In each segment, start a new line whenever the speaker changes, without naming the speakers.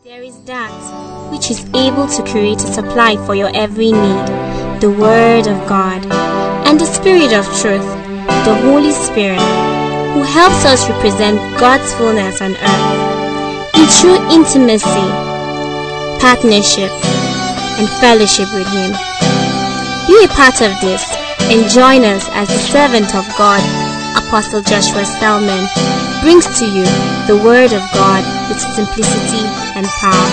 There is that which is able to create a supply for your every need, the Word of God, and the Spirit of truth, the Holy Spirit, who helps us represent God's fullness on earth in true intimacy, partnership, and fellowship with Him. Be a part of this and join us as the servant of God, Apostle Joshua Selman, brings to you the Word of God with simplicity and power.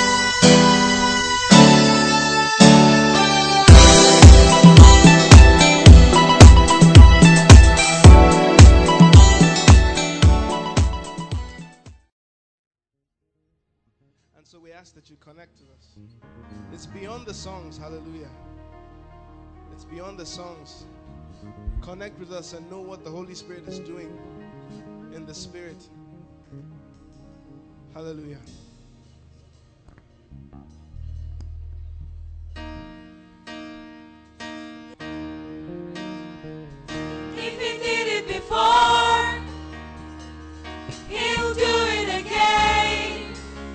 And so we ask that you connect to us. It's beyond the songs, hallelujah. It's beyond the songs. Connect with us and know what the Holy Spirit is doing in the Spirit. Hallelujah.
If He did it before, He'll do it again.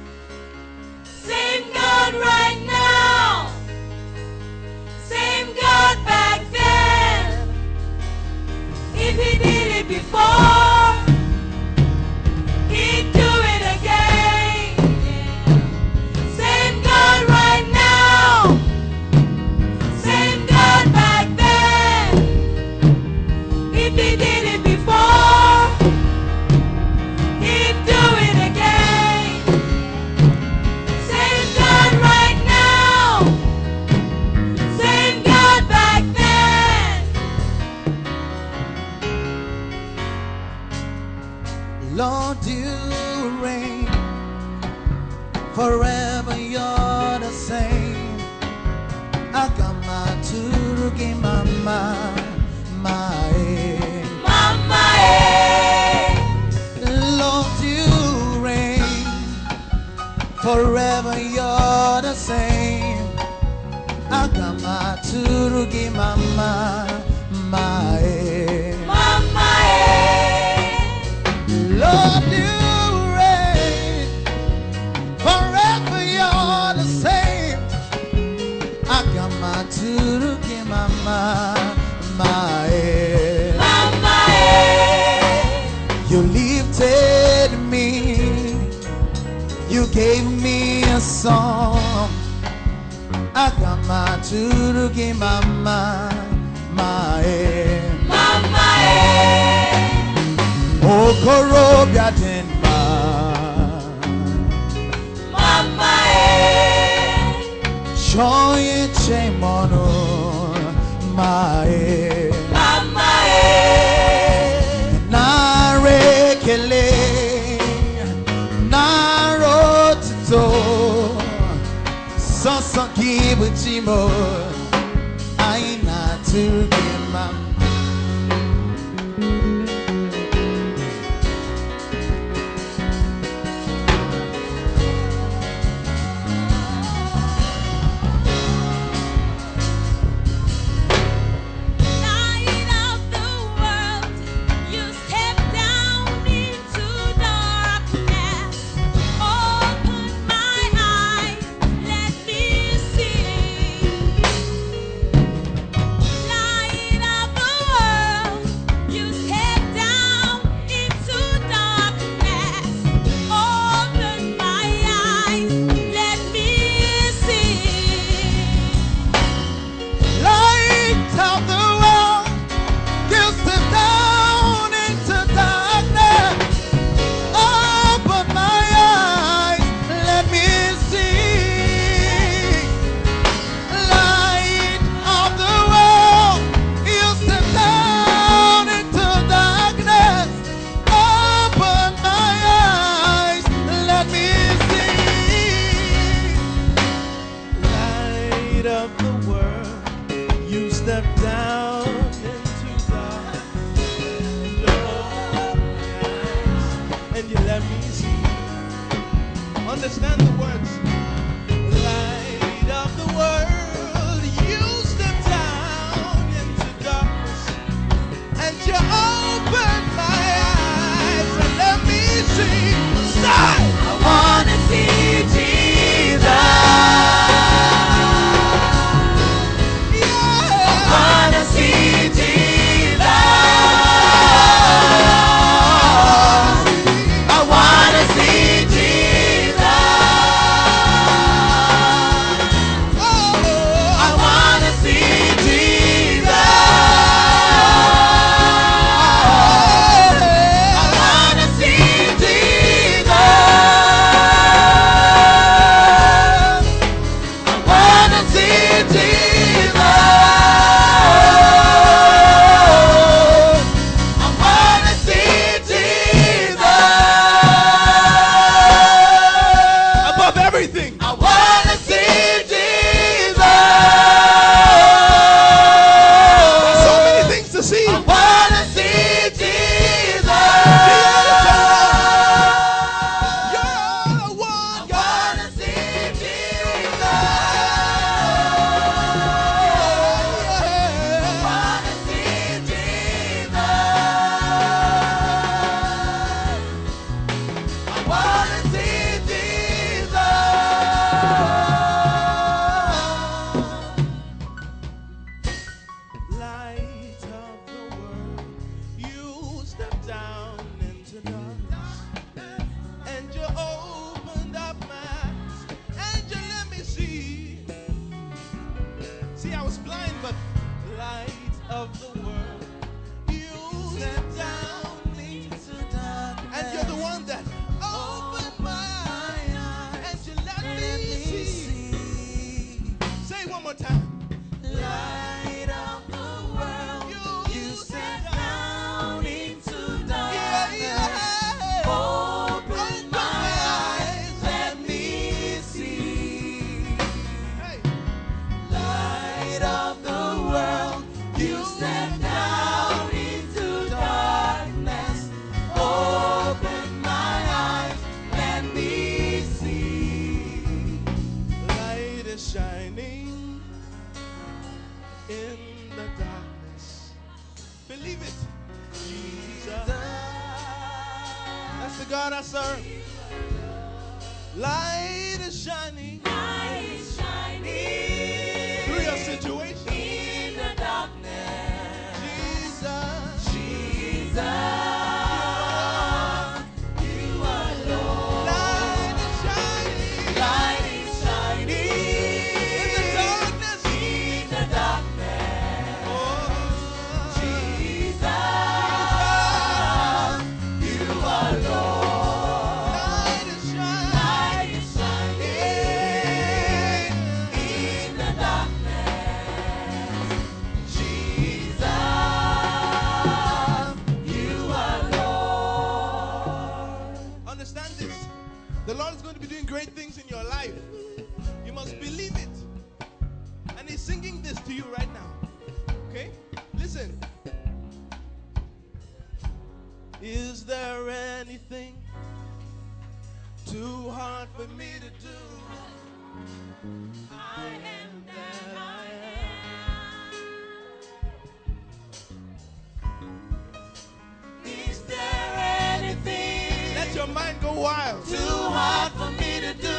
Same God right now, same God back then. If He did it before, He'd do it again. Same God right now, same God back then. If He did it before, He'd do it again. Same God right now, same God back then.
Lord, you reign forever, you're the same. Akama turugi mama mae.
Mama, eh.
Lord, you reign forever, you're the same. Akama turugi mama mae.
Mama, eh.
Lord, you reign forever, you're the same. Akama turugi mama mae.
Mama, eh.
You lifted me, you gave me a song. Akama turugi mama mae.
Mama, eh.
Okorobia denma.
Mama, eh.
Shoye chemono mae.
Mama, eh.
Narekele narotito soso kibuchimo aina tugima.
Light of the world, you step down into darkness. Open my eyes, let me see. Light of the world, you step down into darkness. Open my eyes, let me see.
Light of the world, you step down into darkness. Open my eyes, let me see. Light of the world, you step down into darkness. Open my eyes, let me see. Light of the world, you step down into darkness.
And you let me see. Understand the words. Light of the world, you step down into darkness, and you open my eyes and let me see. Start.
I wanna see Jesus.
is shining
light is shining
through your situation.
in the darkness.
Jesus,
Jesus, you are Lord.
light is shining
Light is shining
in the darkness.
in the darkness.
Oh,
Jesus, you are Lord.
light is shining
Light is shining in the darkness. Jesus, you are Lord.
Understand this. The Lord is going to be doing great things in your life. You must believe it. And He's singing this to you right now. Okay? Listen. Is there anything too hard for me to do?
I am that I am. Is there anything
Let your mind go wild.
too hard for me to do?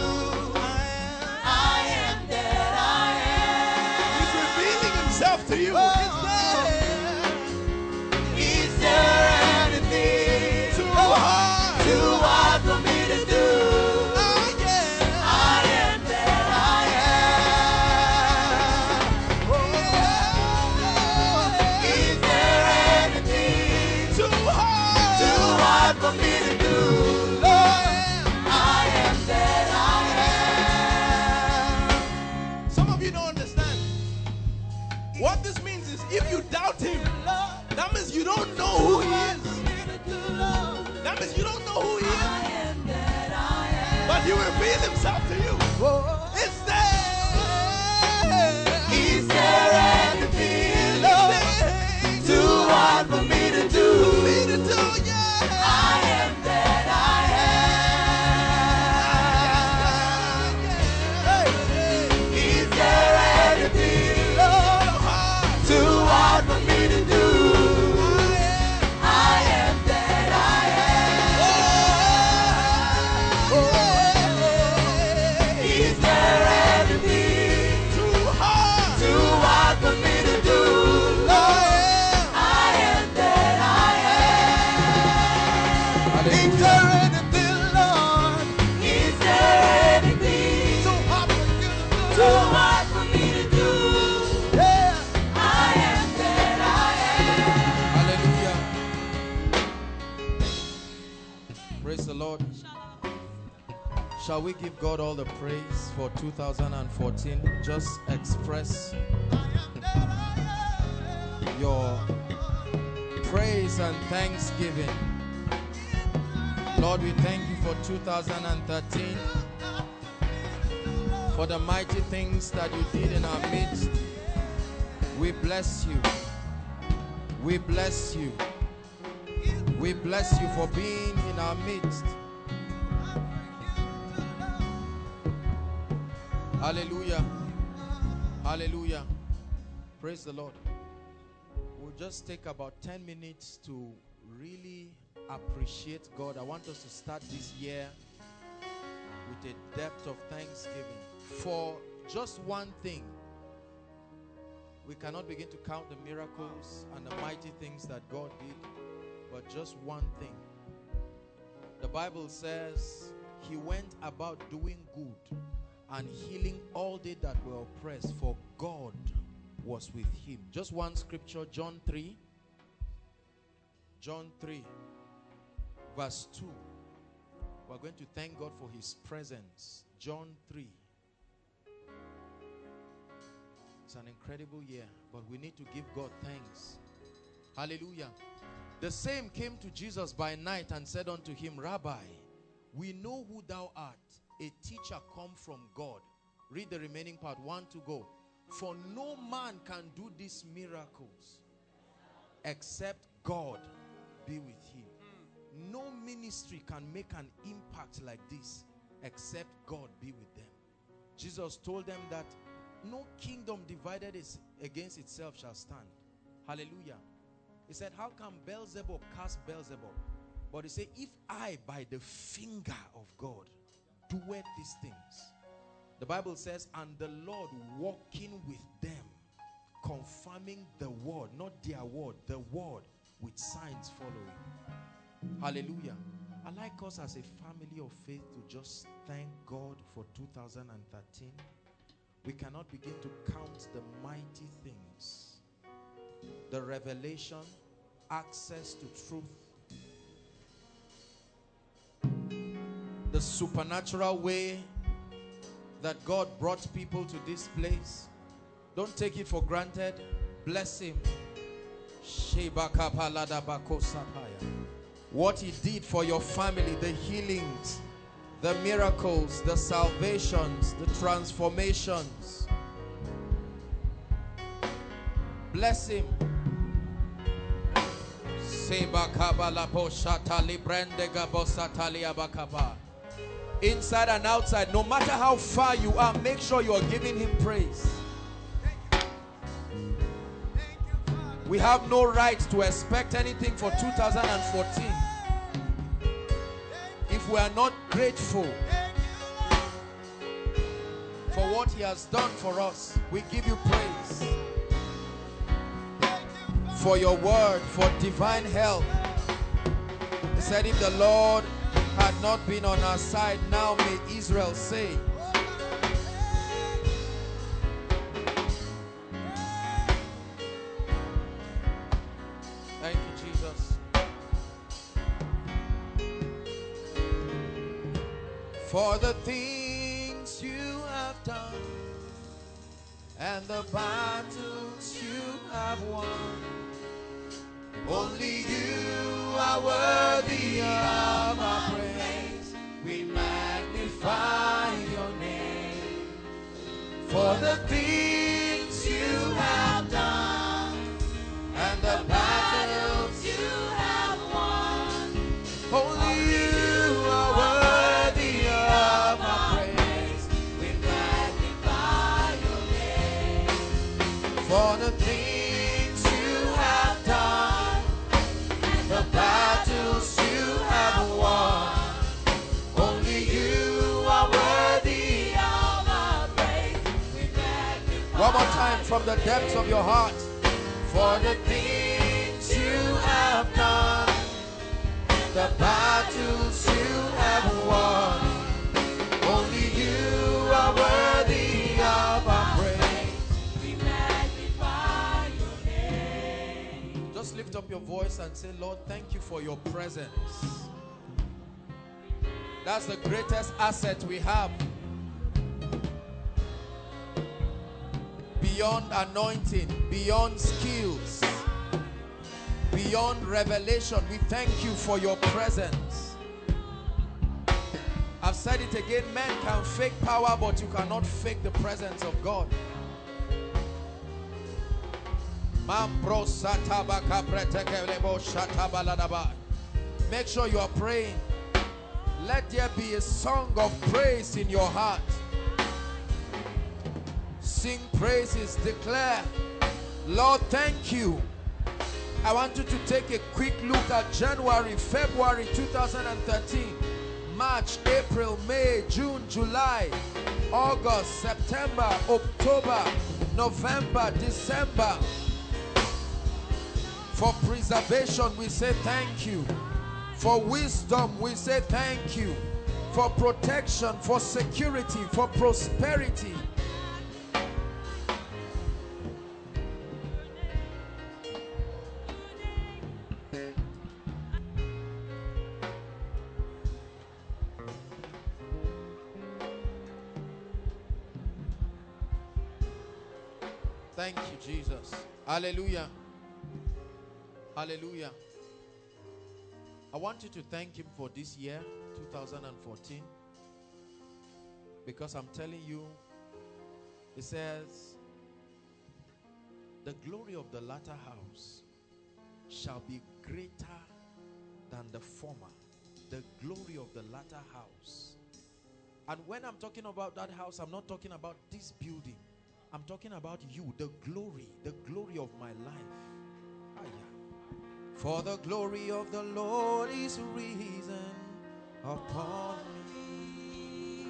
I am that
He's
I
revealing Himself to you.
am. Is there anything
Too hard.
too hard for me to do?
Oh, yeah.
I am that I am. Is there anything
Too hard.
too hard for me to do? I am that I am.
Some of you don't understand. What this means is if you doubt Him, that means you don't know who He is. That means you don't know who He
I
is.
am that I am.
But He will reveal Himself to you. It's there.
Is there anything too hard for me to do?
Me to do, yeah.
I am that I am. Is there anything too hard for me to do? I am that I am. Is there anything
Too hard.
too hard for me to do? I am that I am. Is there anything, Lord? Is there anything too hard for me to do? I am that
Hallelujah. Praise the Lord. Shall we give God all the praise for 2014? Just express your praise and thanksgiving. Lord, we thank you for 2013, for the mighty things that you did in our midst. We bless you. We bless you. We bless you for being in our midst. Hallelujah. Hallelujah. Praise the Lord. We'll just take about 10 minutes to really appreciate God. I want us to start this year with a depth of thanksgiving for just one thing. We cannot begin to count the miracles and the mighty things that God did, but just one thing. The Bible says He went about doing good and healing all they that were oppressed, for God was with Him. Just one scripture, John 3 verse 2. We're going to thank God for His presence. John 3. It's an incredible year, but we need to give God thanks. Hallelujah. The same came to Jesus by night and said unto him, Rabbi, we know who thou art, a teacher come from God. Read the remaining part. 1 to go. For no man can do these miracles except God be with him. No ministry can make an impact like this except God be with them. Jesus told them that no kingdom divided against itself shall stand. Hallelujah. He said, how can Beelzebub cast Beelzebub? But he said, if I by the finger of God doeth these things. The Bible says, and the Lord walking with them, confirming the word, not their word, the word, with signs following. Hallelujah. I like us as a family of faith to just thank God for 2013. We cannot begin to count the mighty things, the revelation, access to truth, the supernatural way that God brought people to this place. Don't take it for granted. Bless him. What he did for your family, the healings, the miracles, the salvations, the transformations. Bless him. Inside and outside, no matter how far you are, make sure you are giving him praise. We have no right to expect anything for 2014 if we are not grateful for what he has done for us. We give you praise for your word, for divine help. He said, if the Lord had not been on our side, now may Israel say. Thank you, Jesus. For the things you have done and the battles you have won, only you are worthy of our praise. We magnify your name. For the things you have done and the battles you have won, only you are worthy of our praise. We magnify your name. For the things you have done, the battles you have won, only you are worthy of our praise. We magnify. One more time from the depths of your heart. For the things you have done, the battles you have won, only you are worthy of our praise. We magnify your name. Just lift up your voice and say, Lord, thank you for your presence. That's the greatest asset we have. Beyond anointing, beyond skills, beyond revelation, we thank you for your presence. I've said it again, men can fake power, but you cannot fake the presence of God. Make sure you are praying. Let there be a song of praise in your heart. Sing praises, declare, Lord, thank you. I want you to take a quick look at January, February 2013, March, April, May, June, July, August, September, October, November, December. For preservation, we say thank you. For wisdom, we say thank you. For protection, for security, for prosperity. Thank you, Jesus. Hallelujah. Hallelujah. I want you to thank him for this year, 2014. Because I'm telling you, it says, the glory of the latter house shall be greater than the former. The glory of the latter house. And when I'm talking about that house, I'm not talking about this building. I'm talking about you, the glory of my life. Ah, yeah. For the glory of the Lord is risen upon me.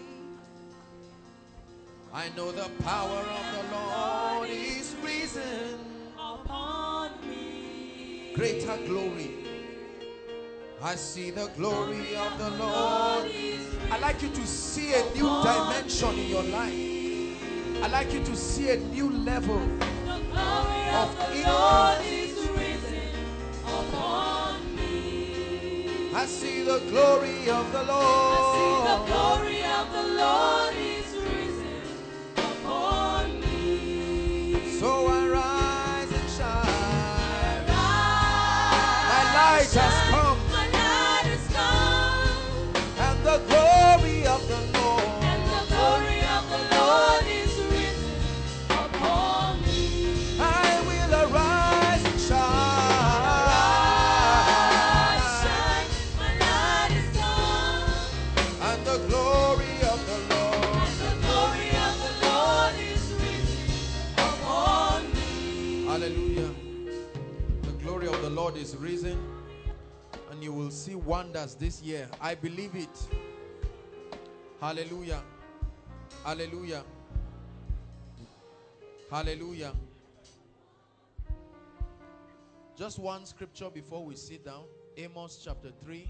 I know the power of the Lord is risen
upon me.
Greater glory. I see the glory of the Lord. I'd like you to see a new dimension in your life. I'd like you to see a new level of increase. I see the glory of the Lord.
I see the glory of the Lord is risen upon me.
So I rise and shine. My
My
light has come.
My light has come.
And the glory of the Lord.
And the glory of the Lord is risen upon me.
I will arise and shine.
My light has come.
And the glory of the Lord.
And the glory of the Lord is risen upon me.
Hallelujah. The glory of the Lord is risen. And you will see wonders this year. I believe it. Hallelujah. Hallelujah. Hallelujah. Just one scripture before we sit down. Amos chapter 3.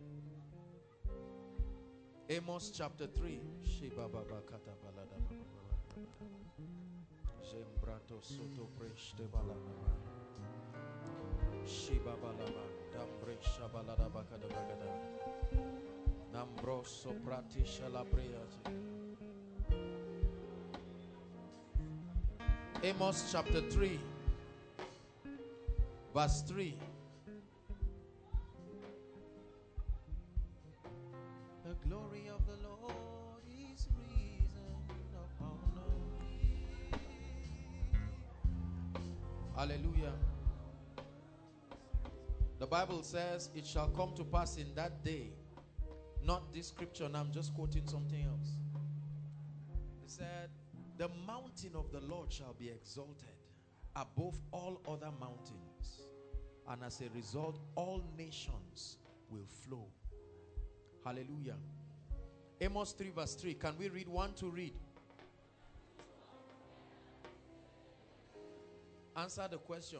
Amos chapter 3. Amos chapter 3 verse 3. The glory of the Lord is risen upon us. Hallelujah. The Bible says it shall come to pass in that day. Not this scripture, and I'm just quoting something else. It said, the mountain of the Lord shall be exalted above all other mountains, and as a result all nations will flow. Hallelujah. Amos 3 verse 3. Can we read? One to read. Answer the question.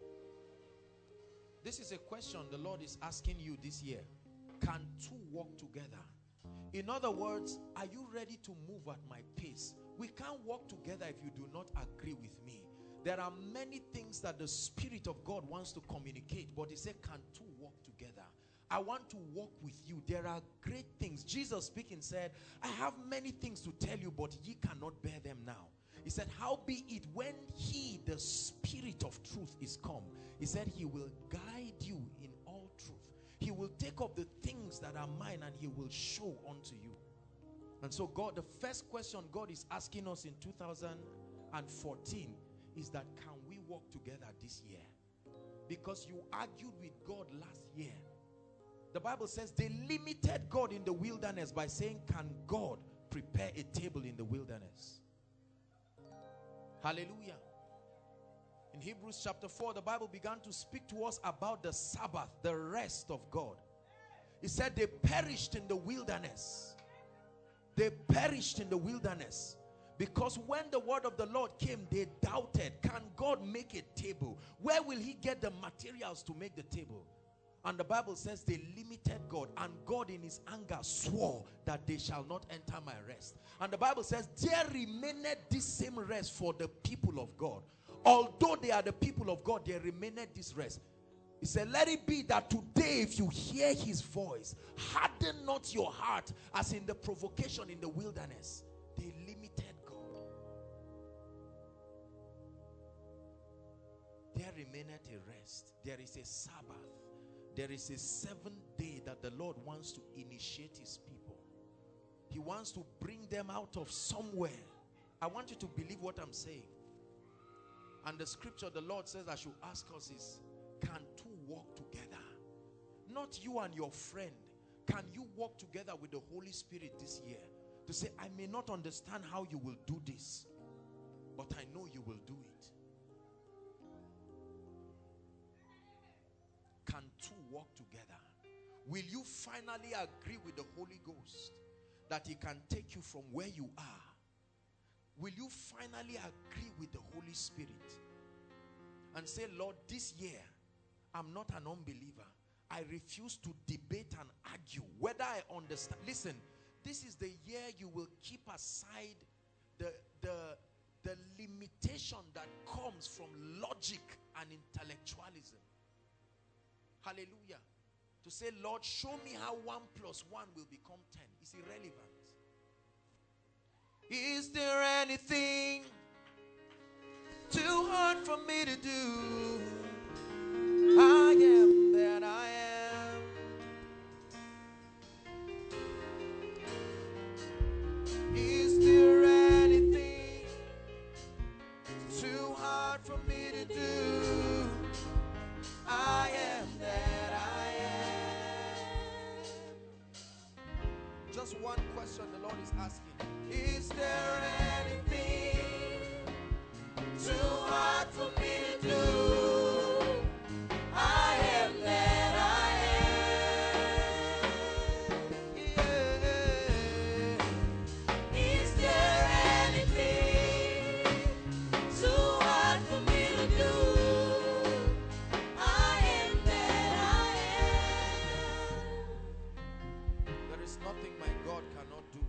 This is a question the Lord is asking you this year. Can two walk together? In other words, are you ready to move at my pace? We can't walk together if you do not agree with me. There are many things that the Spirit of God wants to communicate, but he said, can two walk together? I want to walk with you. There are great things. Jesus speaking said, I have many things to tell you, but ye cannot bear them now. He said, howbeit when he, the Spirit of truth, is come, he said he will guide you in all truth. He will take up the things that are mine and he will show unto you. And so God, the first question God is asking us in 2014 is that, can we walk together this year? Because you argued with God last year. The Bible says they limited God in the wilderness by saying, can God prepare a table in the wilderness? Hallelujah. In Hebrews chapter 4, the Bible began to speak to us about the Sabbath, the rest of God. It said they perished in the wilderness. They perished in the wilderness because when the word of the Lord came, they doubted, can God make a table? Where will he get the materials to make the table? And the Bible says they limited God, and God in his anger swore that they shall not enter my rest. And the Bible says there remained this same rest for the people of God. Although they are the people of God, there remained this rest. He said, let it be that today if you hear his voice, harden not your heart as in the provocation in the wilderness. They limited God. There remained a rest. There is a Sabbath. There is a 7th day that the Lord wants to initiate his people. He wants to bring them out of somewhere. I want you to believe what I'm saying. And the scripture the Lord says I should ask us is, can two walk together? Not you and your friend. Can you walk together with the Holy Spirit this year? To say, I may not understand how you will do this, but I know you will do it. Can two walk together? Will you finally agree with the Holy Ghost that he can take you from where you are? will you finally agree with the Holy Spirit and say, Lord, this year I'm not an unbeliever. I refuse to debate and argue whether I understand. Listen, this is the year you will keep aside the limitation that comes from logic and intellectualism. Hallelujah. To say, Lord, show me how 1 + 1 will become 10 is irrelevant. Is there anything too hard for me to do? I am that I am. Is there anything too hard for me to do? I am that I am. Just one question the Lord is asking. Is there anything too hard for me to do? I am that I am. Yeah. Is there anything too hard for me to do? I am that I am. There is nothing my God cannot do.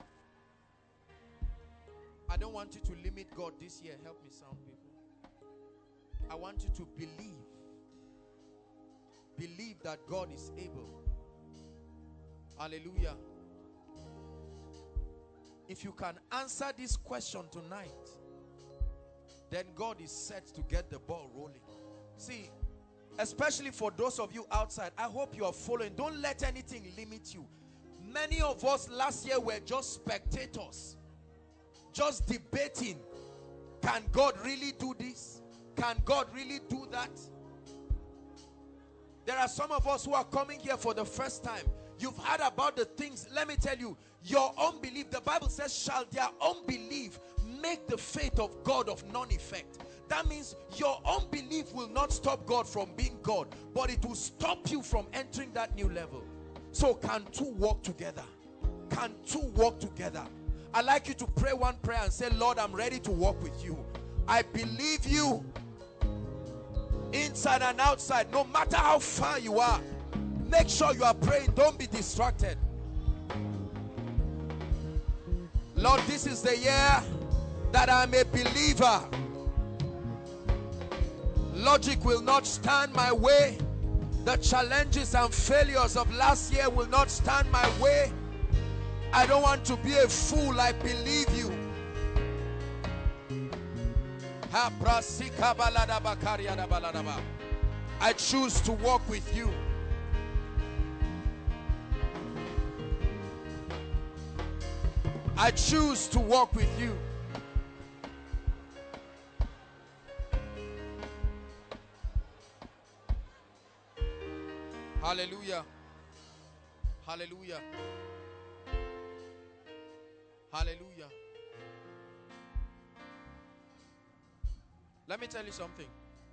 I don't want you to limit God this year. Help me, sound people. I want you to believe. Believe that God is able. Hallelujah. If you can answer this question tonight, then God is set to get the ball rolling. See, especially for those of you outside, I hope you are following. Don't let anything limit you. Many of us last year were just spectators, just debating. Can God really do this? Can God really do that? There are some of us who are coming here for the first time. You've heard about the things. Let me tell you, your unbelief, the Bible says, shall their unbelief make the faith of God of none effect. That means your unbelief will not stop God from being God, but it will stop you from entering that new level. So can two walk together? Can two walk together? I'd like you to pray one prayer and say, Lord, I'm ready to walk with you. I believe you inside and outside, no matter how far you are. Make sure you are praying. Don't be distracted. Lord, this is the year that I'm a believer. Logic will not stand my way. The challenges and failures of last year will not stand my way. I don't want to be a fool. I believe you. I choose to walk with you. I choose to walk with you. Hallelujah. Hallelujah. Hallelujah. Let me tell you something.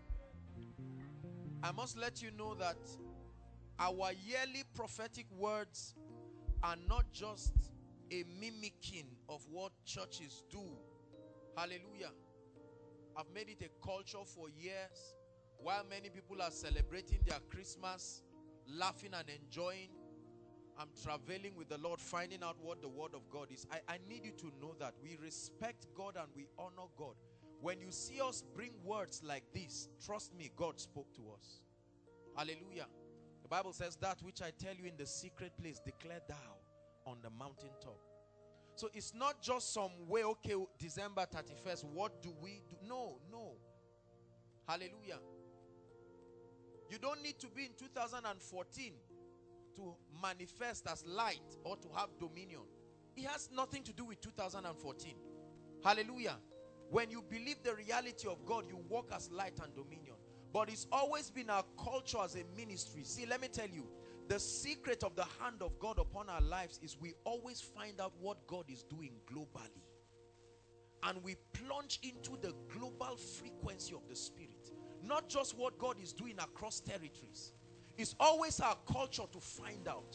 I must let you know that our yearly prophetic words are not just a mimicking of what churches do. Hallelujah. I've made it a culture for years. While many people are celebrating their Christmas, laughing and enjoying, I'm traveling with the Lord, finding out what the word of God is. I need you to know that we respect God and we honor God. When you see us bring words like this, trust me, God spoke to us. Hallelujah. The Bible says, that which I tell you in the secret place, declare thou on the mountaintop. So it's not just some way, okay, December 31st, what do we do? No, no. Hallelujah. You don't need to be in 2014 to manifest as light or to have dominion. It has nothing to do with 2014. Hallelujah. When you believe the reality of God, you walk as light and dominion. But it's always been our culture as a ministry. See, let me tell you, the secret of the hand of God upon our lives is we always find out what God is doing globally. And we plunge into the global frequency of the Spirit. Not just what God is doing across territories. It's always our culture to find out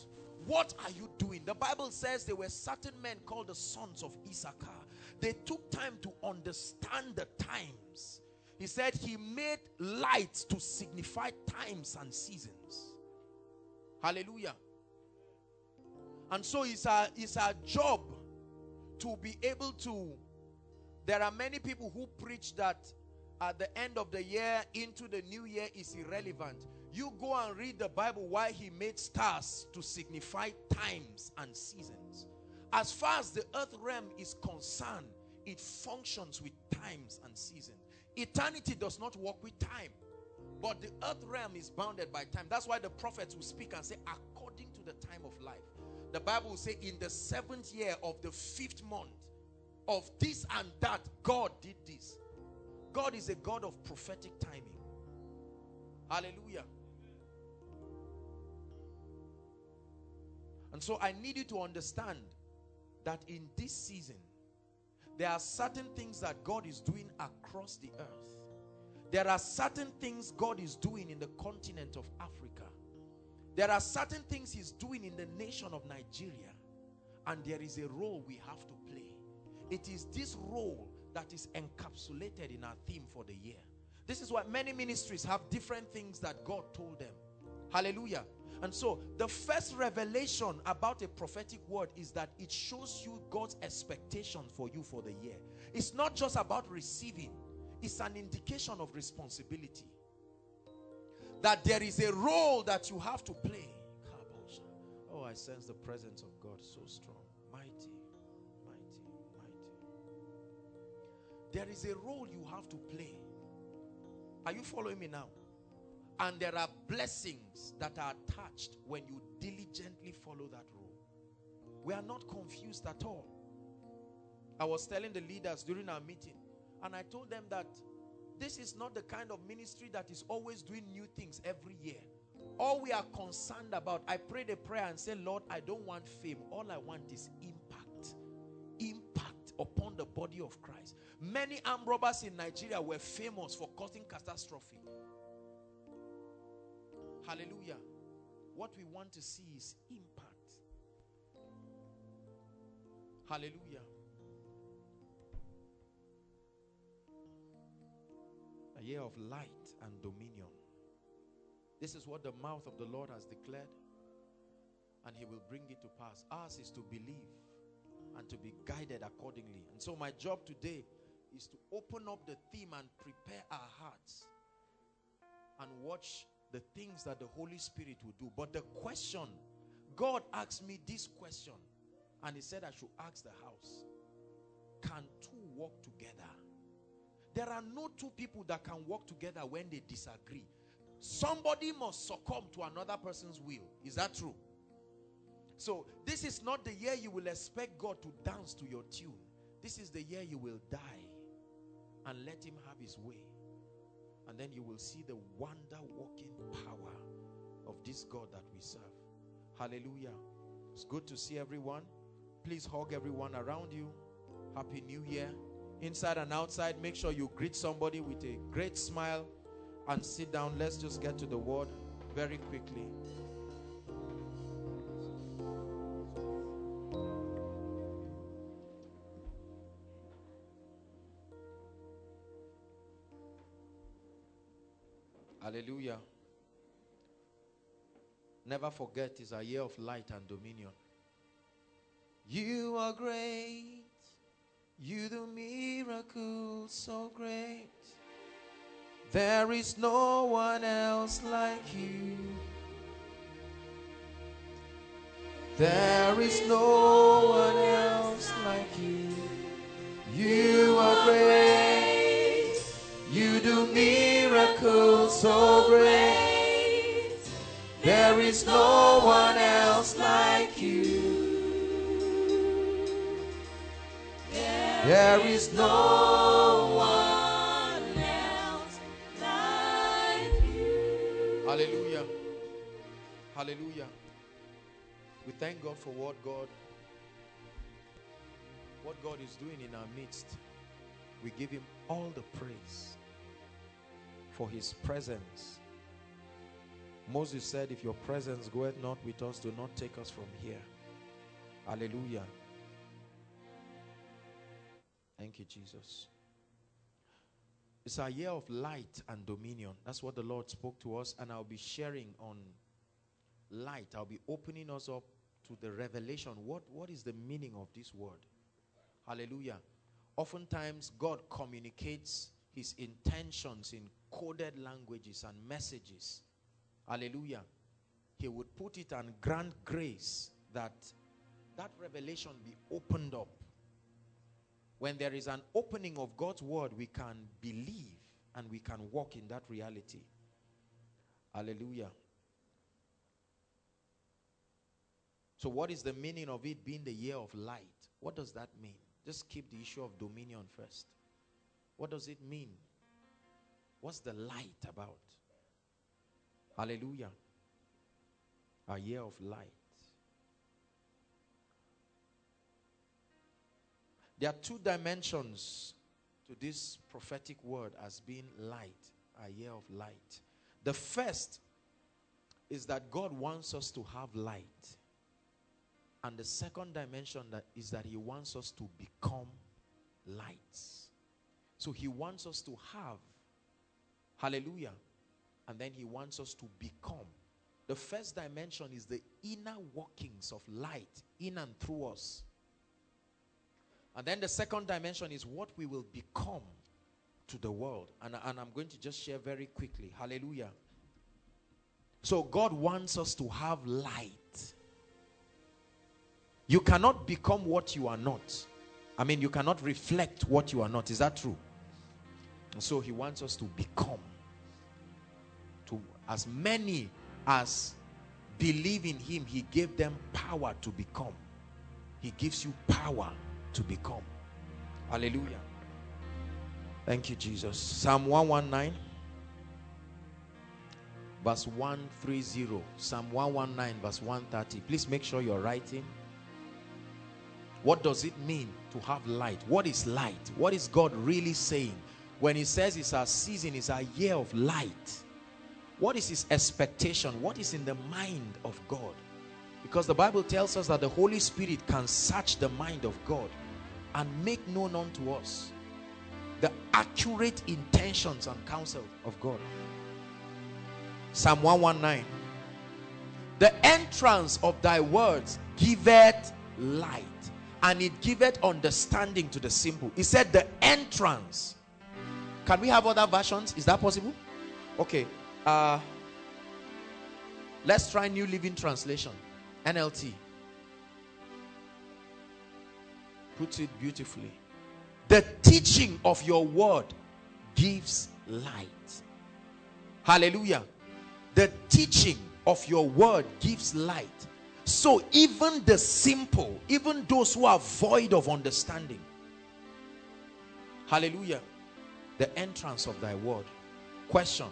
What are you doing? The Bible says there were certain men called the sons of Issachar. They took time to understand the times. He said he made light to signify times and seasons. Hallelujah. And so it's our job to be able to. There are many people who preach that at the end of the year into the new year is irrelevant. You go and read the Bible why he made stars to signify times and seasons. As far as the earth realm is concerned, it functions with times and seasons. Eternity does not work with time, but the earth realm is bounded by time. That's why the prophets will speak and say, according to the time of life. The Bible will say, in the 7th year of the 5th month of this and that, God did this. God is a God of prophetic timing. Hallelujah. And so I need you to understand that in this season, there are certain things that God is doing across the earth. There are certain things God is doing in the continent of Africa. There are certain things he's doing in the nation of Nigeria. And there is a role we have to play. It is this role that is encapsulated in our theme for the year. This is why many ministries have different things that God told them. Hallelujah. And so the first revelation about a prophetic word is that it shows you God's expectation for you for the year. It's not just about receiving. It's an indication of responsibility. That there is a role that you have to play. Oh, I sense the presence of God so strong. Mighty, mighty, mighty. There is a role you have to play. Are you following me now? And there are blessings that are attached when you diligently follow that role. We are not confused at all. I was telling the leaders during our meeting, and I told them that this is not the kind of ministry that is always doing new things every year. All we are concerned about, I prayed a prayer and said, Lord, I don't want fame. All I want is impact. Impact upon the body of Christ. Many armed robbers in Nigeria were famous for causing catastrophe. Hallelujah. What we want to see is impact. Hallelujah. A year of light and dominion. This is what the mouth of the Lord has declared, and he will bring it to pass. Ours is to believe and to be guided accordingly. And so my job today is to open up the theme and prepare our hearts and watch the things that the Holy Spirit will do. But the question, God asked me this question, and he said I should ask the house, can two walk together? There are no two people that can work together when they disagree. Somebody must succumb to another person's will. Is that true? So this is not the year you will expect God to dance to your tune. This is the year you will die and let him have his way. And then you will see the wonder-working power of this God that we serve. Hallelujah. It's good to see everyone. Please hug everyone around you. Happy New Year. Inside and outside, make sure you greet somebody with a great smile and sit down. Let's just get to the word very quickly. Hallelujah. Never forget, it's a year of light and dominion. You are great. You do miracles so great. There is no one else like you. There is no one else like you. You are great. You do miracles so great. There is no one else like you. There is no one else like you. Hallelujah. Hallelujah. We thank God for what God is doing in our midst. We give him all the praise for his presence Moses said, if your presence goeth not with us, do not take us from here. Hallelujah. Thank you, Jesus. It's a year of light and dominion. That's what the Lord spoke to us, and I'll be sharing on light. I'll be opening us up to the revelation. What is the meaning of this word? Hallelujah. Oftentimes, God communicates his intentions in coded languages and messages. Hallelujah. He would put it and grant grace that revelation be opened up. When there is an opening of God's word, we can believe and we can walk in that reality. Hallelujah. So what is the meaning of it being the year of light? What does that mean? Just keep the issue of dominion first. What does it mean? What's the light about? Hallelujah. A year of light. There are two dimensions to this prophetic word as being light, a year of light. The first is that God wants us to have light. And the second dimension is that he wants us to become lights. So he wants us to have, hallelujah, and then he wants us to become. The first dimension is the inner workings of light in and through us. And then the second dimension is what we will become to the world. And I'm going to just share very quickly. Hallelujah. So God wants us to have light. You cannot become what you are not. I mean, you cannot reflect what you are not. Is that true? And so he wants us to become. To as many as believe in him, he gave them power to become. He gives you power to become. Hallelujah. Thank you, Jesus. Psalm 119 verse 130. Psalm 119 verse 130. Please make sure you're writing. What does it mean to have light? What is light? What is God really saying when he says it's a season, it's a year of light? What is his expectation? What is in the mind of God? Because the Bible tells us that the Holy Spirit can search the mind of God and make known unto us the accurate intentions and counsel of God. Psalm 119. The entrance of thy words giveth light, and it giveth understanding to the simple. He said the entrance. Can we have other versions? Is that possible? Okay. Let's try New Living Translation. NLT. Puts it beautifully. The teaching of your word gives light. Hallelujah. The teaching of your word gives light. So even the simple, even those who are void of understanding. Hallelujah. The entrance of thy word. Question.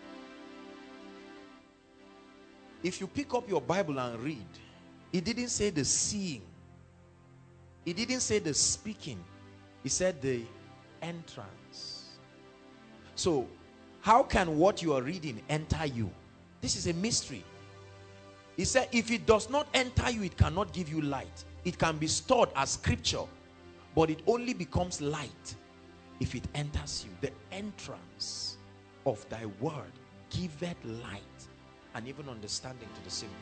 If you pick up your Bible and read, it didn't say the seeing. It didn't say the speaking. It said the entrance. So, how can what you are reading enter you? This is a mystery. He said if it does not enter you, it cannot give you light. It can be stored as scripture, but it only becomes light if it enters you. The entrance of thy word giveth light and even understanding to the simple.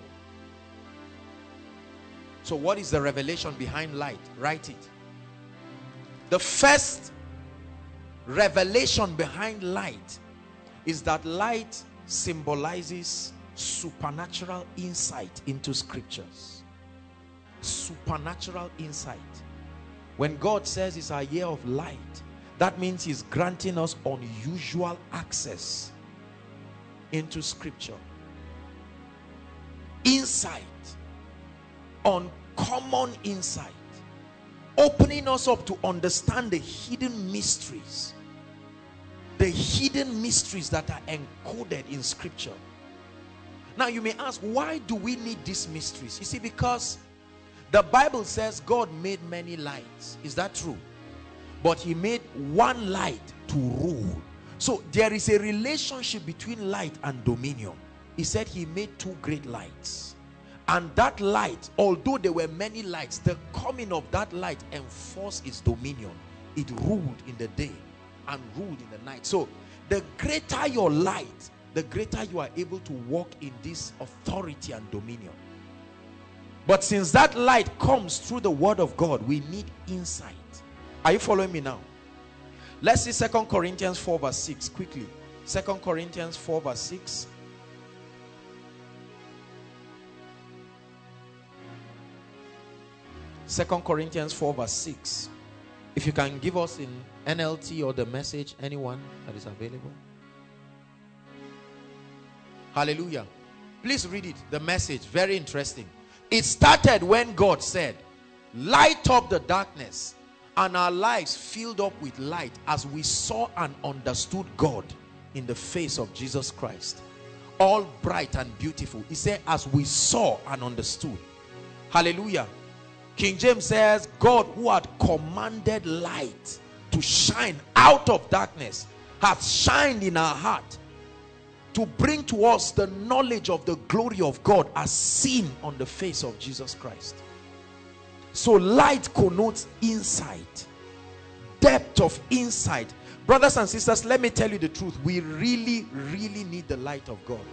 So what is the revelation behind light? Write it. The first revelation behind light is that light symbolizes supernatural insight into scriptures. Supernatural insight. When God says it's a year of light, that means he's granting us unusual access into scripture. Insight. Uncommon insight. Opening us up to understand the hidden mysteries. The hidden mysteries that are encoded in scripture. Now you may ask, why do we need these mysteries? You see, because the Bible says God made many lights. Is that true? But he made one light to rule. So there is a relationship between light and dominion. He said he made two great lights. And that light, although there were many lights, the coming of that light enforced its dominion. It ruled in the day and ruled in the night. So the greater your light, the greater you are able to walk in this authority and dominion. But since that light comes through the word of God, we need insight. Are you following me now? Let's see 2 Corinthians 4 verse 6 quickly. 2 Corinthians 4 verse 6. Second Corinthians 4 verse 6. If you can give us in NLT or the Message, anyone that is available. Hallelujah. Please read it, the Message, very interesting. It started when God said, light up the darkness, and our lives filled up with light as we saw and understood God in the face of Jesus Christ. All bright and beautiful. He said, as we saw and understood. Hallelujah. King James says, God who had commanded light to shine out of darkness hath shined in our heart to bring to us the knowledge of the glory of God as seen on the face of Jesus Christ. So light connotes insight, depth of insight. Brothers and sisters, let me tell you the truth. We really, really need the light of God.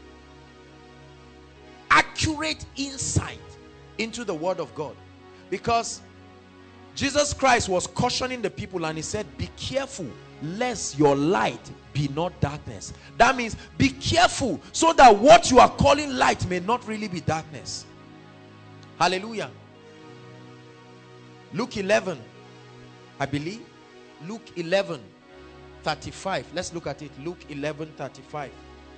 Accurate insight into the word of God. Because Jesus Christ was cautioning the people and he said, be careful lest your light be not darkness. That means be careful so that what you are calling light may not really be darkness. Hallelujah. Luke 11, I believe. Luke 11, 35. Let's look at it. Luke 11, 35.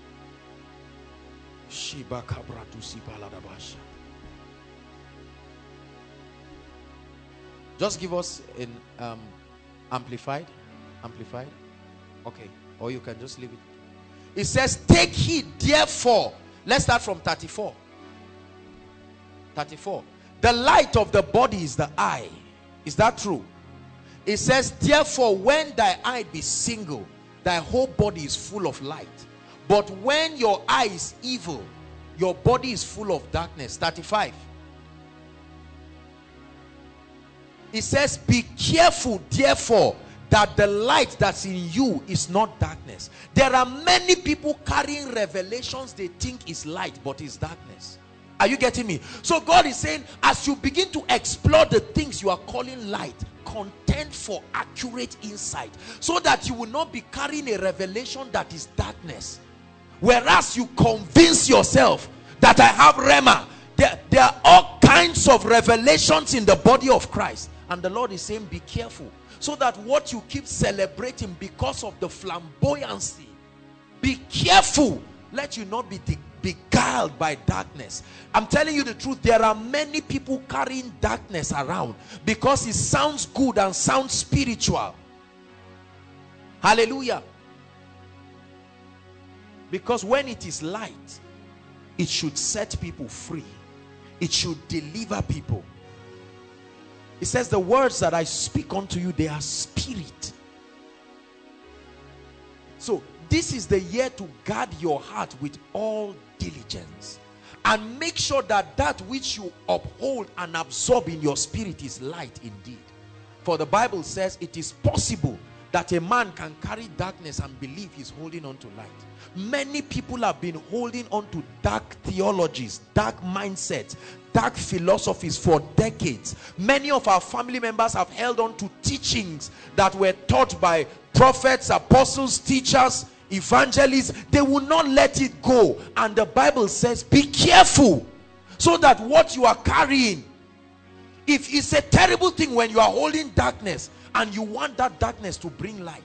Just give us in amplified. Okay. Or you can just leave it. It says, take heed therefore. Let's start from 34. 34. The light of the body is the eye. Is that true? It says, therefore, when thy eye be single, thy whole body is full of light. But when your eye is evil, your body is full of darkness. 35. It says, be careful therefore that the light that's in you is not darkness. There are many people carrying revelations they think is light, but is darkness. Are you getting me? So God is saying, as you begin to explore the things you are calling light, contend for accurate insight, so that you will not be carrying a revelation that is darkness. Whereas you convince yourself that I have Rhema. There are all kinds of revelations in the body of Christ. And the Lord is saying, be careful. So that what you keep celebrating because of the flamboyancy, be careful. Let you not be beguiled by darkness. I'm telling you the truth. There are many people carrying darkness around because it sounds good and sounds spiritual. Hallelujah. Because when it is light, it should set people free. It should deliver people. It says, the words that I speak unto you, they are spirit. So this is the year to guard your heart with all diligence, and make sure that that which you uphold and absorb in your spirit is light indeed. For the Bible says it is possible that a man can carry darkness and believe he's holding on to light. Many people have been holding on to dark theologies, dark mindsets, dark philosophies for decades. Many of our family members have held on to teachings that were taught by prophets, apostles, teachers, evangelists. They will not let it go. And the Bible says, be careful, so that what you are carrying, if it's a terrible thing when you are holding darkness and you want that darkness to bring light.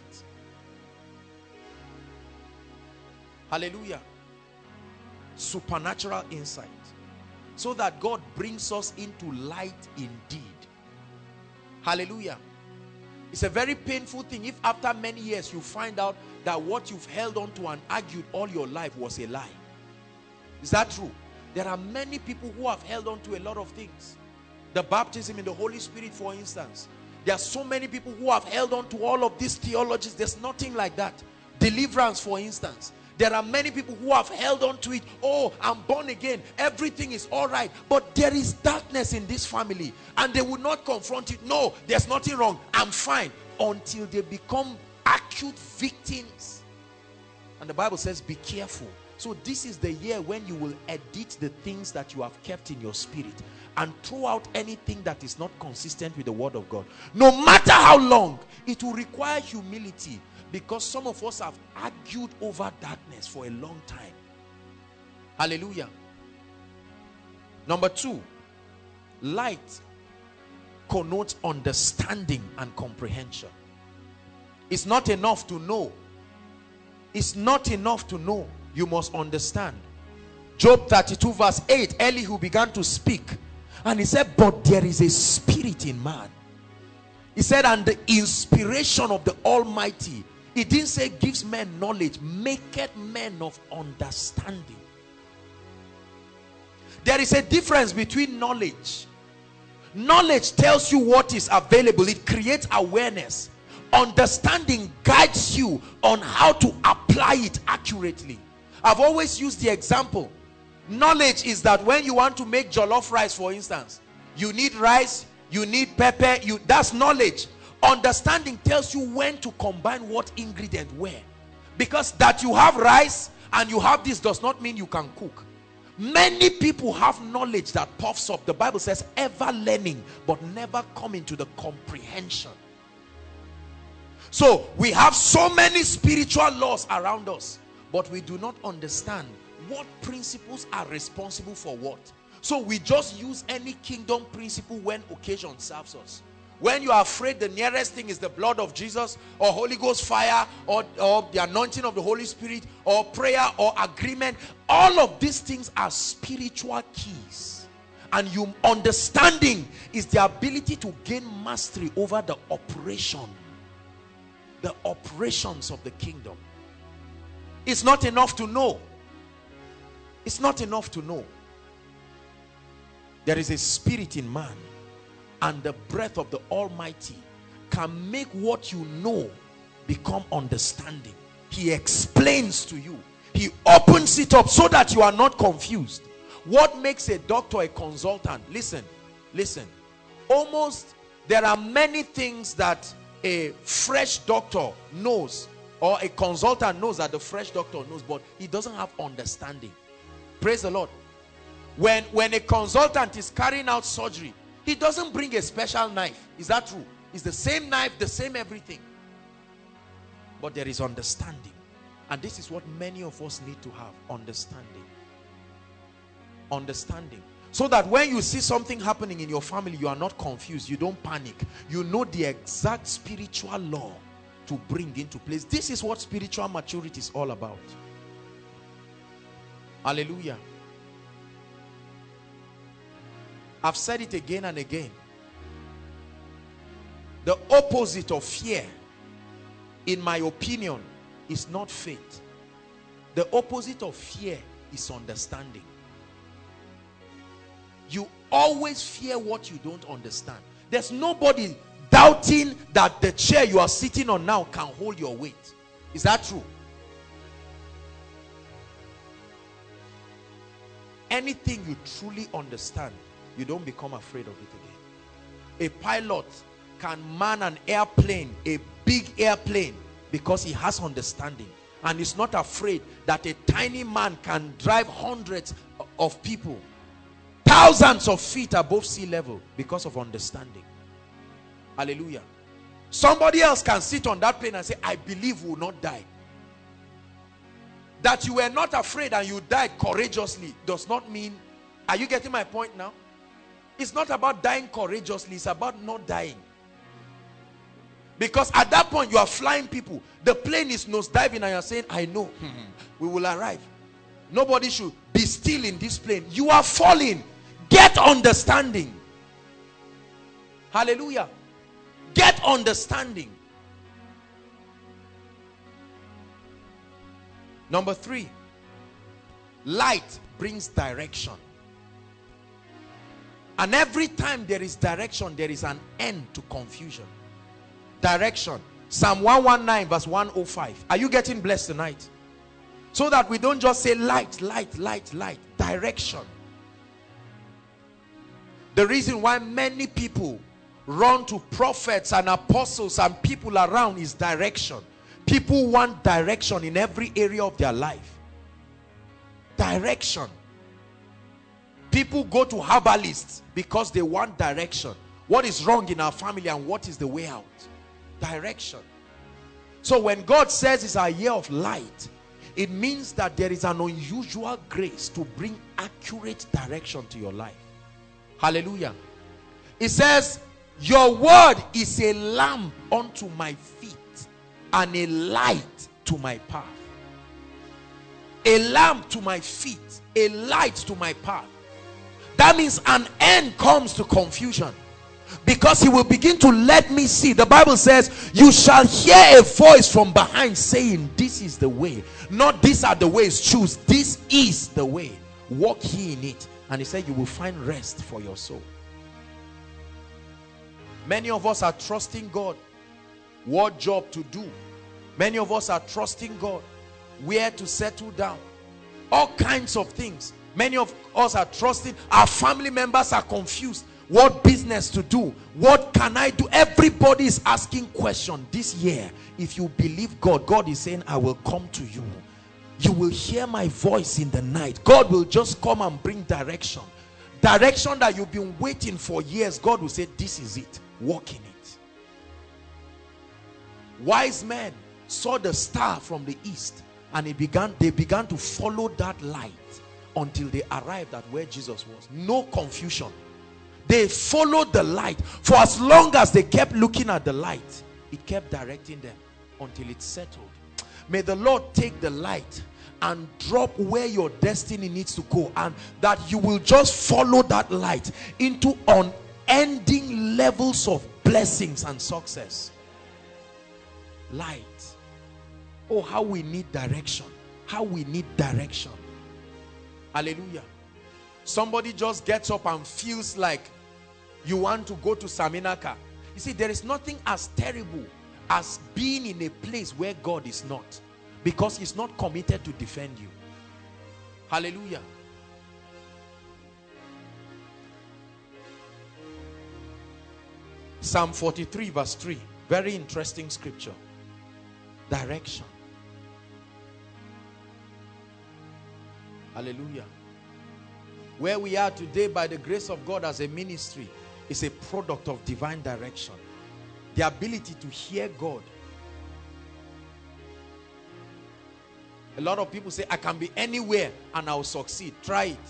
Hallelujah. Supernatural insight, so that God brings us into light indeed. Hallelujah. It's a very painful thing if after many years you find out that what you've held on to and argued all your life was a lie. Is that true? There are many people who have held on to a lot of things. The baptism in the Holy Spirit, for instance. There are so many people who have held on to all of these theologies. There's nothing like that. Deliverance, for instance. There are many people who have held on to it. Oh, I'm born again. Everything is all right. But there is darkness in this family. And they will not confront it. No, there's nothing wrong. I'm fine. Until they become acute victims. And the Bible says, be careful. So this is the year when you will edit the things that you have kept in your spirit and throw out anything that is not consistent with the word of God. No matter how long, it will require humility, because some of us have argued over darkness for a long time. Hallelujah. Number 2, light connotes understanding and comprehension. It's not enough to know. It's not enough to know. You must understand. Job 32 verse 8, Elihu began to speak. And he said, but there is a spirit in man. He said, and the inspiration of the Almighty. He didn't say gives men knowledge, maketh men of understanding. There is a difference between knowledge. Knowledge tells you what is available. It creates awareness. Understanding guides you on how to apply it accurately. I've always used the example. Knowledge is that when you want to make jollof rice, for instance, you need rice, you need pepper, that's knowledge. Understanding tells you when to combine what ingredient where. Because that you have rice and you have this does not mean you can cook. Many people have knowledge that puffs up. The Bible says ever learning but never coming to the comprehension. So we have so many spiritual laws around us, but we do not understand what principles are responsible for what. So we just use any kingdom principle when occasion serves us. When you are afraid, the nearest thing is the blood of Jesus, or Holy Ghost fire, or the anointing of the Holy Spirit, or prayer, or agreement. All of these things are spiritual keys. And understanding is the ability to gain mastery over the operations of the kingdom. It's not enough to know. It's not enough to know. There is a spirit in man, and the breath of the Almighty can make what you know become understanding. He explains to you. He opens it up so that you are not confused. What makes a doctor a consultant? Listen. There are many things that a fresh doctor knows, or a consultant knows that the fresh doctor knows, but he doesn't have understanding. Praise the Lord. When a consultant is carrying out surgery, he doesn't bring a special knife. Is that true? It's the same knife, the same everything. But there is understanding. And this is what many of us need to have. Understanding. Understanding. So that when you see something happening in your family, you are not confused. You don't panic. You know the exact spiritual law to bring into place. This is what spiritual maturity is all about. Hallelujah. I've said it again and again. The opposite of fear, in my opinion, is not faith. The opposite of fear is understanding. You always fear what you don't understand. There's nobody doubting that the chair you are sitting on now can hold your weight. Is that true? Anything you truly understand, you don't become afraid of it again. A pilot can man an airplane, a big airplane, because he has understanding, and is not afraid that a tiny man can drive hundreds of people thousands of feet above sea level because of understanding. Hallelujah. Somebody else can sit on that plane and say, I believe we will not die. That you were not afraid and you died courageously does not mean, are you getting my point now? It's not about dying courageously, it's about not dying. Because at that point you are flying people. The plane is nosediving and you are saying, I know, we will arrive. Nobody should be still in this plane. You are falling. Get understanding. Hallelujah. Get understanding. Number 3, light brings direction. And every time there is direction, there is an end to confusion. Direction. Psalm 119 verse 105. Are you getting blessed tonight? So that we don't just say light, light, light, light. Direction. The reason why many people run to prophets and apostles and people around is direction. People want direction in every area of their life. Direction. People go to herbalists because they want direction. What is wrong in our family and what is the way out? Direction. So when God says it's a year of light, it means that there is an unusual grace to bring accurate direction to your life. Hallelujah. It says, your word is a lamp unto my feet and a light to my path. A lamp to my feet, a light to my path. That means an end comes to confusion, because he will begin to let me see. The Bible says, you shall hear a voice from behind saying, this is the way. Not these are the ways, choose. This is the way. Walk ye in it. And he said, you will find rest for your soul. Many of us are trusting God what job to do. Many of us are trusting God where to settle down. All kinds of things. Many of us are trusting. Our family members are confused. What business to do? What can I do? Everybody is asking questions. This year, if you believe God, God is saying, I will come to you. You will hear my voice in the night. God will just come and bring direction. Direction that you've been waiting for years. God will say, this is it. Walk in it. Wise men saw the star from the east, and they began to follow that light until they arrived at where Jesus was. No confusion. They followed the light. For as long as they kept looking at the light, it kept directing them until it settled. May the Lord take the light and drop where your destiny needs to go, and that you will just follow that light into unending levels of blessings and success. Light. Oh, how we need direction. How we need direction. Hallelujah. Somebody just gets up and feels like you want to go to Saminaka. You see, there is nothing as terrible as being in a place where God is not, because he's not committed to defend you. Hallelujah. Psalm 43 verse 3. Very interesting scripture. Direction. Hallelujah. Where we are today by the grace of God as a ministry is a product of divine direction. The ability to hear God. A lot of people say, I can be anywhere and I'll succeed. Try it.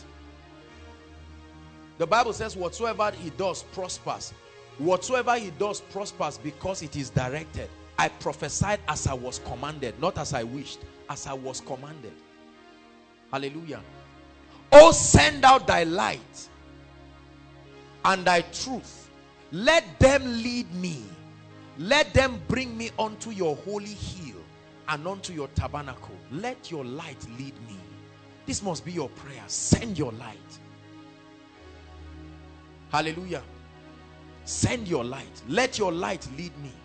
The Bible says whatsoever he does prospers. Whatsoever he does prospers because it is directed. I prophesied as I was commanded, not as I wished, as I was commanded. Hallelujah. Oh, send out thy light and thy truth. Let them lead me. Let them bring me unto your holy hill and unto your tabernacle. Let your light lead me. This must be your prayer. Send your light. Hallelujah. Send your light. Let your light lead me.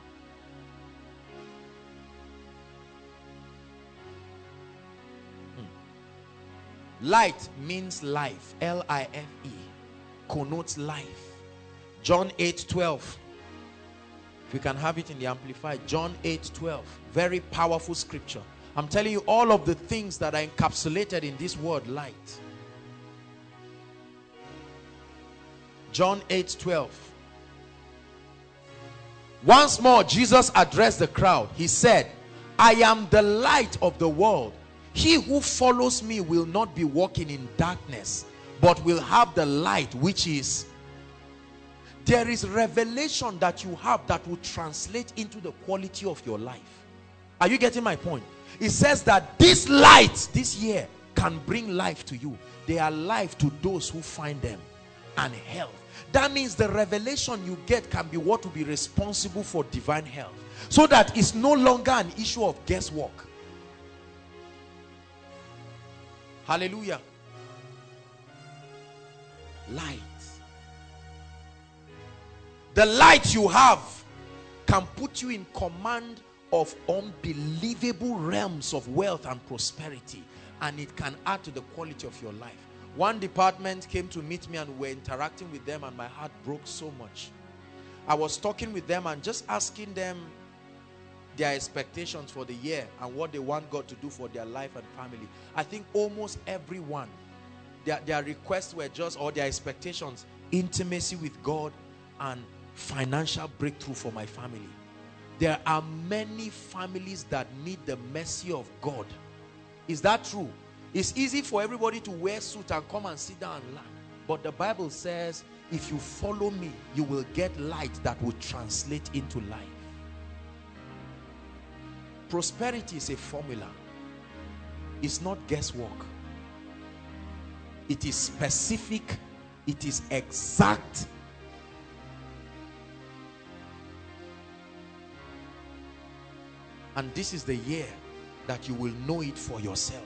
Light means life. L-I-F-E. Connotes life. John 8:12. If you can have it in the Amplified. John 8:12. Very powerful scripture. I'm telling you all of the things that are encapsulated in this word light. John 8:12. Once more Jesus addressed the crowd. He said, I am the light of the world. He who follows me will not be walking in darkness, but will have the light, which is. There is revelation that you have that will translate into the quality of your life. Are you getting my point? It says that this light this year can bring life to you. They are life to those who find them, and health. That means the revelation you get can be what will be responsible for divine health, so that it's no longer an issue of guesswork. Hallelujah. Light. The light you have can put you in command of unbelievable realms of wealth and prosperity, and it can add to the quality of your life. One department came to meet me and we were interacting with them, and my heart broke so much. I was talking with them and just asking them their expectations for the year and what they want God to do for their life and family. I think almost everyone, their requests were just, or their expectations, intimacy with God and financial breakthrough for my family. There are many families that need the mercy of God. Is that true? It's easy for everybody to wear suit and come and sit down and learn. But the Bible says, if you follow me, you will get light that will translate into life. Prosperity is a formula. It's not guesswork. It is specific. It is exact. And this is the year that you will know it for yourself.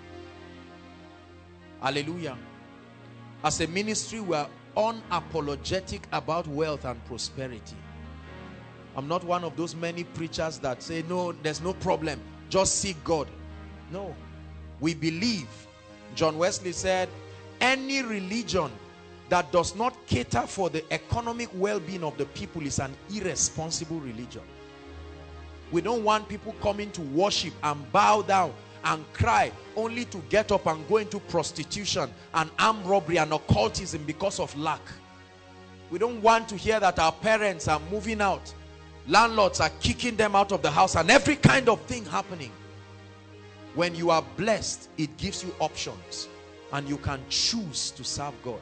Hallelujah. As a ministry, we are unapologetic about wealth and prosperity. I'm not one of those many preachers that say, no, there's no problem, just seek God. No. We believe, John Wesley said, any religion that does not cater for the economic well-being of the people is an irresponsible religion. We don't want people coming to worship and bow down and cry only to get up and go into prostitution and armed robbery and occultism because of lack. We don't want to hear that our parents are moving out, landlords are kicking them out of the house, and every kind of thing happening. When you are blessed, it gives you options and you can choose to serve God.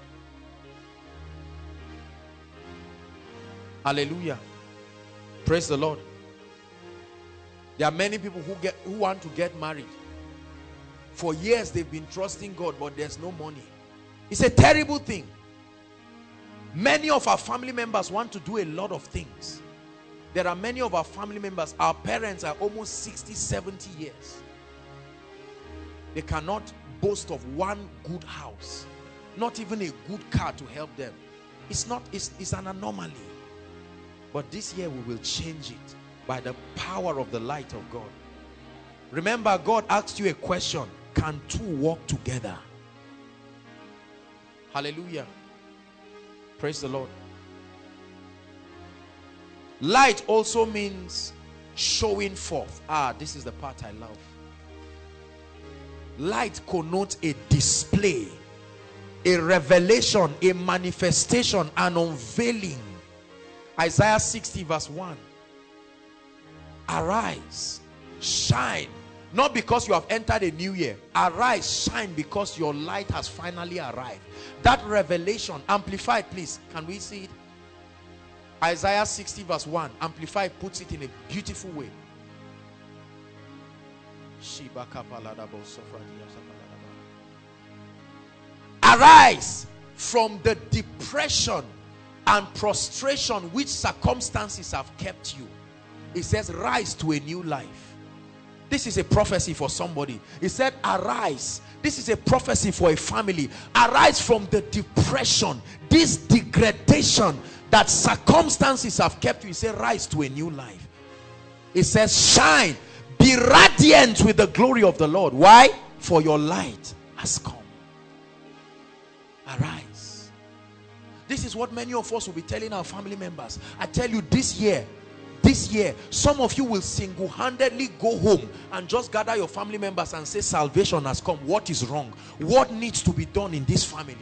Hallelujah. Praise the Lord. There are many people who want to get married. For years they've been trusting God, but there's no money. It's a terrible thing. Many of our family members want to do a lot of things. There are many of our family members, our parents are almost 60, 70 years. They cannot boast of one good house, not even a good car to help them. It's an anomaly. But this year we will change it by the power of the light of God. Remember, God asked you a question: can two walk together? Hallelujah. Praise the Lord. Light also means showing forth. This is the part I love. Light connotes a display, a revelation, a manifestation, an unveiling. Isaiah 60 verse 1. Arise, shine, not because you have entered a new year. Arise, shine, because your light has finally arrived. That revelation, amplified please, can we see it? Isaiah 60 verse 1, amplified puts it in a beautiful way. Arise from the depression and prostration which circumstances have kept you. It says, rise to a new life. This is a prophecy for somebody. It said, arise. This is a prophecy for a family. Arise from the depression, this degradation that circumstances have kept you. It says, rise to a new life. It says, shine, be radiant with the glory of the Lord. Why? For your light has come. Arise. This is what many of us will be telling our family members. I tell you, this year, some of you will single-handedly go home and just gather your family members and say, salvation has come. What is wrong? What needs to be done in this family?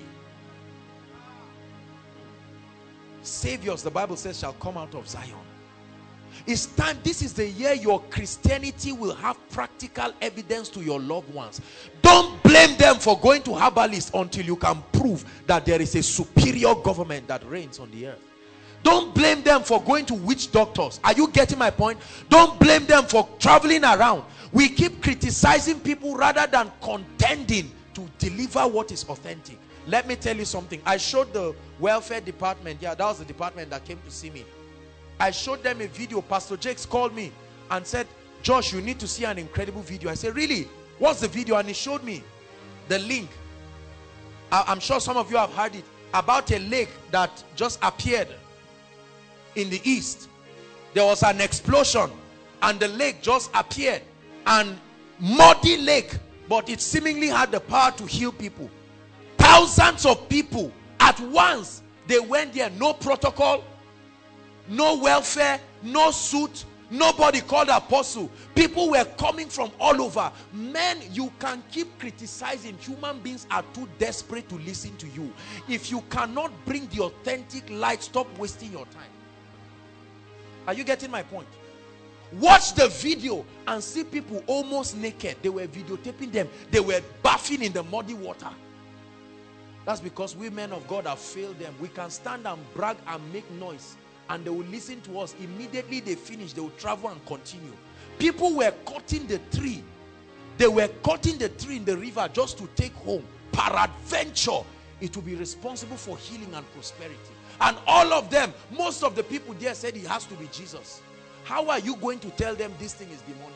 Saviors, the Bible says, shall come out of Zion. It's time. This is the year your Christianity will have practical evidence to your loved ones. Don't blame them for going to herbalists until you can prove that there is a superior government that reigns on the earth. Don't blame them for going to witch doctors. Are you getting my point? Don't blame them for traveling around. We keep criticizing people rather than contending to deliver what is authentic. Let me tell you something. I showed the welfare department. Yeah, that was the department that came to see me. I showed them a video. Pastor Jakes called me and said, Josh, you need to see an incredible video. I said, really? What's the video? And he showed me the link. I'm sure some of you have heard it, about a lake that just appeared in the east. There was an explosion and the lake just appeared, and muddy lake, but it seemingly had the power to heal people. Thousands of people at once, they went there. No protocol, no welfare, no suit, nobody called apostle. People were coming from all over. Men, you can keep criticizing. Human beings are too desperate to listen to you. If you cannot bring the authentic light, stop wasting your time. Are you getting my point? Watch the video and see people almost naked. They were videotaping them. They were bathing in the muddy water. That's because we men of God have failed them. We can stand and brag and make noise, and they will listen to us. Immediately they finish, they will travel and continue. People were cutting the tree. They were cutting the tree in the river just to take home. Peradventure, it will be responsible for healing and prosperity. And all of them, most of the people there said it has to be Jesus. How are you going to tell them this thing is demonic?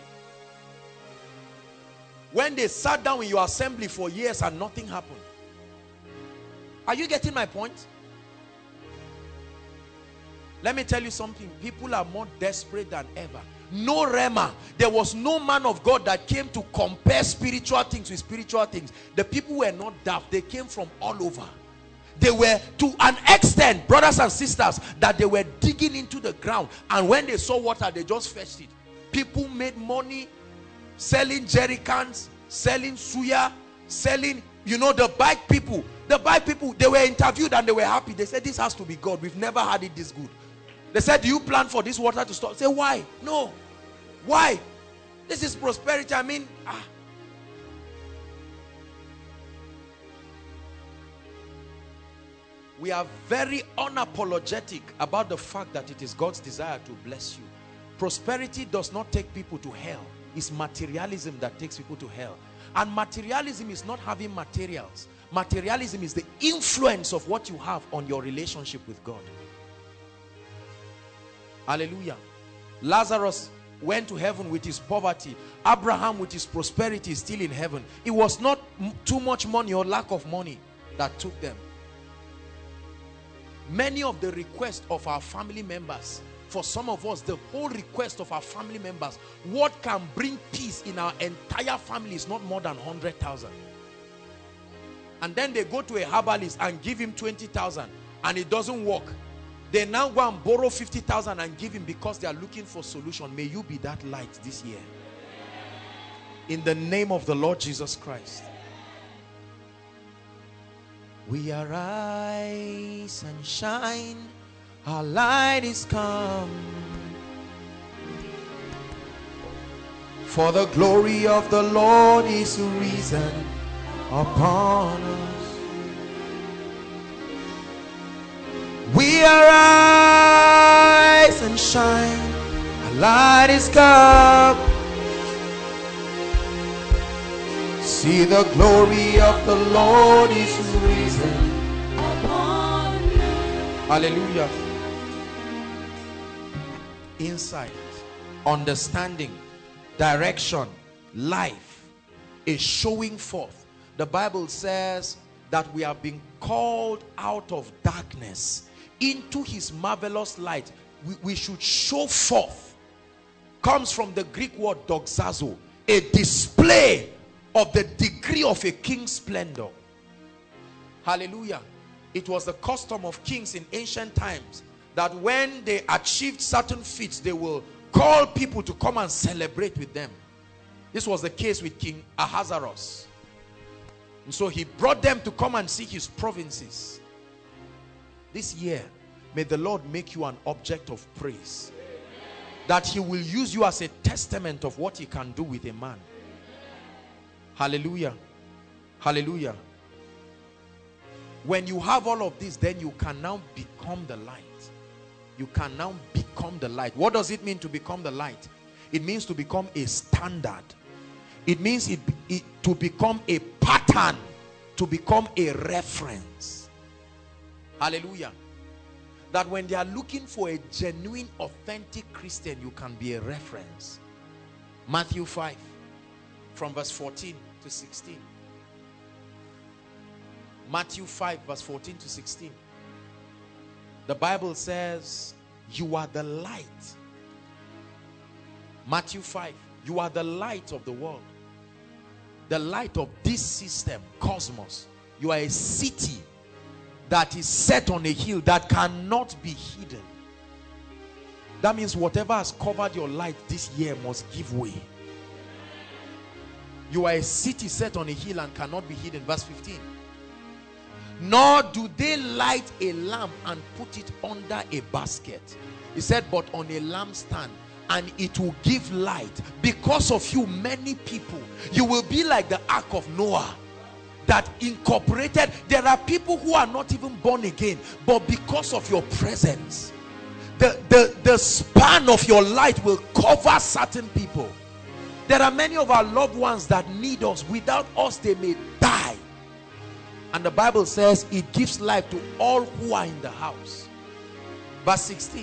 When they sat down in your assembly for years and nothing happened. Are you getting my point? Let me tell you something. People are more desperate than ever. No rhema. There was no man of God that came to compare spiritual things with spiritual things. The people were not daft. They came from all over. They were, to an extent, brothers and sisters, that they were digging into the ground, and when they saw water, they just fetched it. People made money selling jerry cans, selling suya, selling, you know, the bike people. The bike people, they were interviewed and they were happy. They said, this has to be God. We've never had it this good. They said, do you plan for this water to stop? Say, why? No. Why? This is prosperity. I mean, we are very unapologetic about the fact that it is God's desire to bless you. Prosperity does not take people to hell. It's materialism that takes people to hell. And materialism is not having materials. Materialism is the influence of what you have on your relationship with God. Hallelujah. Lazarus went to heaven with his poverty. Abraham with his prosperity is still in heaven. It was not too much money or lack of money that took them. Many of the requests of our family members, for some of us, the whole request of our family members, what can bring peace in our entire family is not more than 100,000. And then they go to a herbalist and give him 20,000 and it doesn't work. They now go and borrow 50,000 and give him because they are looking for solution. May you be that light this year. In the name of the Lord Jesus Christ. We arise and shine, our light is come, for the glory of the Lord is risen upon us. We arise and shine, our light is come. See, the glory of the Lord is risen upon you. Hallelujah. Insight, understanding, direction, life is showing forth. The Bible says that we have been called out of darkness into his marvelous light. We should show forth. Comes from the Greek word doxazo, a display of the degree of a king's splendor. Hallelujah. It was the custom of kings in ancient times that when they achieved certain feats, they will call people to come and celebrate with them. This was the case with King Ahasuerus. And so he brought them to come and see his provinces. This year, may the Lord make you an object of praise. That he will use you as a testament of what he can do with a man. Hallelujah. Hallelujah. When you have all of this, then you can now become the light. You can now become the light. What does it mean to become the light? It means to become a standard. It means to become a pattern, to become a reference. Hallelujah. That when they are looking for a genuine, authentic Christian, you can be a reference. Matthew 5, from verse 14 to 16. Matthew 5, verse 14 to 16. The Bible says, you are the light. Matthew 5, you are the light of the world. The light of this system, cosmos. You are a city that is set on a hill that cannot be hidden. That means whatever has covered your light this year must give way. You are a city set on a hill and cannot be hidden. Verse 15. Nor do they light a lamp and put it under a basket. He said, but on a lampstand, and it will give light. Because of you, many people, you will be like the ark of Noah that incorporated. There are people who are not even born again, but because of your presence, the span of your light will cover certain people. There are many of our loved ones that need us. Without us, they may die. And the Bible says it gives life to all who are in the house. Verse 16.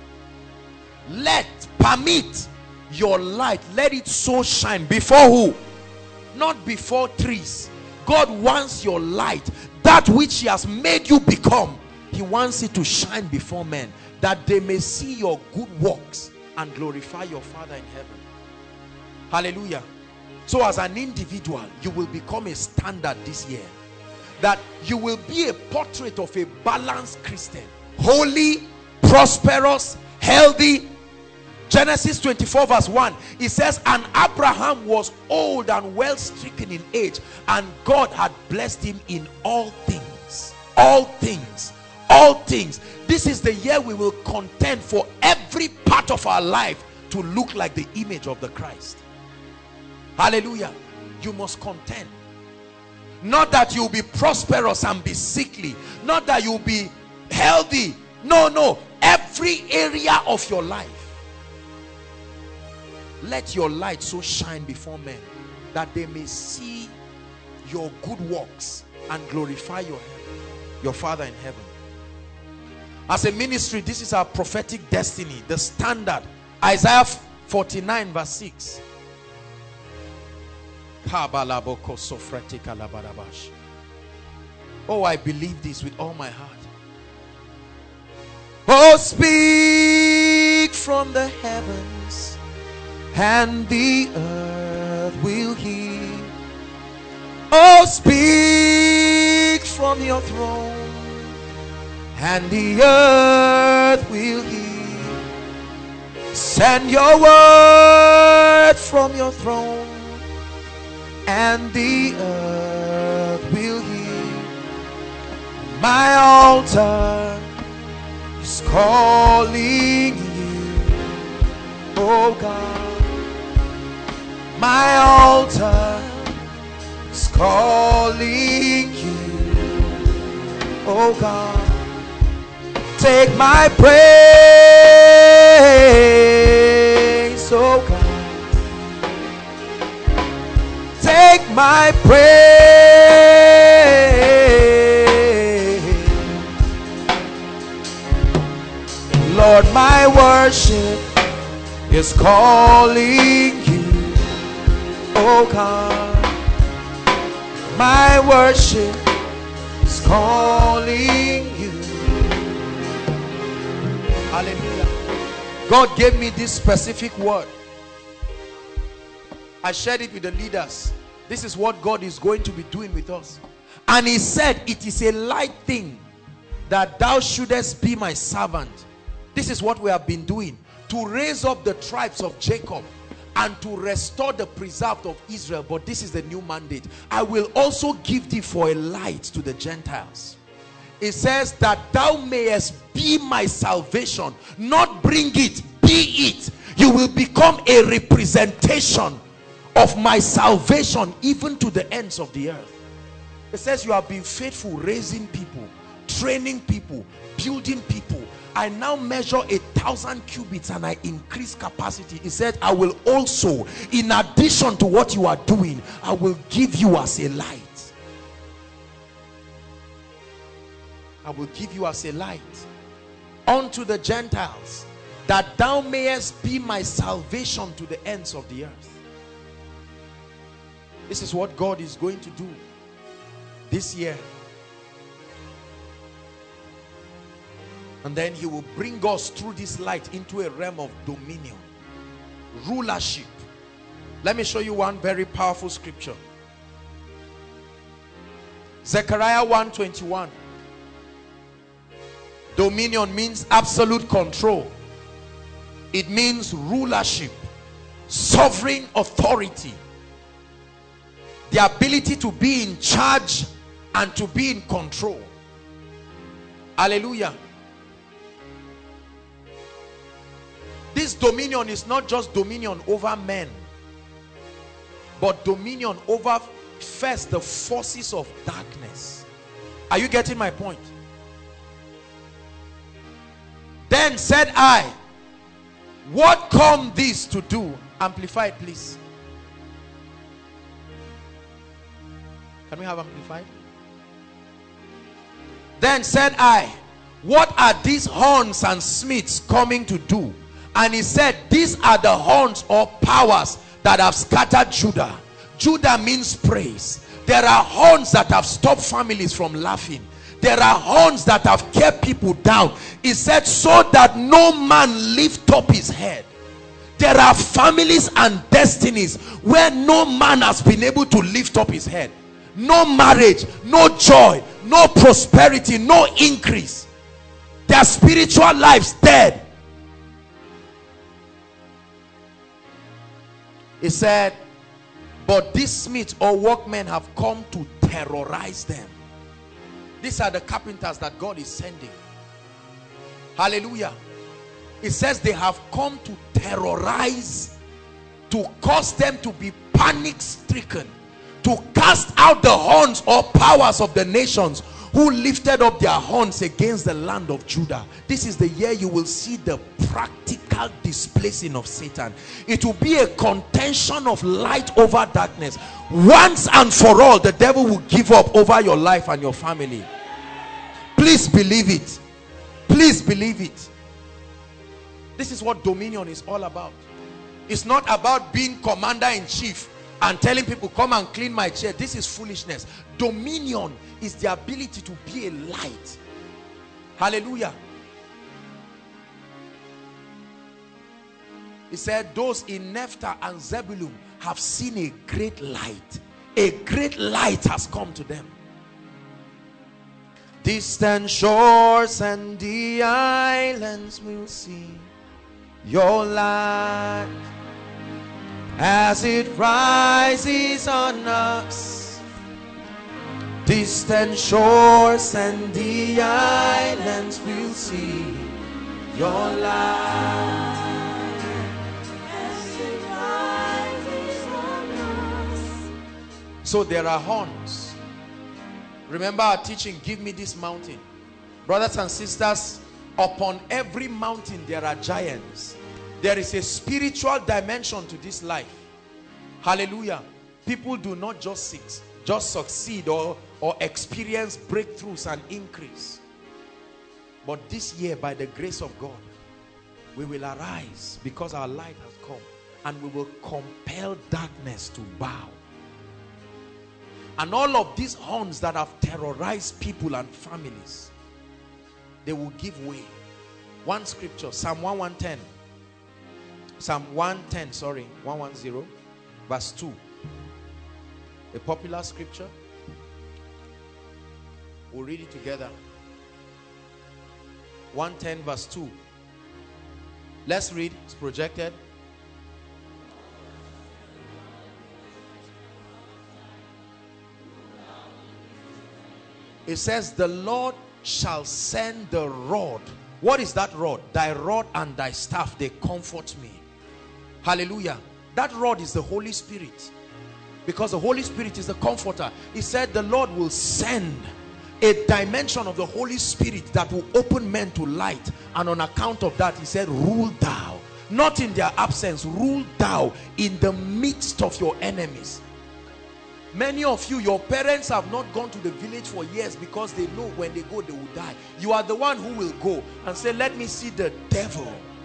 Permit your light, let it so shine. Before who? Not before trees. God wants your light, that which he has made you become. He wants it to shine before men, that they may see your good works and glorify your Father in heaven. Hallelujah. So as an individual, you will become a standard this year, that you will be a portrait of a balanced Christian, holy, prosperous, healthy. Genesis 24 verse 1, it says, and Abraham was old and well stricken in age, and God had blessed him in all things. All things. All things. This is the year we will contend for every part of our life to look like the image of the Christ. Hallelujah. You must contend. Not that you'll be prosperous and be sickly. Not that you'll be healthy. No, no. Every area of your life. Let your light so shine before men that they may see your good works and glorify your Father in heaven. As a ministry, this is our prophetic destiny, the standard. Isaiah 49 verse 6. Oh, I believe this with all my heart. Oh, speak from the heavens, and the earth will hear. Oh, speak from your throne, and the earth will hear. Send your word from your throne, and the earth will hear. My altar is calling you, oh God. My altar is calling you, oh God. Take my praise, oh God. Take my praise, Lord. My worship is calling you, oh God. My worship is calling you. Hallelujah. God gave me this specific word. I shared it with the leaders. This is what God is going to be doing with us. And he said, it is a light thing that thou shouldest be my servant. This is what we have been doing, to raise up the tribes of Jacob and to restore the preserved of Israel. But this is the new mandate. I will also give thee for a light to the Gentiles. It says that thou mayest be my salvation, not bring it, be it. You will become a representation of my salvation even to the ends of the earth. It says you have been faithful, raising people, training people, building people. I now measure 1,000 cubits and I increase capacity. He said, I will also, in addition to what you are doing, I will give you as a light. I will give you as a light unto the Gentiles, that thou mayest be my salvation to the ends of the earth. This is what God is going to do this year. And then he will bring us through this light into a realm of dominion, rulership. Let me show you one very powerful scripture. Zechariah 1:21. Dominion means absolute control. It means rulership, sovereign authority, the ability to be in charge and to be in control. Hallelujah. This dominion is not just dominion over men, but dominion over first the forces of darkness. Are you getting my point? Then said I, what come this to do? Amplified, please. Can we have amplified? Then said I, what are these horns and smiths coming to do? And he said, these are the horns or powers that have scattered Judah. Judah means praise. There are horns that have stopped families from laughing. There are horns that have kept people down. He said, so that no man lift up his head. There are families and destinies where no man has been able to lift up his head. No marriage, no joy, no prosperity, no increase. Their spiritual lives dead. He said, but these smiths or workmen have come to terrorize them. These are the carpenters that God is sending. Hallelujah. It says they have come to terrorize, to cause them to be panic stricken, to cast out the horns or powers of the nations who lifted up their horns against the land of Judah. This is the year you will see the practical displacing of Satan. It will be a contention of light over darkness. Once and for all, the devil will give up over your life and your family. Please believe it. Please believe it. This is what dominion is all about. It's not about being commander-in-chief and telling people, come and clean my chair. This is foolishness. Dominion is the ability to be a light. Hallelujah. He said, those in Naphtali and Zebulun have seen a great light. A great light has come to them. Distant shores and the islands will see your light as it rises on us. Distant shores and the islands will see your light as it rises on us. So there are horns. Remember our teaching, give me this mountain. Brothers and sisters, upon every mountain there are giants. There is a spiritual dimension to this life. Hallelujah. People do not just succeed or experience breakthroughs and increase. But this year, by the grace of God, we will arise because our light has come, and we will compel darkness to bow. And all of these horns that have terrorized people and families, they will give way. One scripture, Psalm 110, Psalm 110, sorry, 110, verse 2. A popular scripture. We'll read it together. 110 verse 2. Let's read. It's projected. It says, the Lord shall send the rod. What is that rod? Thy rod and thy staff, they comfort me. Hallelujah. That rod is the Holy Spirit, because the Holy Spirit is the comforter. He said the Lord will send a dimension of the Holy Spirit that will open men to light, and on account of that he said, rule thou. Not in their absence, rule thou in the midst of your enemies. Many of you, your parents have not gone to the village for years because they know when they go they will die. You are the one who will go and say, let me see the devil.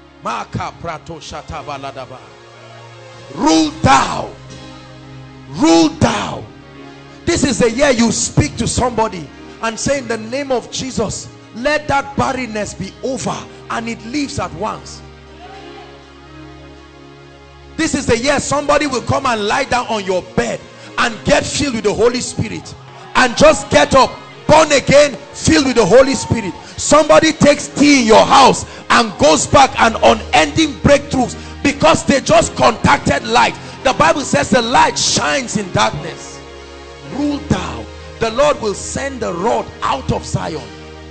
Rule thou. Rule thou. This is the year you speak to somebody and say, in the name of Jesus, let that barrenness be over, and it leaves at once. This is the year somebody will come and lie down on your bed and get filled with the Holy Spirit, and just get up, born again, filled with the Holy Spirit. Somebody takes tea in your house and goes back, and unending breakthroughs, because they just contacted light. The Bible says the light shines in darkness. Rule thou. The Lord will send the rod out of Zion.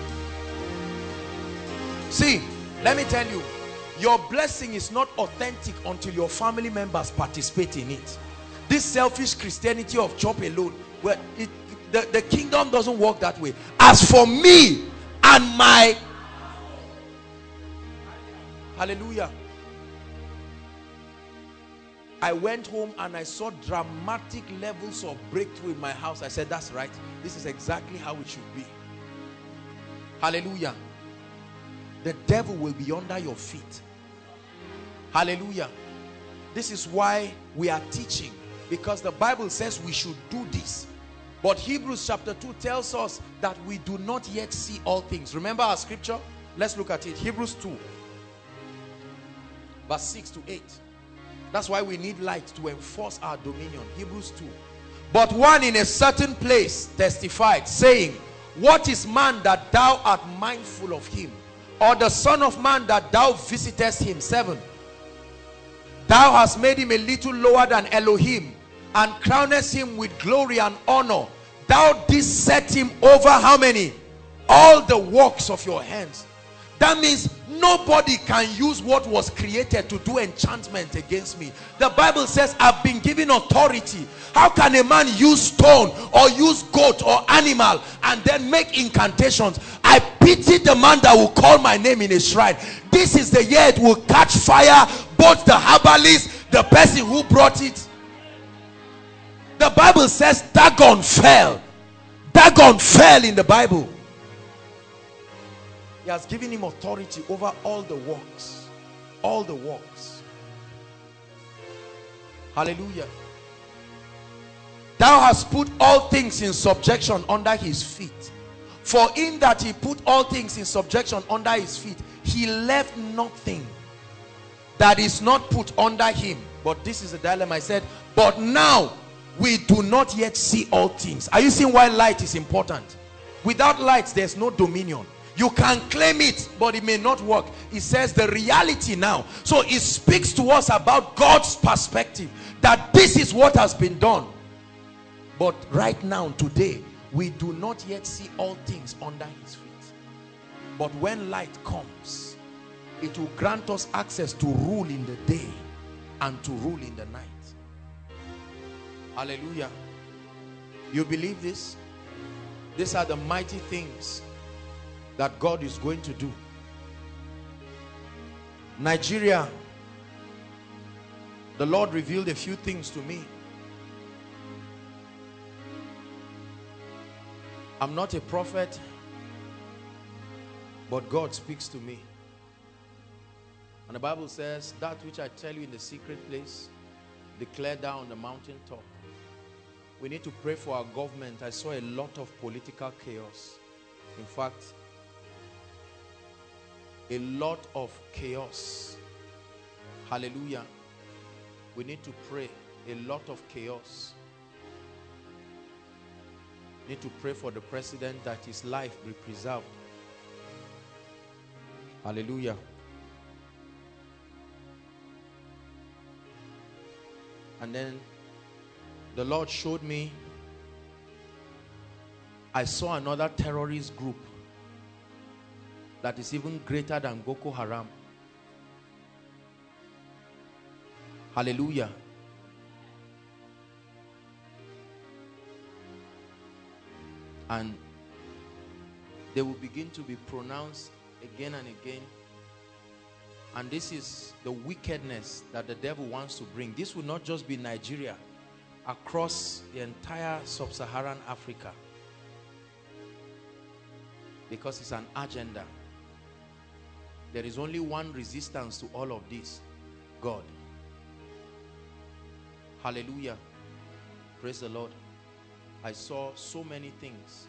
See, let me tell you, your blessing is not authentic until your family members participate in it. This selfish Christianity of chop alone, where the kingdom doesn't work that way. As for me and my, hallelujah, I went home and I saw dramatic levels of breakthrough in my house. I said, that's right, this is exactly how it should be. Hallelujah. The devil will be under your feet. Hallelujah. This is why we are teaching, because the Bible says we should do this. But Hebrews chapter 2 tells us that we do not yet see all things. Remember our scripture? Let's look at it. Hebrews 2 verse 6 to 8. That's why we need light to enforce our dominion. Hebrews 2. But one in a certain place testified, saying, what is man that thou art mindful of him? Or the son of man that thou visitest him? 7. Thou hast made him a little lower than Elohim, and crownest him with glory and honor. Thou didst set him over how many? All the works of your hands. That means nobody can use what was created to do enchantment against me. The Bible says I've been given authority. How can a man use stone or use goat or animal and then make incantations? I pity the man that will call my name in a shrine. This is the year it will catch fire. Both the herbalist, the person who brought it. The Bible says Dagon fell. Dagon fell in the Bible. He has given him authority over all the works. All the works. Hallelujah. Thou hast put all things in subjection under his feet. For in that he put all things in subjection under his feet, he left nothing that is not put under him. But this is the dilemma. I said, but now we do not yet see all things. Are you seeing why light is important? Without light, there's no dominion. You can claim it, but it may not work. It says the reality now. So it speaks to us about God's perspective, that this is what has been done. But right now, today, we do not yet see all things under his feet. But when light comes, it will grant us access to rule in the day and to rule in the night. Hallelujah. You believe this? These are the mighty things that God is going to do. Nigeria, the Lord revealed a few things to me. I'm not a prophet, but God speaks to me. And the Bible says, that which I tell you in the secret place, declare down on the mountaintop. We need to pray for our government. I saw a lot of political chaos. In fact, a lot of chaos. Hallelujah. We need to pray. A lot of chaos. We need to pray for the president, that his life be preserved. Hallelujah. And then the Lord showed me, I saw another terrorist group that is even greater than Boko Haram. Hallelujah. And they will begin to be pronounced again and again. And this is the wickedness that the devil wants to bring. This will not just be Nigeria, across the entire sub-Saharan Africa. Because it's an agenda. There is only one resistance to all of this: God. Hallelujah. Praise the Lord. I saw so many things.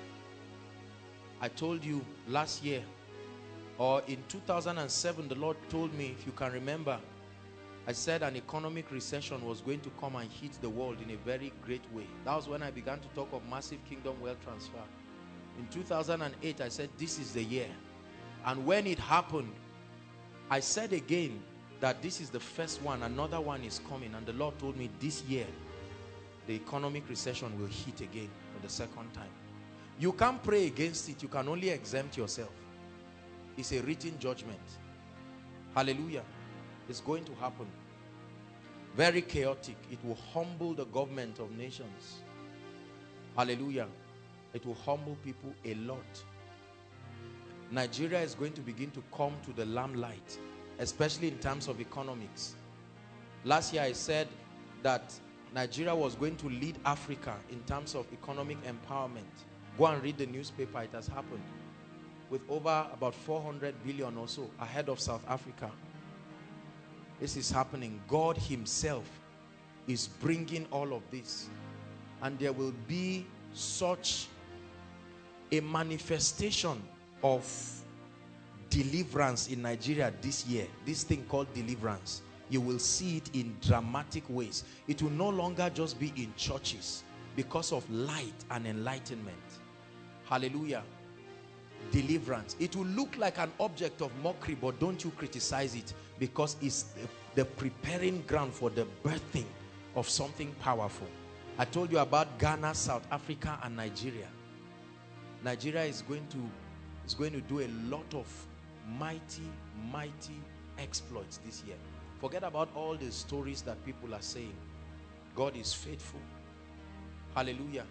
I told you last year, or in 2007, the Lord told me, if you can remember, I said an economic recession was going to come and hit the world in a very great way. That was when I began to talk of massive kingdom wealth transfer. In 2008, I said this is the year. And when it happened, I said again that this is the first one, another one is coming. And the Lord told me this year, the economic recession will hit again for the second time. You can't pray against it. You can only exempt yourself. It's a written judgment. Hallelujah. It's going to happen. Very chaotic. It will humble the government of nations. Hallelujah. It will humble people a lot. Nigeria is going to begin to come to the limelight, especially in terms of economics. Last year I said that Nigeria was going to lead Africa in terms of economic empowerment. Go and read the newspaper. It has happened. With over about 400 billion or so ahead of South Africa. This is happening. God himself is bringing all of this. And there will be such a manifestation of deliverance in Nigeria this year. This thing called deliverance. You will see it in dramatic ways. It will no longer just be in churches because of light and enlightenment. Hallelujah. Deliverance. It will look like an object of mockery, but don't you criticize it, because it's the preparing ground for the birthing of something powerful. I told you about Ghana, South Africa, and Nigeria. Nigeria is going to do a lot of mighty exploits this year. Forget about all the stories that people are saying. God is faithful. Hallelujah.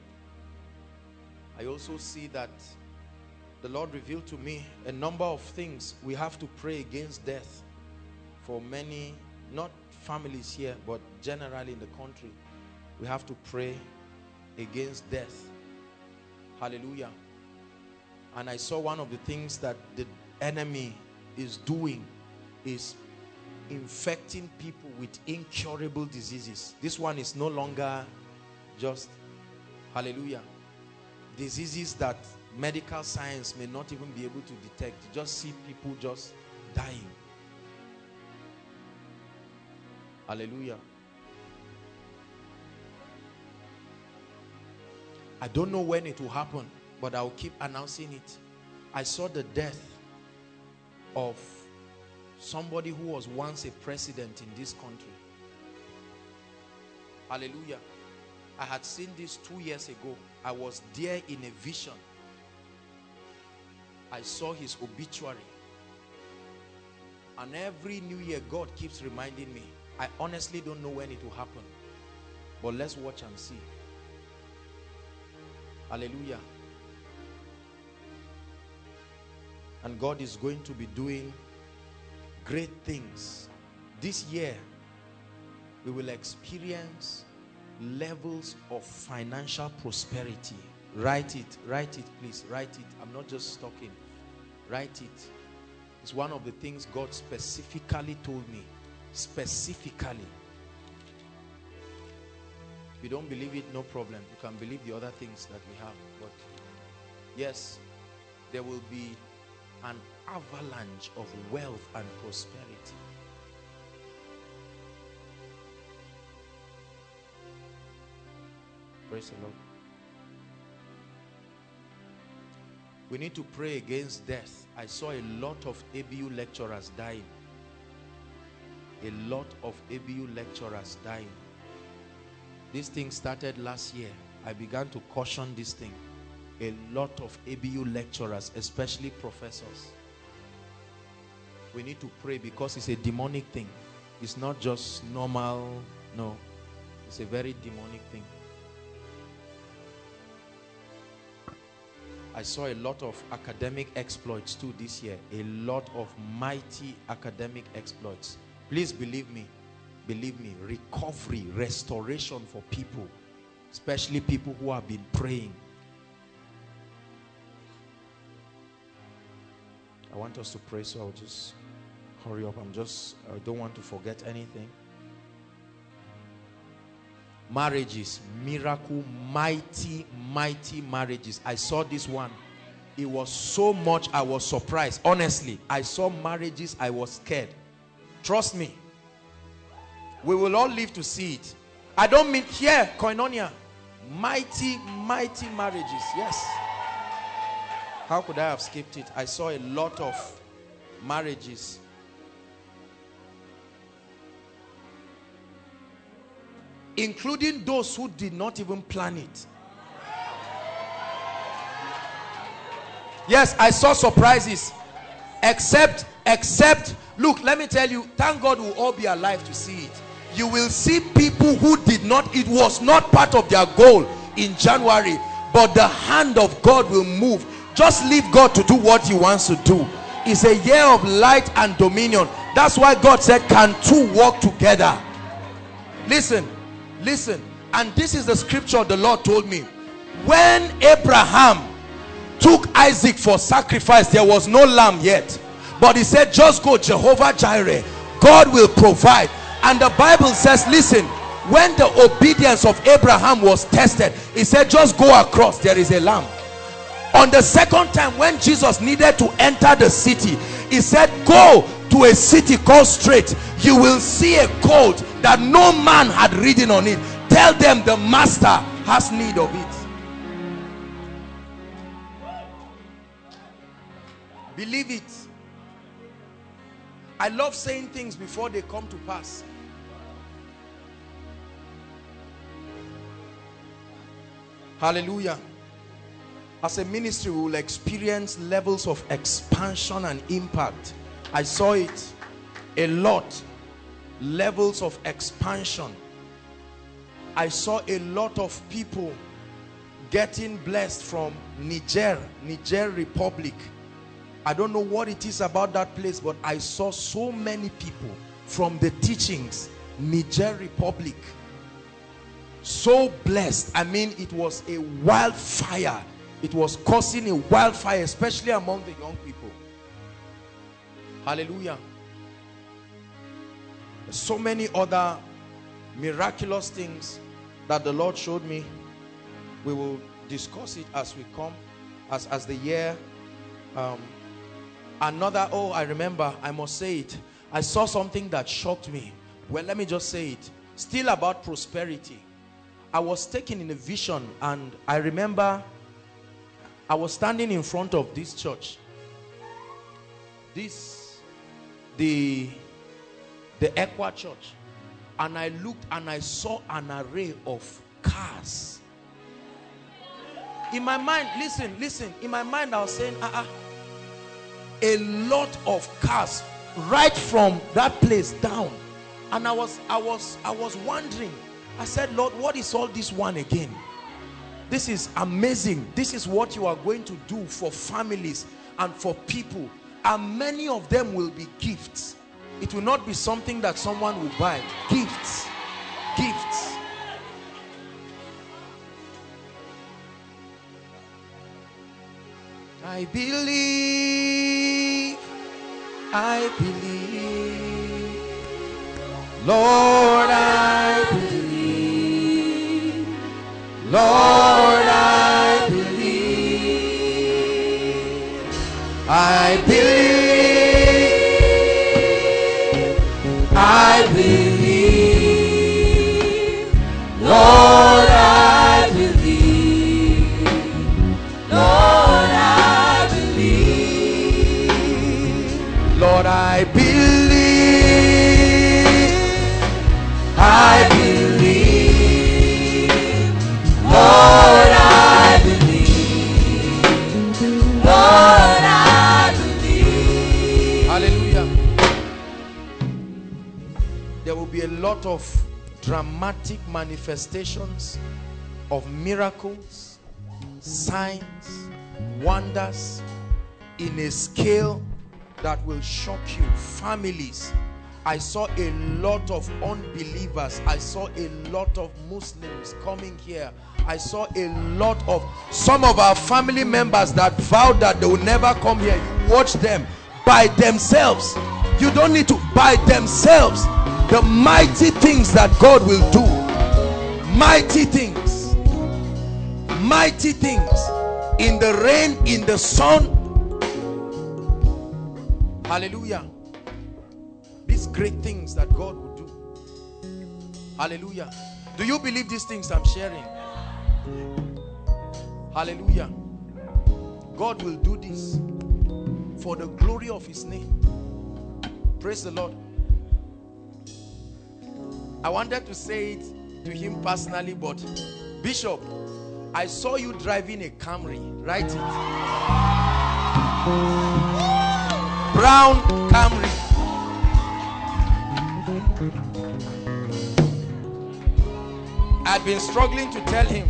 I also see that the Lord revealed to me a number of things. We have to pray against death for many, not families here, but generally in the country. We have to pray against death. Hallelujah. And I saw one of the things that the enemy is doing is infecting people with incurable diseases. This one is no longer just, hallelujah, diseases that medical science may not even be able to detect. You just see people just dying. Hallelujah. I don't know when it will happen, but I will keep announcing it. I saw the death of somebody who was once a president in this country. Hallelujah. I had seen this 2 years ago. I was there in a vision. I saw his obituary. And every new year, God keeps reminding me. I honestly don't know when it will happen. But let's watch and see. Hallelujah. And God is going to be doing great things. This year, we will experience levels of financial prosperity. Write it, please, write it. I'm not just talking. Write it. It's one of the things God specifically told me. Specifically. If you don't believe it, no problem. You can believe the other things that we have. But yes, there will be an avalanche of wealth and prosperity. Praise the Lord. We need to pray against death. I saw a lot of ABU lecturers dying. A lot of ABU lecturers dying. This thing started last year. I began to caution this thing. A lot of ABU lecturers, especially professors. We need to pray because it's a demonic thing. It's not just normal. No. It's a very demonic thing. I saw a lot of academic exploits too this year. A lot of mighty academic exploits. Please believe me. Believe me. Recovery, restoration for people. Especially people who have been praying. I want us to pray, so I'll just hurry up. I don't want to forget anything. Marriages, miracle, mighty marriages. I saw this one. It was so much I was surprised. Honestly, I saw marriages, I was scared. Trust me. We will all live to see it. I don't mean here, Koinonia. Mighty, mighty marriages. Yes. How could I have skipped it? I saw a lot of marriages. Including those who did not even plan it. Yes, I saw surprises. Except, look, let me tell you, thank God we'll all be alive to see it. You will see people who did not, it was not part of their goal in January, but the hand of God will move. Just leave God to do what he wants to do. It's a year of light and dominion. That's why God said, can two walk together? Listen, and this is the scripture the Lord told me. When Abraham took Isaac for sacrifice, there was no lamb yet, but he said, just go, Jehovah Jireh, God will provide. And the Bible says, listen, when the obedience of Abraham was tested, he said, just go across, there is a lamb. On the second time, when Jesus needed to enter the city, he said, go to a city called Straight. You will see a colt that no man had ridden on it. Tell them the master has need of it. Believe it. I love saying things before they come to pass. Hallelujah. As a ministry, we will experience levels of expansion and impact. I saw it a lot. Levels of expansion. I saw a lot of people getting blessed from Niger Republic. I don't know what it is about that place, but I saw so many people from the teachings. Niger Republic, so blessed. I mean, it was a wildfire. It was causing a wildfire, especially among the young people. Hallelujah. So many other miraculous things that the Lord showed me. We will discuss it as we come, as the year. I remember, I must say it. I saw something that shocked me. Well, let me just say it. Still about prosperity. I was taken in a vision, and I remember I was standing in front of this church. The Equa Church. And I looked and I saw an array of cars. In my mind, listen. In my mind, I was saying, a lot of cars right from that place down. And I was wondering. I said, Lord, what is all this one again? This is amazing. This is what you are going to do for families and for people. And many of them will be gifts. It will not be something that someone will buy. Gifts. Gifts. I believe. Lord, I believe. Lord, I believe. I believe. Lord, I believe. Lord, I believe. Lord, I believe. I believe. Lord, I believe. Lord, I believe. Hallelujah. There will be a lot of dramatic manifestations of miracles, signs, wonders in a scale that will shock you. Families. I saw a lot of unbelievers. I saw a lot of Muslims coming here. I saw a lot of some of our family members that vowed that they will never come here. You watch them by themselves. You don't need to, by themselves. The mighty things that God will do. Mighty things. Mighty things. In the rain, in the sun. Hallelujah. These great things that God will do. Hallelujah. Do you believe these things I'm sharing? Hallelujah. God will do this for the glory of his name. Praise the Lord. I wanted to say it to him personally, but Bishop, I saw you driving a Camry. Write it. Brown Camry. I've been struggling to tell him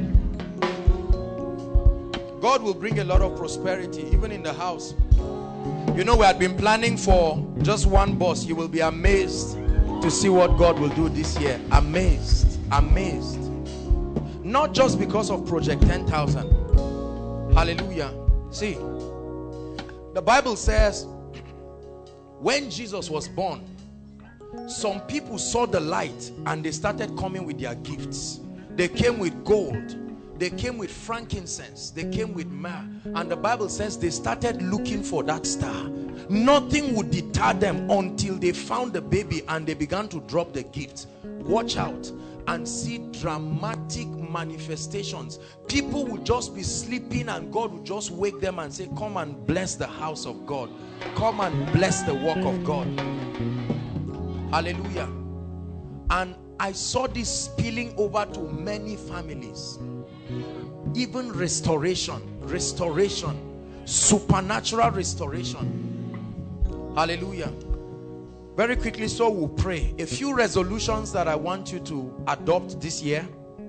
God will bring a lot of prosperity even in the house. You know, we had been planning for just one bus. You will be amazed to see what God will do this year. Amazed. Amazed. Not just because of Project 10,000. Hallelujah. See, the Bible says when Jesus was born, some people saw the light and they started coming with their gifts. They came with gold, they came with frankincense, they came with myrrh, and the Bible says they started looking for that star. Nothing would deter them until they found the baby and they began to drop the gifts. Watch out and see dramatic manifestations. People would just be sleeping and God would just wake them and say, come and bless the house of God, come and bless the work of God. Hallelujah. And I saw this spilling over to many families. Even restoration, supernatural restoration. Hallelujah. Very quickly, so we'll pray. A few resolutions that I want you to adopt this year.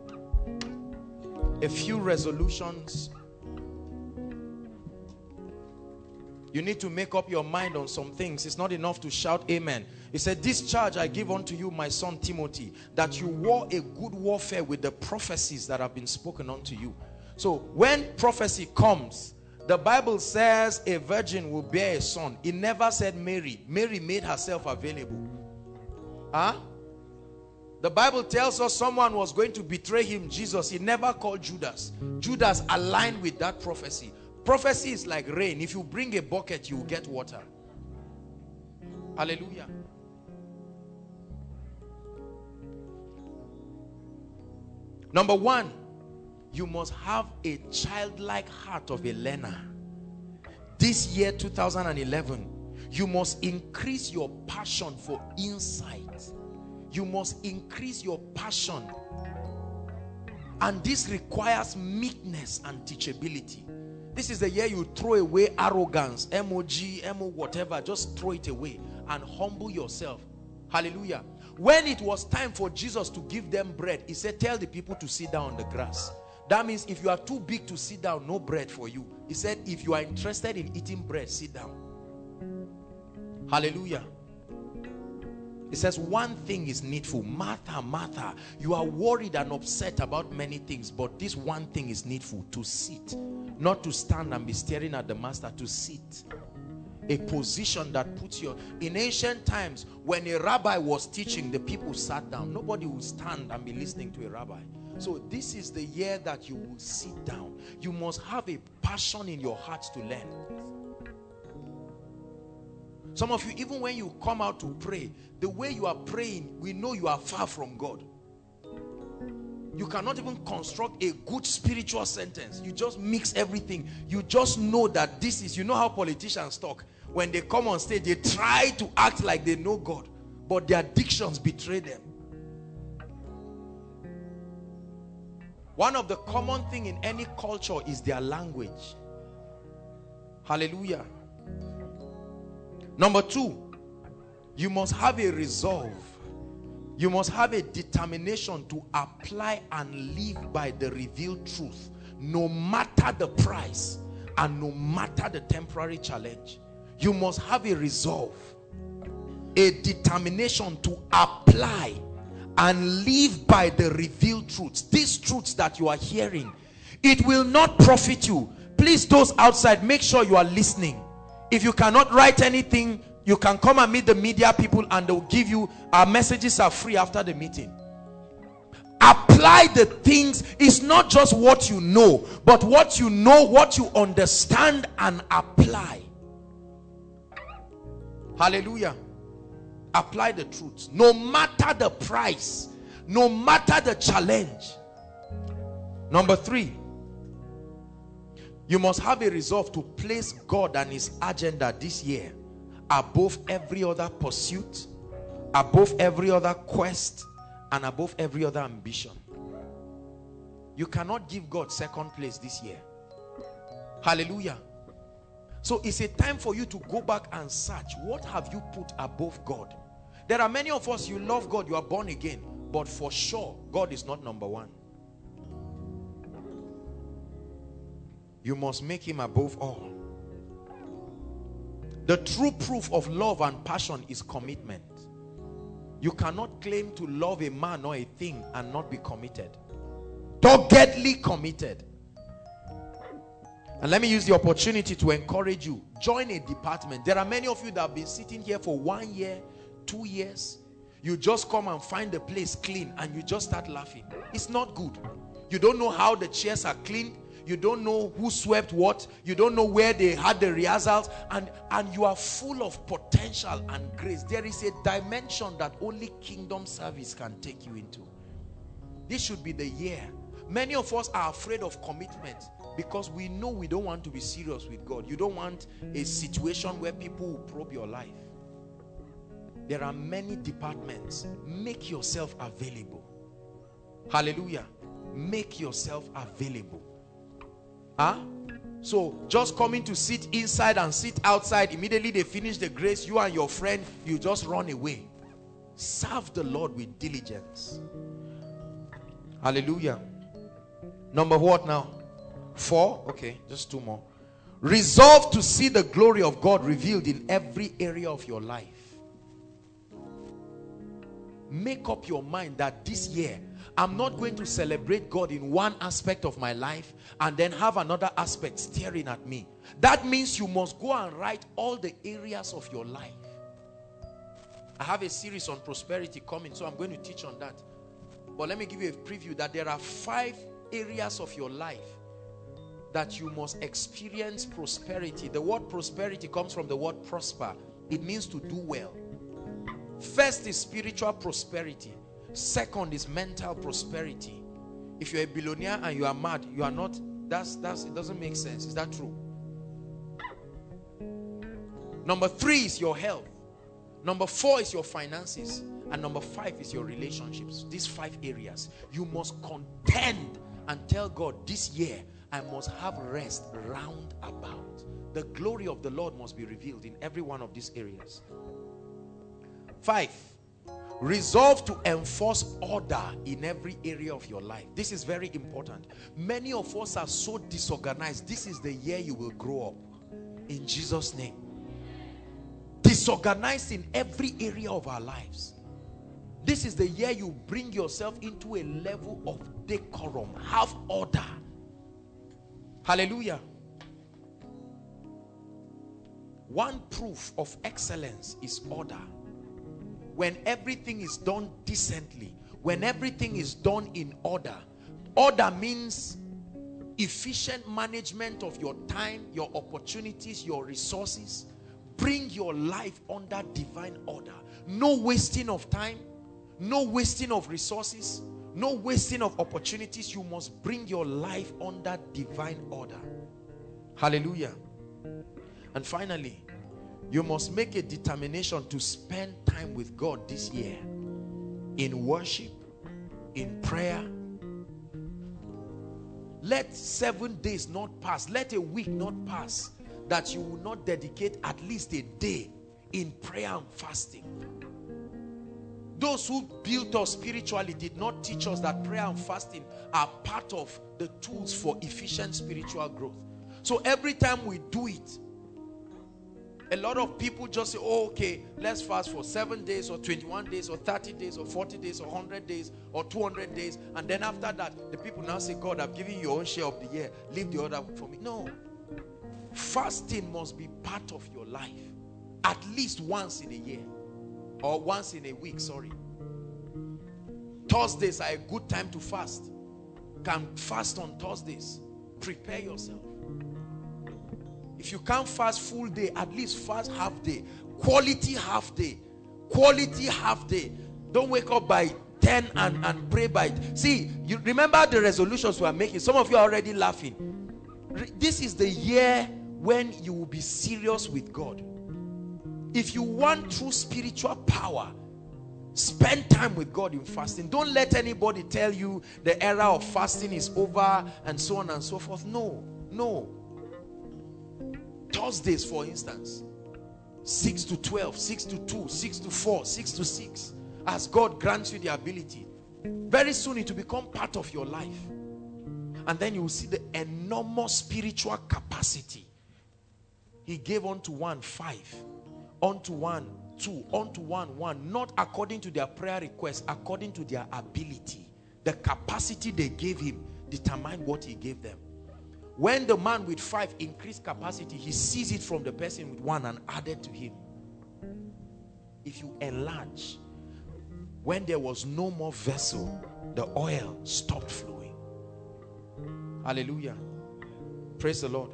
A few resolutions. You need to make up your mind on some things. It's not enough to shout amen. He said, this charge I give unto you, my son Timothy, that you war a good warfare with the prophecies that have been spoken unto you. So when prophecy comes, the Bible says a virgin will bear a son. It never said Mary. Mary made herself available. Huh? The Bible tells us someone was going to betray him, Jesus. He never called Judas. Judas aligned with that prophecy. Prophecy is like rain. If you bring a bucket, you will get water. Hallelujah. Number one, you must have a childlike heart of a learner. This year 2011, you must increase your passion for insight. You must increase your passion, and this requires meekness and teachability. This is the year you throw away arrogance, MOG, MO whatever. Just throw it away and humble yourself. Hallelujah. When it was time for Jesus to give them bread, he said, tell the people to sit down on the grass. That means if you are too big to sit down, no bread for you. He said, if you are interested in eating bread, sit down. Hallelujah. It says one thing is needful. Martha, Martha, you are worried and upset about many things, but this one thing is needful: to sit. Not to stand and be staring at the master, to sit. A position that puts you... In ancient times, when a rabbi was teaching, the people sat down. Nobody would stand and be listening to a rabbi. So this is the year that you will sit down. You must have a passion in your heart to learn. Some of you, even when you come out to pray, the way you are praying, we know you are far from God. You cannot even construct a good spiritual sentence. You just mix everything. You just know that this is... You know how politicians talk? When they come on stage, they try to act like they know God, but their dictions betray them. One of the common things in any culture is their language. Hallelujah. Number two, you must have a resolve. You must have a determination to apply and live by the revealed truth, no matter the price and no matter the temporary challenge. You must have a resolve, a determination to apply and live by the revealed truths. These truths that you are hearing, it will not profit you. Please, those outside, make sure you are listening. If you cannot write anything, you can come and meet the media people and they'll give you... Our messages are free after the meeting. Apply the things. It's not just what you know, but what you know, what you understand, and apply. Hallelujah. Apply the truths, no matter the price no matter the challenge. Number 3, you must have a resolve to place God and his agenda this year above every other pursuit, above every other quest, and above every other ambition. You cannot give God second place this year. Hallelujah. So it's a time for you to go back and search. What have you put above God? There are many of us, you love God, you are born again, but for sure, God is not number 1. You must make him above all. The true proof of love and passion is commitment. You cannot claim to love a man or a thing and not be committed. Doggedly committed. And let me use the opportunity to encourage you. Join a department. There are many of you that have been sitting here for 1 year, 2 years. You just come and find the place clean and you just start laughing. It's not good. You don't know how the chairs are cleaned. You don't know who swept what. You don't know where they had the rehearsals. And you are full of potential and grace. There is a dimension that only kingdom service can take you into. This should be the year. Many of us are afraid of commitment because we know we don't want to be serious with God. You don't want a situation where people will probe your life. There are many departments. Make yourself available. Hallelujah. Make yourself available. So just coming to sit inside and sit outside, immediately they finish the grace, you and your friend, you just run away. Serve the Lord with diligence. Hallelujah. Number what now? 4? Okay, just 2 more. Resolve to see the glory of God revealed in every area of your life. Make up your mind that this year, I'm not going to celebrate God in one aspect of my life and then have another aspect staring at me. That means you must go and write all the areas of your life. I have a series on prosperity coming, so I'm going to teach on that. But let me give you a preview that there are 5 areas of your life that you must experience prosperity. The word prosperity comes from the word prosper. It means to do well. First is spiritual prosperity. Second is mental prosperity. If you're a billionaire and you are mad, you are not, it doesn't make sense. Is that true? Number 3 is your health. Number 4 is your finances. And number 5 is your relationships. These 5 areas. You must contend and tell God, this year I must have rest round about. The glory of the Lord must be revealed in every one of these areas. 5, resolve to enforce order in every area of your life. This is very important. Many of us are so disorganized. This is the year you will grow up. In Jesus' name. Disorganized in every area of our lives. This is the year you bring yourself into a level of decorum. Have order. Hallelujah. One proof of excellence is order. When everything is done decently, when everything is done in order. Order means efficient management of your time, your opportunities, your resources. Bring your life under divine order. No wasting of time, no wasting of resources, no wasting of opportunities. You must bring your life under divine order. Hallelujah. And finally, you must make a determination to spend time with God this year in worship, in prayer. Let 7 days not pass, let a week not pass that you will not dedicate at least a day in prayer and fasting. Those who built us spiritually did not teach us that prayer and fasting are part of the tools for efficient spiritual growth. So every time we do it, a lot of people just say, oh, okay, let's fast for 7 days or 21 days or 30 days or 40 days or 100 days or 200 days. And then after that, the people now say, God, I've given you your own share of the year. Leave the other for me. No. Fasting must be part of your life. At least once in a year. Or once in a week, sorry. Thursdays are a good time to fast. Can fast on Thursdays. Prepare yourself. If you can't fast full day, at least fast half day. Quality half day. Quality half day. Don't wake up by 10 and pray by it. See, you remember the resolutions we are making. Some of you are already laughing. This is the year when you will be serious with God. If you want true spiritual power, spend time with God in fasting. Don't let anybody tell you the era of fasting is over and so on and so forth. No. Thursdays, for instance, 6 to 12, 6 to 2, 6 to 4, 6 to 6. As God grants you the ability, very soon it will become part of your life. And then you will see the enormous spiritual capacity. He gave unto one 5, unto one 2, unto one 1, not according to their prayer request, according to their ability. The capacity they gave him determined what he gave them. When the man with 5 increased capacity, he seized it from the person with 1 and added to him. If you enlarge, when there was no more vessel, the oil stopped flowing. Hallelujah. Praise the Lord.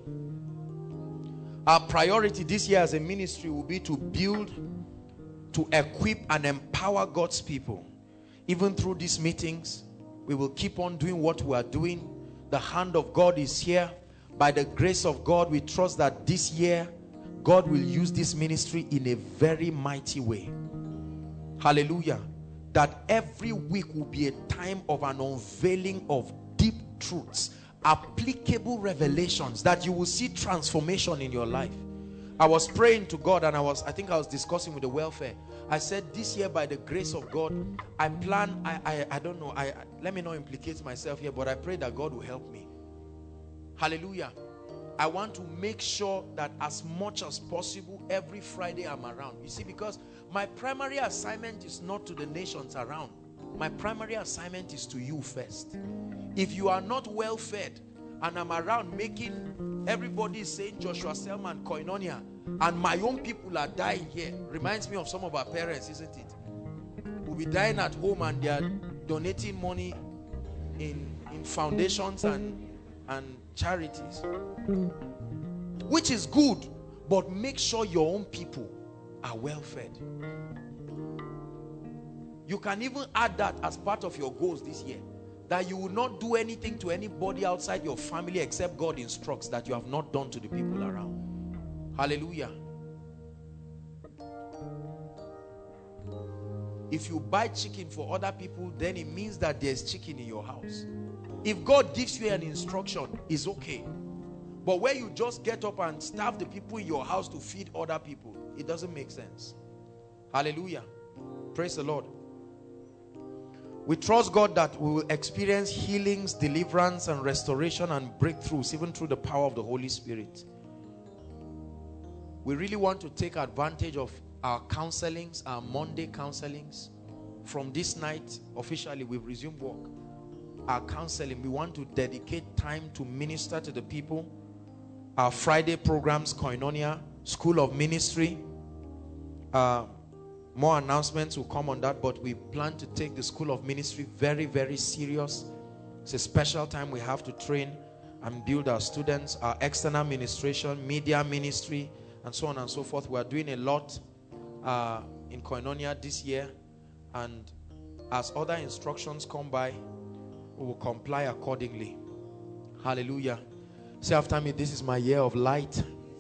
Our priority this year as a ministry will be to build, to equip and empower God's people. Even through these meetings, we will keep on doing what we are doing. The hand of God is here. By the grace of God, we trust that this year God will use this ministry in a very mighty way. Hallelujah. That every week will be a time of an unveiling of deep truths, applicable revelations, that you will see transformation in your life. I was praying to God, and I think I was discussing with the welfare. I said, this year by the grace of God, I plan, I don't know, let me not implicate myself here, but I pray that God will help me. Hallelujah. I want to make sure that as much as possible every Friday I'm around. You see, because my primary assignment is not to the nations around. My primary assignment is to you first. If you are not well fed and I'm around making, everybody is saying Joshua Selman, Koinonia, and my own people are dying here. Reminds me of some of our parents, isn't it? We'll be dying at home and they are donating money in foundations and charities, which is good, but make sure your own people are well fed. You can even add that as part of your goals this year, that you will not do anything to anybody outside your family except God instructs, that you have not done to the people around. Hallelujah. If you buy chicken for other people, then it means that there's chicken in your house. If God gives you an instruction, it's okay. But where you just get up and starve the people in your house to feed other people, it doesn't make sense. Hallelujah. Praise the Lord. We trust God that we will experience healings, deliverance, and restoration and breakthroughs, even through the power of the Holy Spirit. We really want to take advantage of our counselings, our Monday counselings. From this night, officially, we've resumed work. Our counseling, we want to dedicate time to minister to the people. Our Friday programs, Koinonia, School of Ministry. More announcements will come on that, but we plan to take the School of Ministry very, very serious. It's a special time we have to train and build our students, our external administration, media ministry, and so on and so forth. We are doing a lot in Koinonia this year, and as other instructions come by, we will comply accordingly. Hallelujah. Say after me, this is my year of light.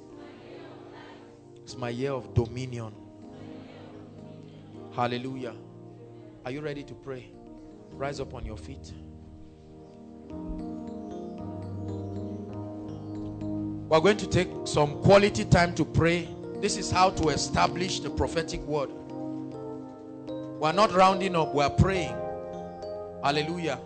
It's my year of dominion. Hallelujah. Are you ready to pray? Rise up on your feet. We're going to take some quality time to pray. This is how to establish the prophetic word. We're not rounding up, we're praying. Hallelujah.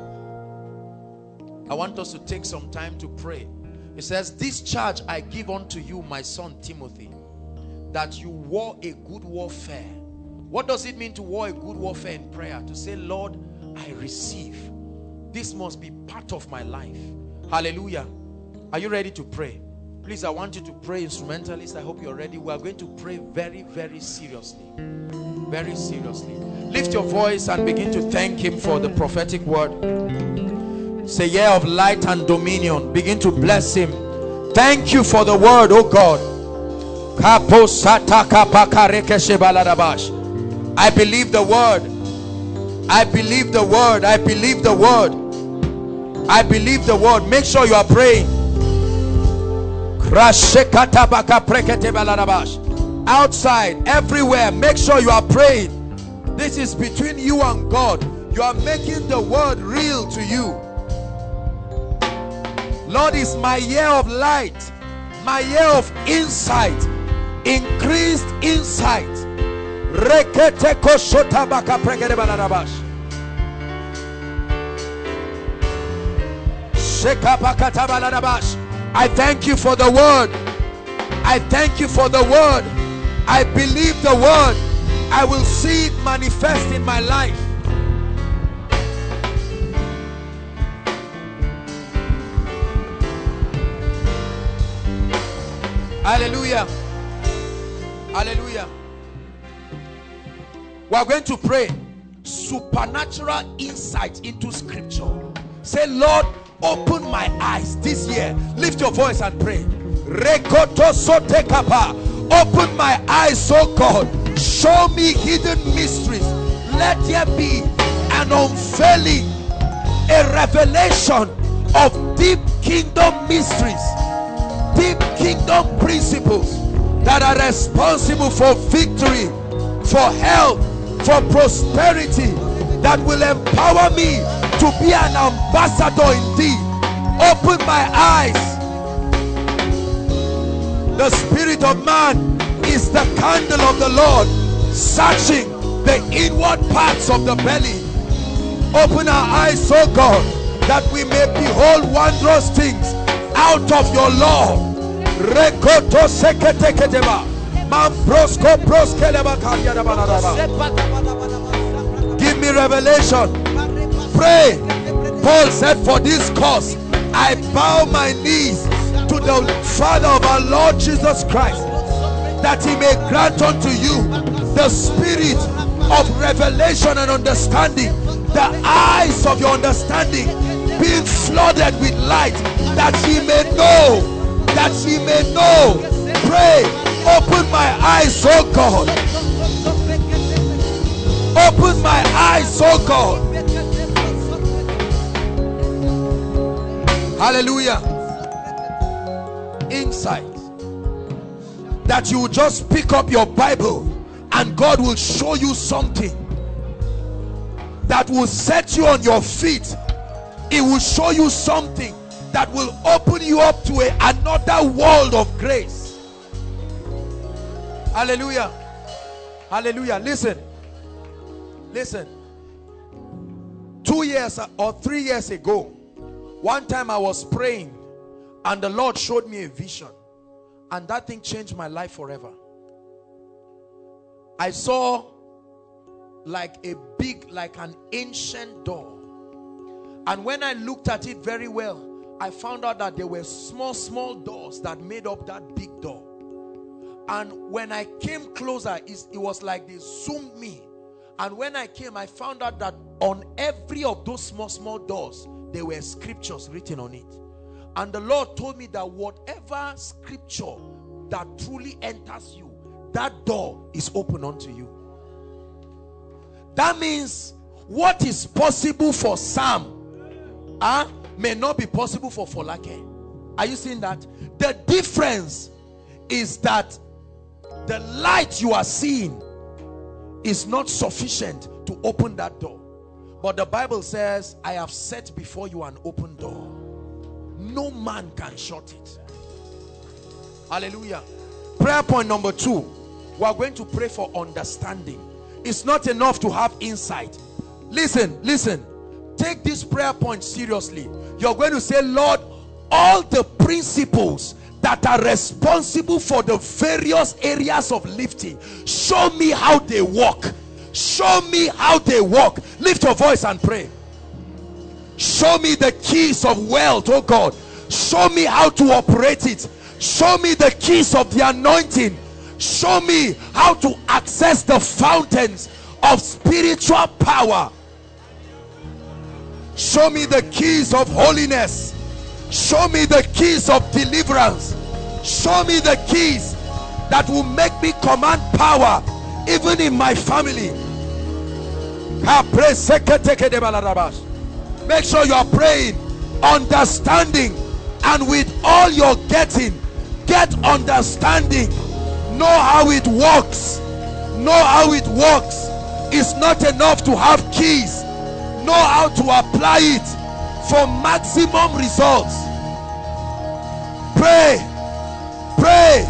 I want us to take some time to pray. It says, this charge I give unto you, my son Timothy, that you war a good warfare. What does it mean to war a good warfare in prayer? To say, Lord, I receive. This must be part of my life. Hallelujah. Are you ready to pray? Please, I want you to pray, instrumentalists. I hope you're ready. We are going to pray very, very seriously. Very seriously. Lift your voice and begin to thank him for the prophetic word. Say, year of light and dominion. Begin to bless him. Thank you for the word, oh God. I believe the word. I believe the word. I believe the word. I believe the word. Make sure you are praying. Outside, everywhere, make sure you are praying. This is between you and God. You are making the word real to you. Lord, is my year of light, my year of insight, increased insight. I thank you for the word. I thank you for the word. I believe the word. I will see it manifest in my life. Hallelujah. Hallelujah. We are going to pray supernatural insight into scripture. Say, Lord, open my eyes this year. Lift your voice and pray. Open my eyes, oh God. Show me hidden mysteries. Let there be an unveiling, a revelation of deep kingdom mysteries, deep kingdom principles that are responsible for victory, for health, for prosperity, that will empower me to be an ambassador indeed. Open my eyes. The spirit of man is the candle of the Lord, searching the inward parts of the belly. Open our eyes, oh God, that we may behold wondrous things out of your law. Give me revelation. Pray. Paul said, for this cause I bow my knees to the Father of our Lord Jesus Christ, that he may grant unto you the spirit of revelation and understanding, the eyes of your understanding being flooded with light, that ye may know, that ye may know. Pray. Open my eyes, oh God. Open my eyes, oh God. Hallelujah. Insight. That you will just pick up your Bible and God will show you something that will set you on your feet. It will show you something that will open you up to another world of grace. Hallelujah. Hallelujah. Listen. 2 years or 3 years ago, one time I was praying and the Lord showed me a vision, and that thing changed my life forever. I saw like an ancient door, and when I looked at it very well, I found out that there were small doors that made up that big door. And when I came closer, it was like they zoomed me. And when I came, I found out that on every of those small doors, there were scriptures written on it. And the Lord told me that whatever scripture that truly enters you, that door is open unto you. That means what is possible for Sam may not be possible for Folake. Are you seeing that? The difference is that the light you are seeing is not sufficient to open that door. But the Bible says, I have set before you an open door. No man can shut it. Hallelujah. Prayer point number 2. We are going to pray for understanding. It's not enough to have insight. Listen. Take this prayer point seriously. You're going to say, Lord, all the principles that are responsible for the various areas of lifting, show me how they work. Show me how they work. Lift your voice and pray. Show me the keys of wealth, oh God. Show me how to operate it. Show me the keys of the anointing. Show me how to access the fountains of spiritual power. Show me the keys of holiness. Show me the keys of deliverance. Show me the keys that will make me command power even in my family.
Make sure you are praying, understanding, and with all you're getting, get understanding. Know how it works. Know how it works. It's not enough to have keys. Know how to apply it for maximum results. Pray. Pray.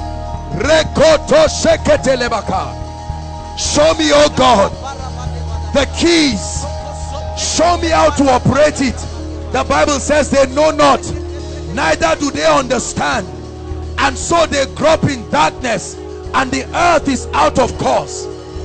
Show me, oh God, the keys. Show me how to operate it. The Bible says they know not, neither do they understand, and so they grope in darkness, and the earth is out of course.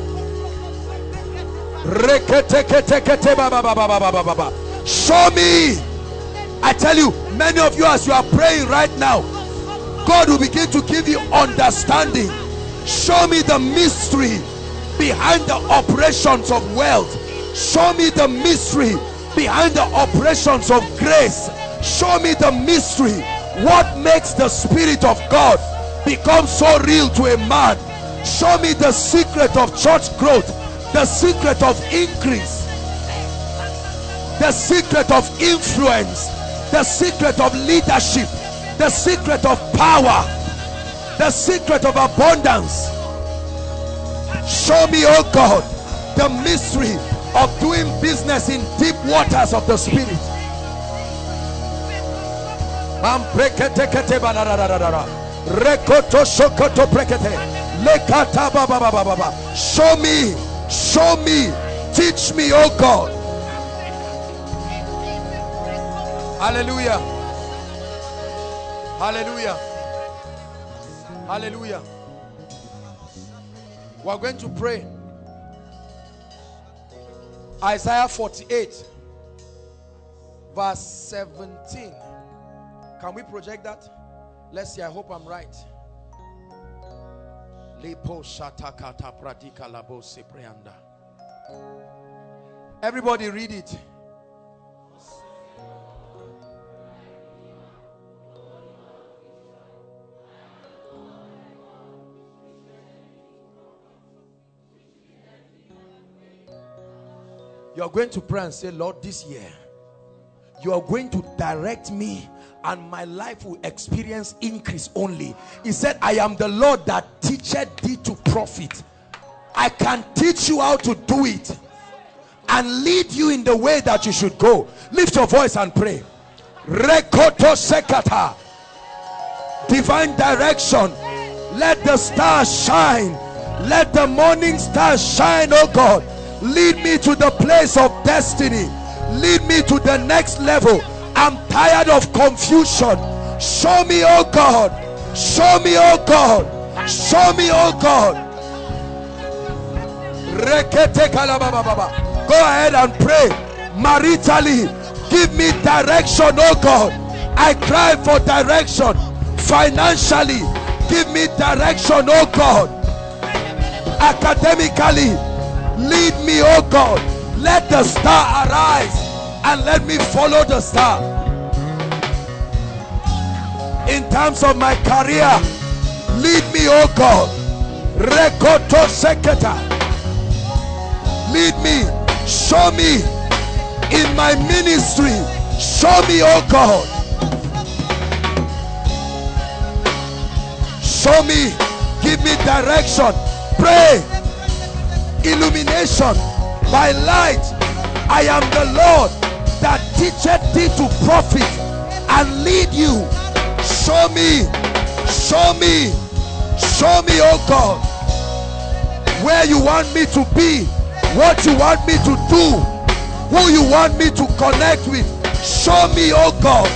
Show me. I tell you, many of you, as you are praying right now, God will begin to give you understanding. Show me the mystery behind the operations of wealth. Show me the mystery behind the operations of grace. Show me the mystery. What makes the Spirit of God become so real to a man? Show me the secret of church growth, the secret of increase, the secret of influence, the secret of leadership, the secret of power, the secret of abundance. Show me, oh God, the mystery of doing business in deep waters of the Spirit. Show me, show me, teach me, oh God. Hallelujah. Hallelujah. Hallelujah. We are going to pray. Isaiah 48 verse 17. Can we project that? Let's see. I hope I'm right. Everybody read it. You're going to pray and say, Lord, this year you are going to direct me and my life will experience increase only. He said, I am the Lord that teacheth thee to profit. I can teach you how to do it and lead you in the way that you should go. Lift your voice and pray. Rekoto sekata. Divine direction. Let the stars shine. Let the morning stars shine, oh God. Lead me to the place of destiny. Lead me to the next level. I'm tired of confusion. Show me, oh God. Show me, oh God. Show me, oh God. Go ahead and pray. Maritally, give me direction, oh God. I cry for direction. Financially, give me direction, oh God. Academically, lead me, oh God. Let the star arise and let me follow the star. In terms of my career, lead me, oh God. Rekoto seketa. Lead me. Show me. In my ministry, show me, oh God. Show me. Give me direction. Pray. Illumination by light. I am the Lord that teacheth thee to profit and lead you. Show me, show me, show me, oh God, where you want me to be, what you want me to do, who you want me to connect with. Show me, oh God.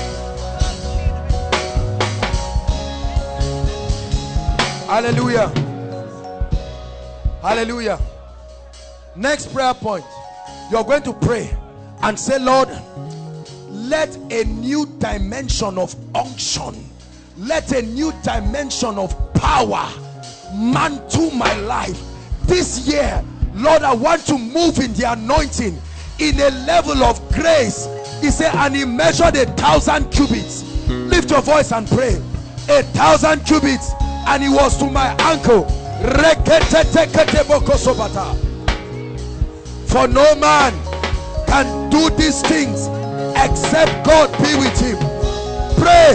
Hallelujah. Hallelujah. Next prayer point, you're going to pray and say, Lord, let a new dimension of unction, let a new dimension of power mantle my life this year. Lord, I want to move in the anointing in a level of grace. He said, and he measured 1,000 cubits. Lift your voice and pray. 1,000 cubits, and he was to my ankle. For no man can do these things except God be with him. Pray.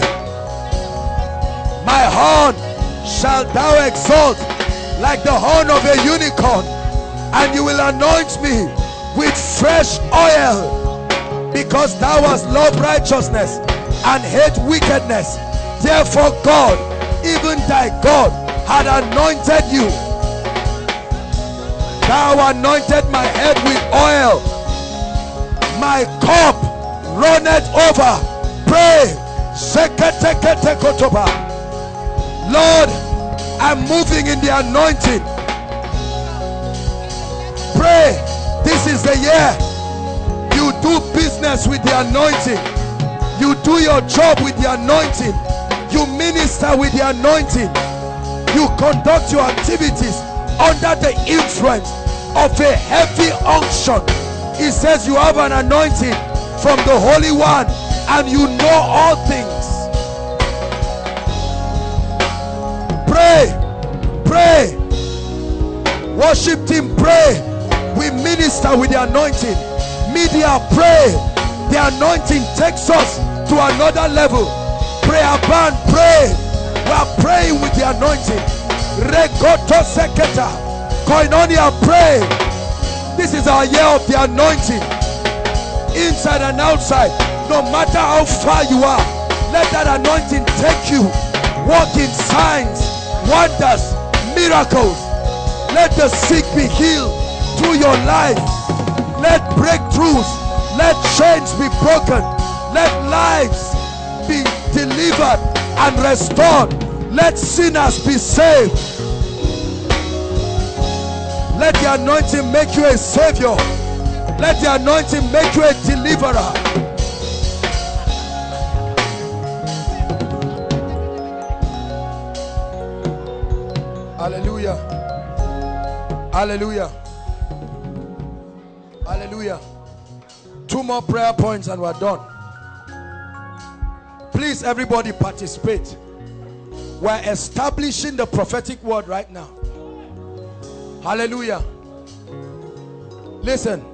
My horn shalt thou exalt like the horn of a unicorn, and you will anoint me with fresh oil, because thou hast loved righteousness and hate wickedness. Therefore God, even thy God, had anointed you. Thou anointed my head with oil, my cup runneth over. Pray. Lord, I'm moving in the anointing. Pray. This is the year you do business with the anointing. You do your job with the anointing. You minister with the anointing. You conduct your activities under the influence of a heavy unction. It says you have an anointing from the Holy One, and you know all things. Pray. Pray. Worship team, pray. We minister with the anointing. Media, pray. The anointing takes us to another level. Prayer band, pray. We are praying with the anointing. Rekoto seketa. Koinonia, pray. This is our year of the anointing. Inside and outside, no matter how far you are, let that anointing take you. Walk in signs, wonders, miracles. Let the sick be healed through your life. Let breakthroughs, let chains be broken. Let lives be delivered and restored. Let sinners be saved. Let the anointing make you a savior. Let the anointing make you a deliverer. Hallelujah. Hallelujah. Hallelujah. 2 more prayer points and we're done. Please, everybody, participate. We're establishing the prophetic word right now. Hallelujah. Listen.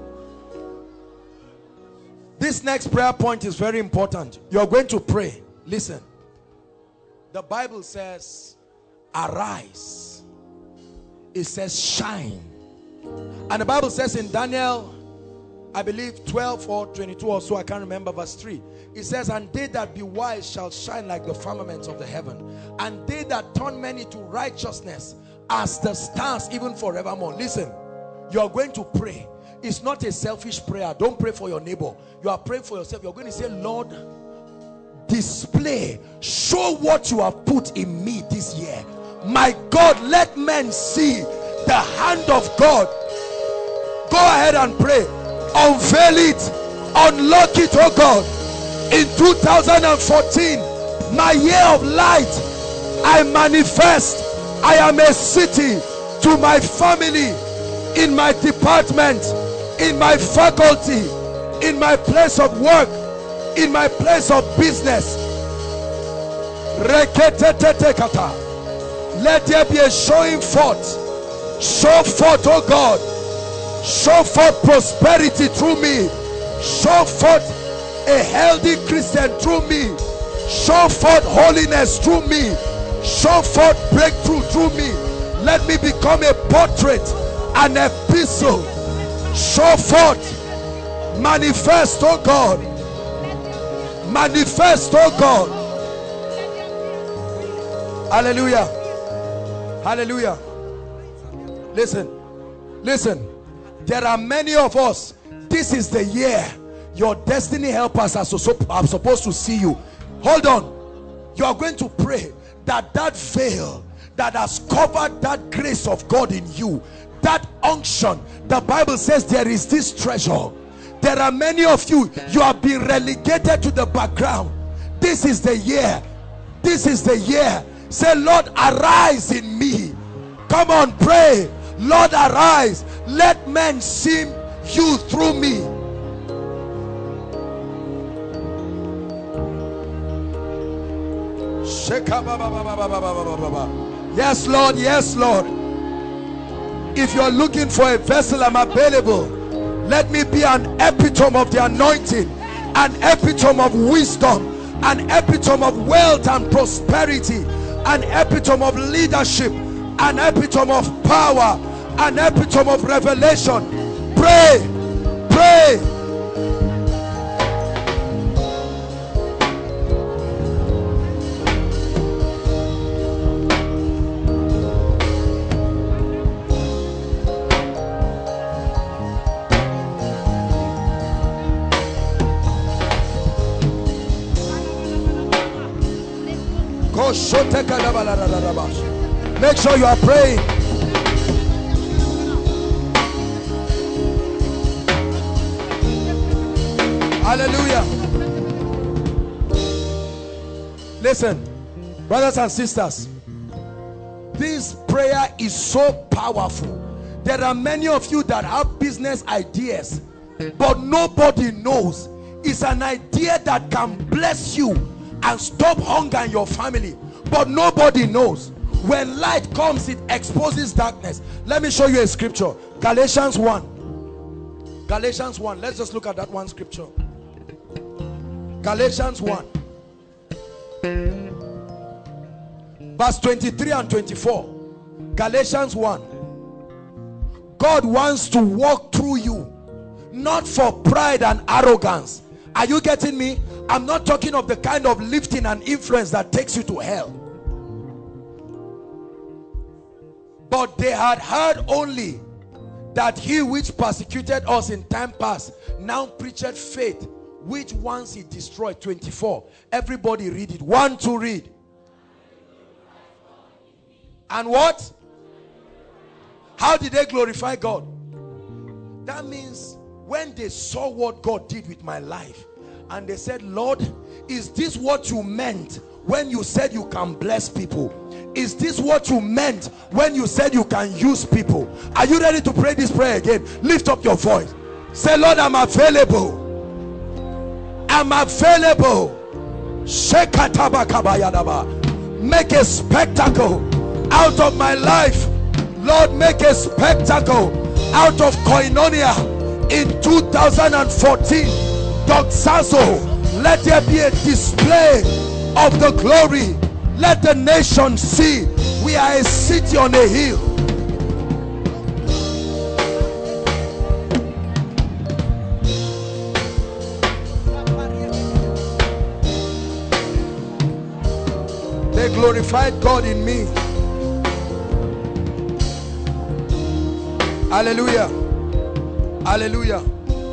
This next prayer point is very important. You're going to pray. Listen. The Bible says, arise. It says, shine. And the Bible says in Daniel, I believe 12 or 22 or so, I can't remember, verse 3. It says, and they that be wise shall shine like the firmament of the heaven, and they that turn many to righteousness as the stars even forevermore. Listen, you are going to pray. It's not a selfish prayer. Don't pray for your neighbor. You are praying for yourself. You're going to say, Lord, display, show what you have put in me this year. My God, let men see the hand of God. Go ahead and pray. Unveil it, unlock it, oh God. In 2014, my year of light, I manifest. I am a city to my family, in my department, in my faculty, in my place of work, in my place of business. Let there be a showing forth. Show forth, oh God. Show forth prosperity through me. Show forth a healthy Christian through me. Show forth holiness through me. Show forth breakthrough through me. Let me become a portrait, an epistle. Show forth. Manifest, oh God. Manifest, oh God. Hallelujah. Hallelujah. Listen. Listen. There are many of us. This is the year your destiny helpers are supposed to see you. Hold on. You are going to pray that that veil that has covered that grace of God in you, that unction, the Bible says there is this treasure. There are many of you, you have been relegated to the background. This is the year. This is the year. Say, Lord, arise in me. Come on, pray. Lord, arise. Let men see you through me. Yes, Lord. Yes, Lord. If you're looking for a vessel, I'm available. Let me be an epitome of the anointing, an epitome of wisdom, an epitome of wealth and prosperity, an epitome of leadership, an epitome of power, an epitome of revelation. Pray, pray. Make sure you are praying. Hallelujah. Listen, brothers and sisters, this prayer is so powerful. There are many of you that have business ideas, but nobody knows. It's an idea that can bless you and stop hunger in your family, but nobody knows. When light comes, it exposes darkness. Let me show you a scripture. Galatians 1. Galatians 1. Let's just look at that one scripture. Galatians 1 verse 23 and 24. Galatians 1. God wants to walk through you, not for pride and arrogance. Are you getting me? I'm not talking of the kind of lifting and influence that takes you to hell. But they had heard only that he which persecuted us in time past now preacheth faith, which once he destroyed. 24. Everybody read it. 1, 2, read. And what? How did they glorify God? That means when they saw what God did with my life, and they said, Lord, is this what you meant when you said you can bless people? Is this what you meant when you said you can use people? Are you ready to pray this prayer again? Lift up your voice. Say, Lord, I'm available. I'm available. Make a spectacle out of my life. Lord, make a spectacle out of Koinonia in 2014. Doxazo, let there be a display of the glory. Let the nation see we are a city on a hill. They glorified God in me. Hallelujah. Hallelujah.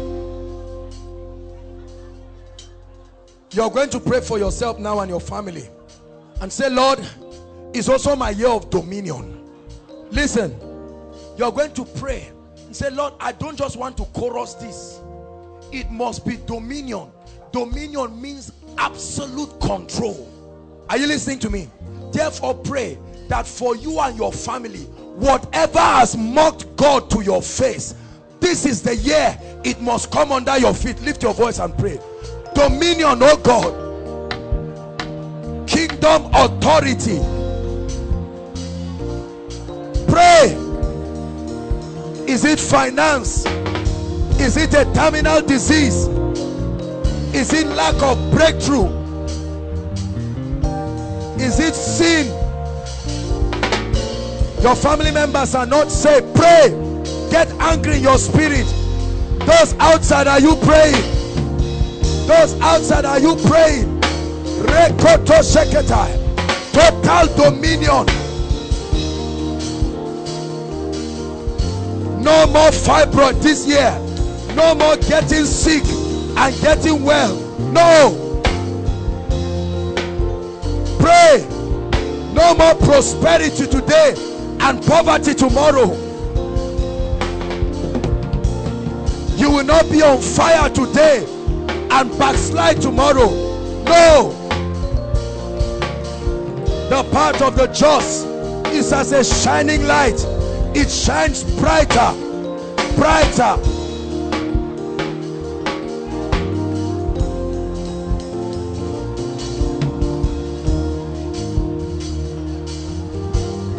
You're going to pray for yourself now and your family and say, Lord, it's also my year of dominion. Listen, you're going to pray and say, Lord, I don't just want to chorus this. It must be dominion. Dominion means absolute control. Are you listening to me? Therefore pray that for you and your family, whatever has mocked God to your face, this is the year it must come under your feet. Lift your voice and pray. Dominion, oh God. Kingdom authority. Pray. Is it finance? Is it a terminal disease? Is it lack of breakthrough? Is it sin? Your family members are not saved. Pray. Get angry in your spirit. Those outside, are you praying? Those outside, are you praying? Rekoto Sheketai. Total dominion. No more fibroid this year. No more getting sick and getting well. No. Pray. No more prosperity today and poverty tomorrow. You will not be on fire today and backslide tomorrow. No. The path of the just is as a shining light. It shines brighter, brighter.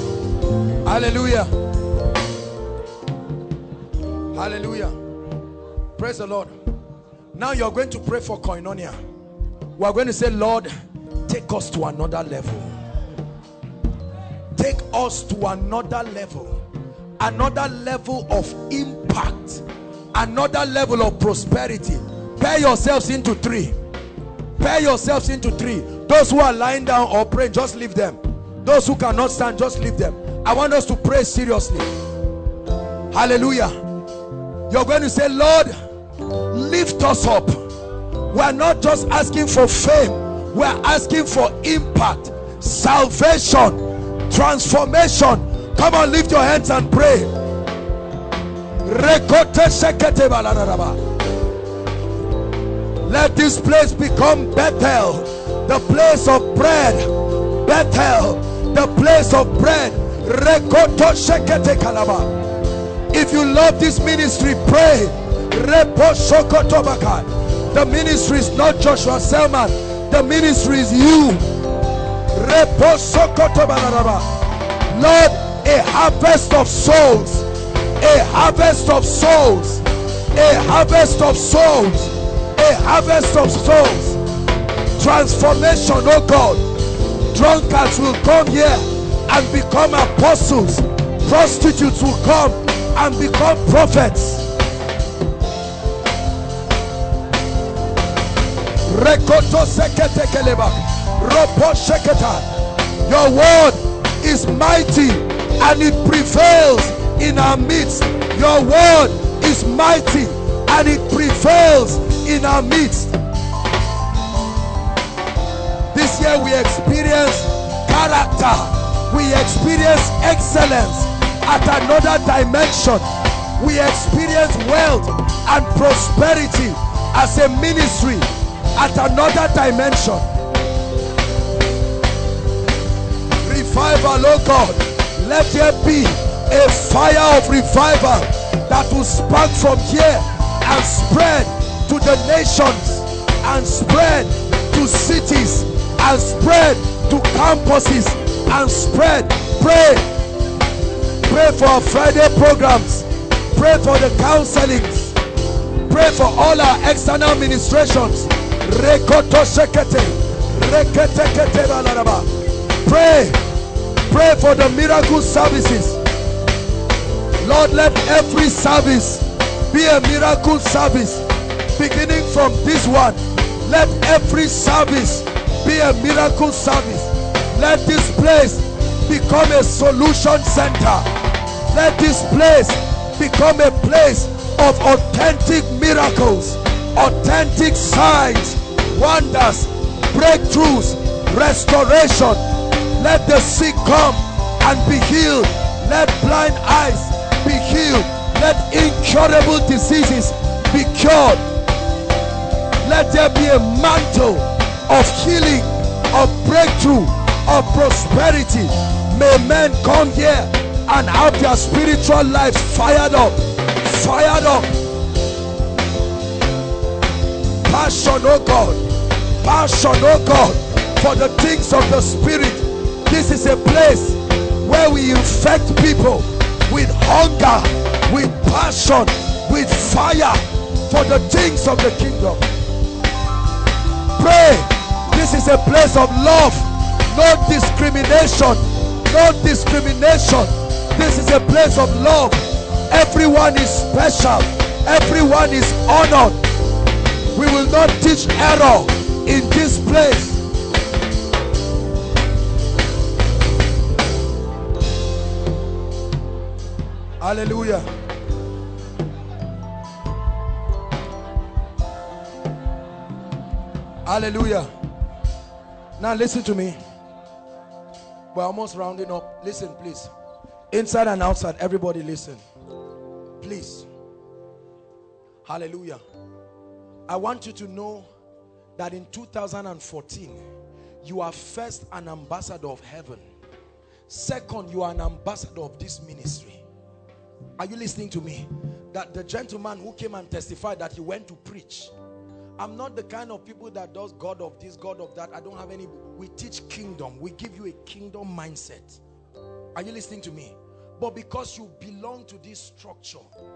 Hallelujah. Hallelujah. Praise the Lord. Now you're going to pray for koinonia. We are going to say, Lord, take us to another level. Take us to another level. Another level of impact. Another level of prosperity. Pair yourselves into three. Pair yourselves into three. Those who are lying down or praying, just leave them. Those who cannot stand, just leave them. I want us to pray seriously. Hallelujah. You're going to say, Lord, lift us up. We're not just asking for fame. We're asking for impact, salvation, transformation. Come on, lift your hands and pray. Let this place become Bethel, the place of bread. Bethel, the place of bread. If you love this ministry, pray. The ministry is not Joshua Selman. The ministry is you. Lord, a harvest of souls. A harvest of souls. A harvest of souls. A harvest of souls. Transformation, oh God. Drunkards will come here and become apostles. Prostitutes will come and become prophets. Your word is mighty and it prevails in our midst. Your word is mighty and it prevails in our midst. This year we experience character, we experience excellence at another dimension. We experience wealth and prosperity as a ministry at another dimension. Revival, oh God, let there be a fire of revival that will spark from here and spread to the nations and spread to cities and spread to campuses and spread. Pray for our Friday programs. Pray for the counselings. Pray for all our external ministrations. Pray for the miracle services. Lord, let every service be a miracle service. Beginning from this one, let every service be a miracle service. Let this place become a solution center. Let this place become a place of authentic miracles, authentic signs, wonders, breakthroughs, restoration. Let the sick come and be healed. Let blind eyes be healed. Let incurable diseases be cured. Let there be a mantle of healing, of breakthrough, of prosperity. May men come here and have their spiritual lives fired up. Fired up. Passion, oh God. Passion, oh God, for the things of the Spirit. This is a place where we infect people with hunger, with passion, with fire for the things of the kingdom. Pray. This is a place of love, no discrimination, no discrimination. This is a place of love. Everyone is special. Everyone is honored. We will not teach error in this place. Hallelujah. Hallelujah. Now listen to me. We're almost rounding up. Listen, please. Inside and outside, everybody listen. Please. Hallelujah. I want you to know that in 2014, you are first an ambassador of heaven. Second, you are an ambassador of this ministry. Are you listening to me? That the gentleman who came and testified that he went to preach. I'm not the kind of people that does God of this, God of that. I don't have any. We teach kingdom. We give you a kingdom mindset. Are you listening to me? But because you belong to this structure,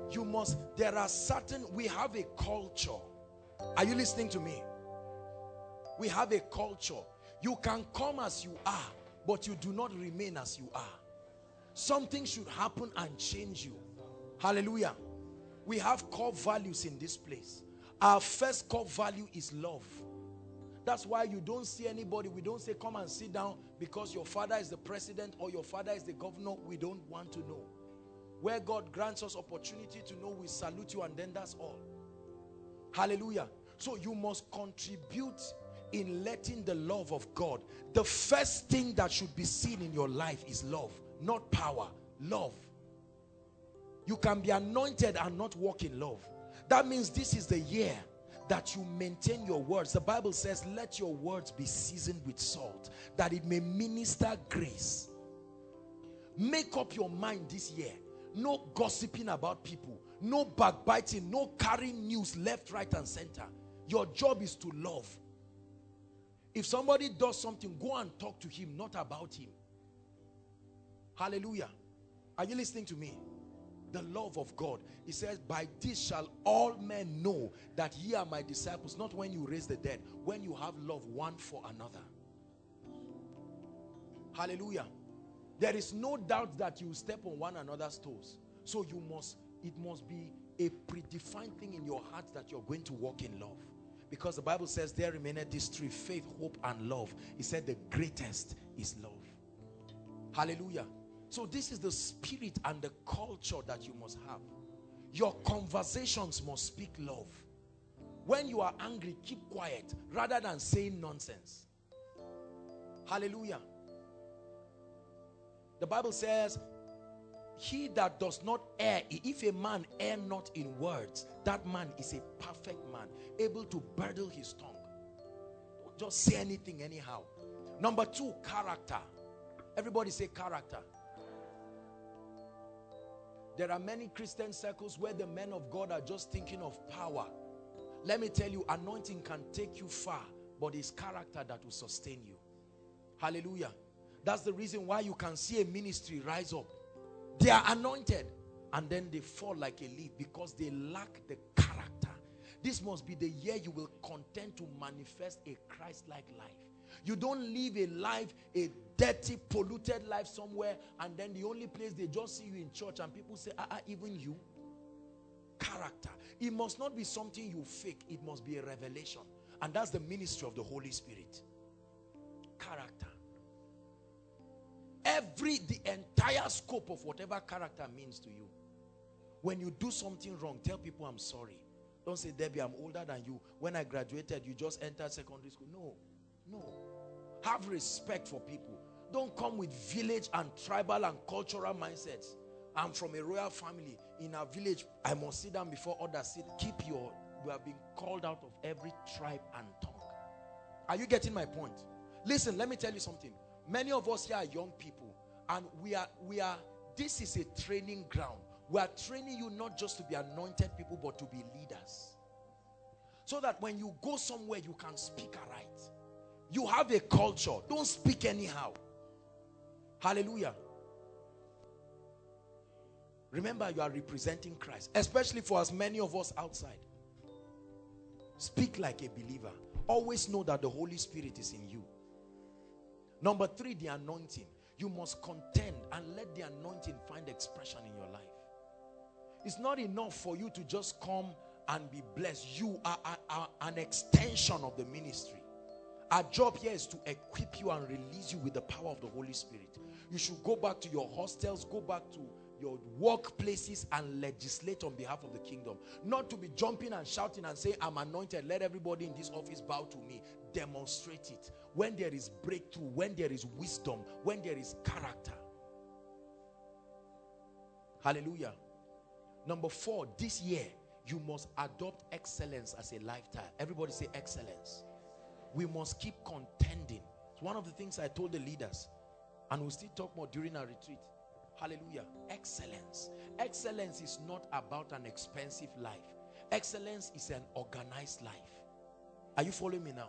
You must, there are certain, we have a culture. Are you listening to me? We have a culture. You can come as you are, but you do not remain as you are. Something should happen and change you. Hallelujah. We have core values in this place. Our first core value is love. That's why you don't see anybody, we don't say come and sit down because your father is the president or your father is the governor. We don't want to know. Where God grants us opportunity to know, we salute you and then that's all. Hallelujah. So you must contribute in letting the love of God. The first thing that should be seen in your life is love, not power. Love. You can be anointed and not walk in love. That means this is the year that you maintain your words. The Bible says, let your words be seasoned with salt, that it may minister grace. Make up your mind this year. No gossiping about people. No backbiting. No carrying news left, right, and center. Your job is to love. If somebody does something, go and talk to him, not about him. Hallelujah. Are you listening to me? The love of God. He says, by this shall all men know that ye are my disciples. Not when you raise the dead, when you have love one for another. Hallelujah. There is no doubt that you step on one another's toes. So you must, it must be a predefined thing in your heart that you're going to walk in love. Because the Bible says there remaineth these three: faith, hope, and love. He said the greatest is love. Hallelujah. So this is the spirit and the culture that you must have. Your conversations must speak love. When you are angry, keep quiet rather than saying nonsense. Hallelujah. The Bible says, he that does not err, if a man err not in words, that man is a perfect man, able to bridle his tongue. Don't just say anything anyhow. Number two, character. Everybody say character. There are many Christian circles where the men of God are just thinking of power. Let me tell you, anointing can take you far, but it's character that will sustain you. Hallelujah. That's the reason why you can see a ministry rise up. They are anointed and then they fall like a leaf because they lack the character. This must be the year you will contend to manifest a Christ-like life. You don't live a life, a dirty, polluted life somewhere, and then the only place they just see you in church and people say, even you. Character. It must not be something you fake. It must be a revelation. And that's the ministry of the Holy Spirit. Character. The entire scope of whatever character means to you. When you do something wrong, tell people I'm sorry. Don't say, Debbie, I'm older than you. When I graduated, you just entered secondary school. No. Have respect for people. Don't come with village and tribal and cultural mindsets. I'm from a royal family. In our village, I must sit down before others sit. You have been called out of every tribe and tongue. Are you getting my point? Listen, let me tell you something. Many of us here are young people, and we are, this is a training ground. We are training you not just to be anointed people, but to be leaders. So that when you go somewhere, you can speak aright. You have a culture. Don't speak anyhow. Hallelujah. Remember, you are representing Christ, especially for as many of us outside. Speak like a believer. Always know that the Holy Spirit is in you. Number three, the anointing. You must contend and let the anointing find expression in your life. It's not enough for you to just come and be blessed. You are an extension of the ministry. Our job here is to equip you and release you with the power of the Holy Spirit. You should go back to your hostels, go back to your workplaces and legislate on behalf of the kingdom. Not to be jumping and shouting and saying, I'm anointed, let everybody in this office bow to me. Demonstrate it. When there is breakthrough, when there is wisdom, when there is character. Hallelujah. Number four, this year, you must adopt excellence as a lifestyle. Everybody say excellence. We must keep contending. It's one of the things I told the leaders, and we'll still talk more during our retreat. Hallelujah. Excellence. Excellence is not about an expensive life. Excellence is an organized life. Are you following me now?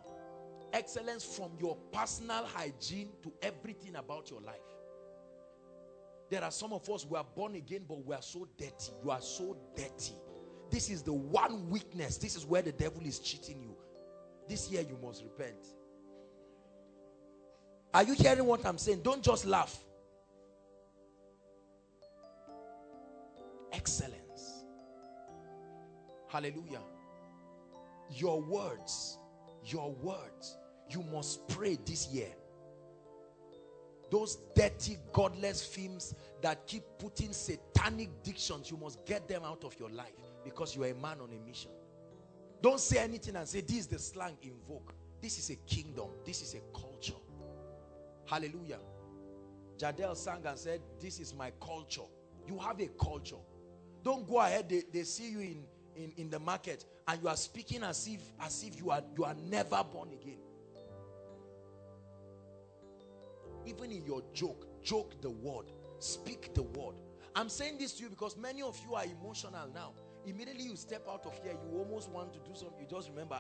Excellence from your personal hygiene to everything about your life. There are some of us who are born again, but we are so dirty. You are so dirty. This is the one weakness. This is where the devil is cheating you. This year you must repent. Are you hearing what I'm saying? Don't just laugh. Excellence. Hallelujah. Your words, you must pray this year. Those dirty, godless films that keep putting satanic dictions, you must get them out of your life, because you are a man on a mission. Don't say anything and say, this is the slang in vogue. This is a kingdom. This is a culture. Hallelujah. Jadel sang and said, this is my culture. You have a culture. Don't go ahead. They see you in the market and you are speaking as if you are never born again. Even in your joke the word, speak the word. I'm saying this to you because many of you are emotional now. Immediately you step out of here, you almost want to do something, you just remember,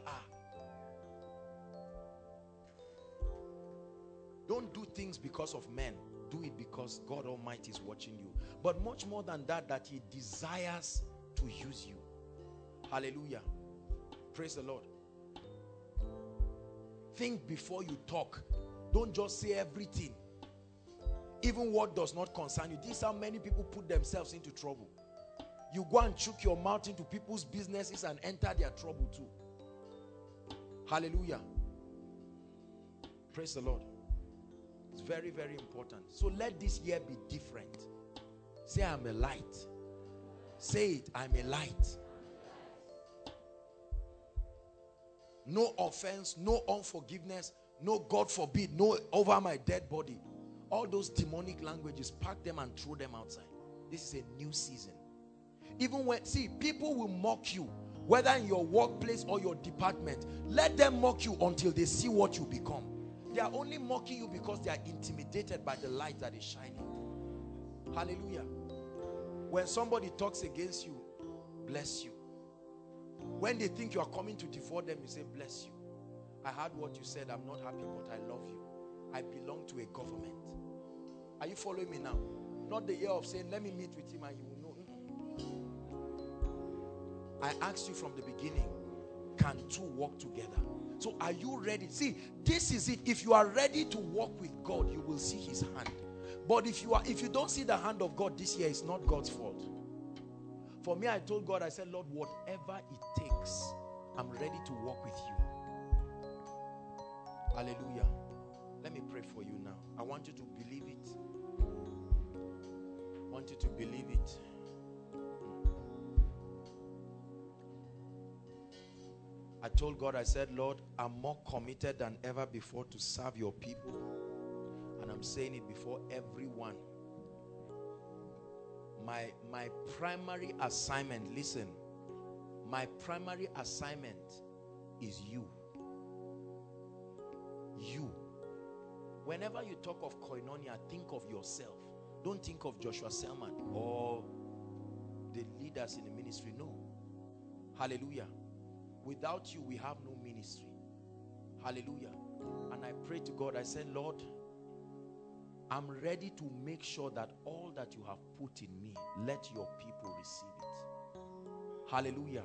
don't do things because of men. Do it because God Almighty is watching you. But much more than that, that He desires to use you. Hallelujah. Praise the Lord. Think before you talk. Don't just say everything. Even what does not concern you. This is how many people put themselves into trouble. You go and choke your mouth into people's businesses and enter their trouble too. Hallelujah. Praise the Lord. It's very, very important. So let this year be different. Say, I'm a light. Say it, I'm a light. No offense, no unforgiveness, no God forbid, no over my dead body. All those demonic languages, pack them and throw them outside. This is a new season. Even when, see, people will mock you, whether in your workplace or your department. Let them mock you until they see what you become. They are only mocking you because they are intimidated by the light that is shining. Hallelujah. When somebody talks against you, bless you. When they think you are coming to devour them, you say, bless you. I heard what you said. I'm not happy, but I love you. I belong to a government. Are you following me now? Not the year of saying, let me meet with him and you will know. I asked you from the beginning, can two walk together? So are you ready? See, this is it. If you are ready to walk with God, you will see His hand. But if you don't see the hand of God this year, it's not God's fault. For me, I told God, I said, Lord, whatever it takes, I'm ready to walk with you. Hallelujah. Let me pray for you now. I want you to believe it. I want you to believe it. I told God, I said, Lord, I'm more committed than ever before to serve your people. And I'm saying it before everyone. My primary assignment, listen, my primary assignment is you. You. Whenever you talk of koinonia, think of yourself. Don't think of Joshua Selman or the leaders in the ministry. No. Hallelujah. Without you, we have no ministry. Hallelujah. And I prayed to God, I said, Lord, I'm ready to make sure that all that you have put in me, let your people receive it. Hallelujah.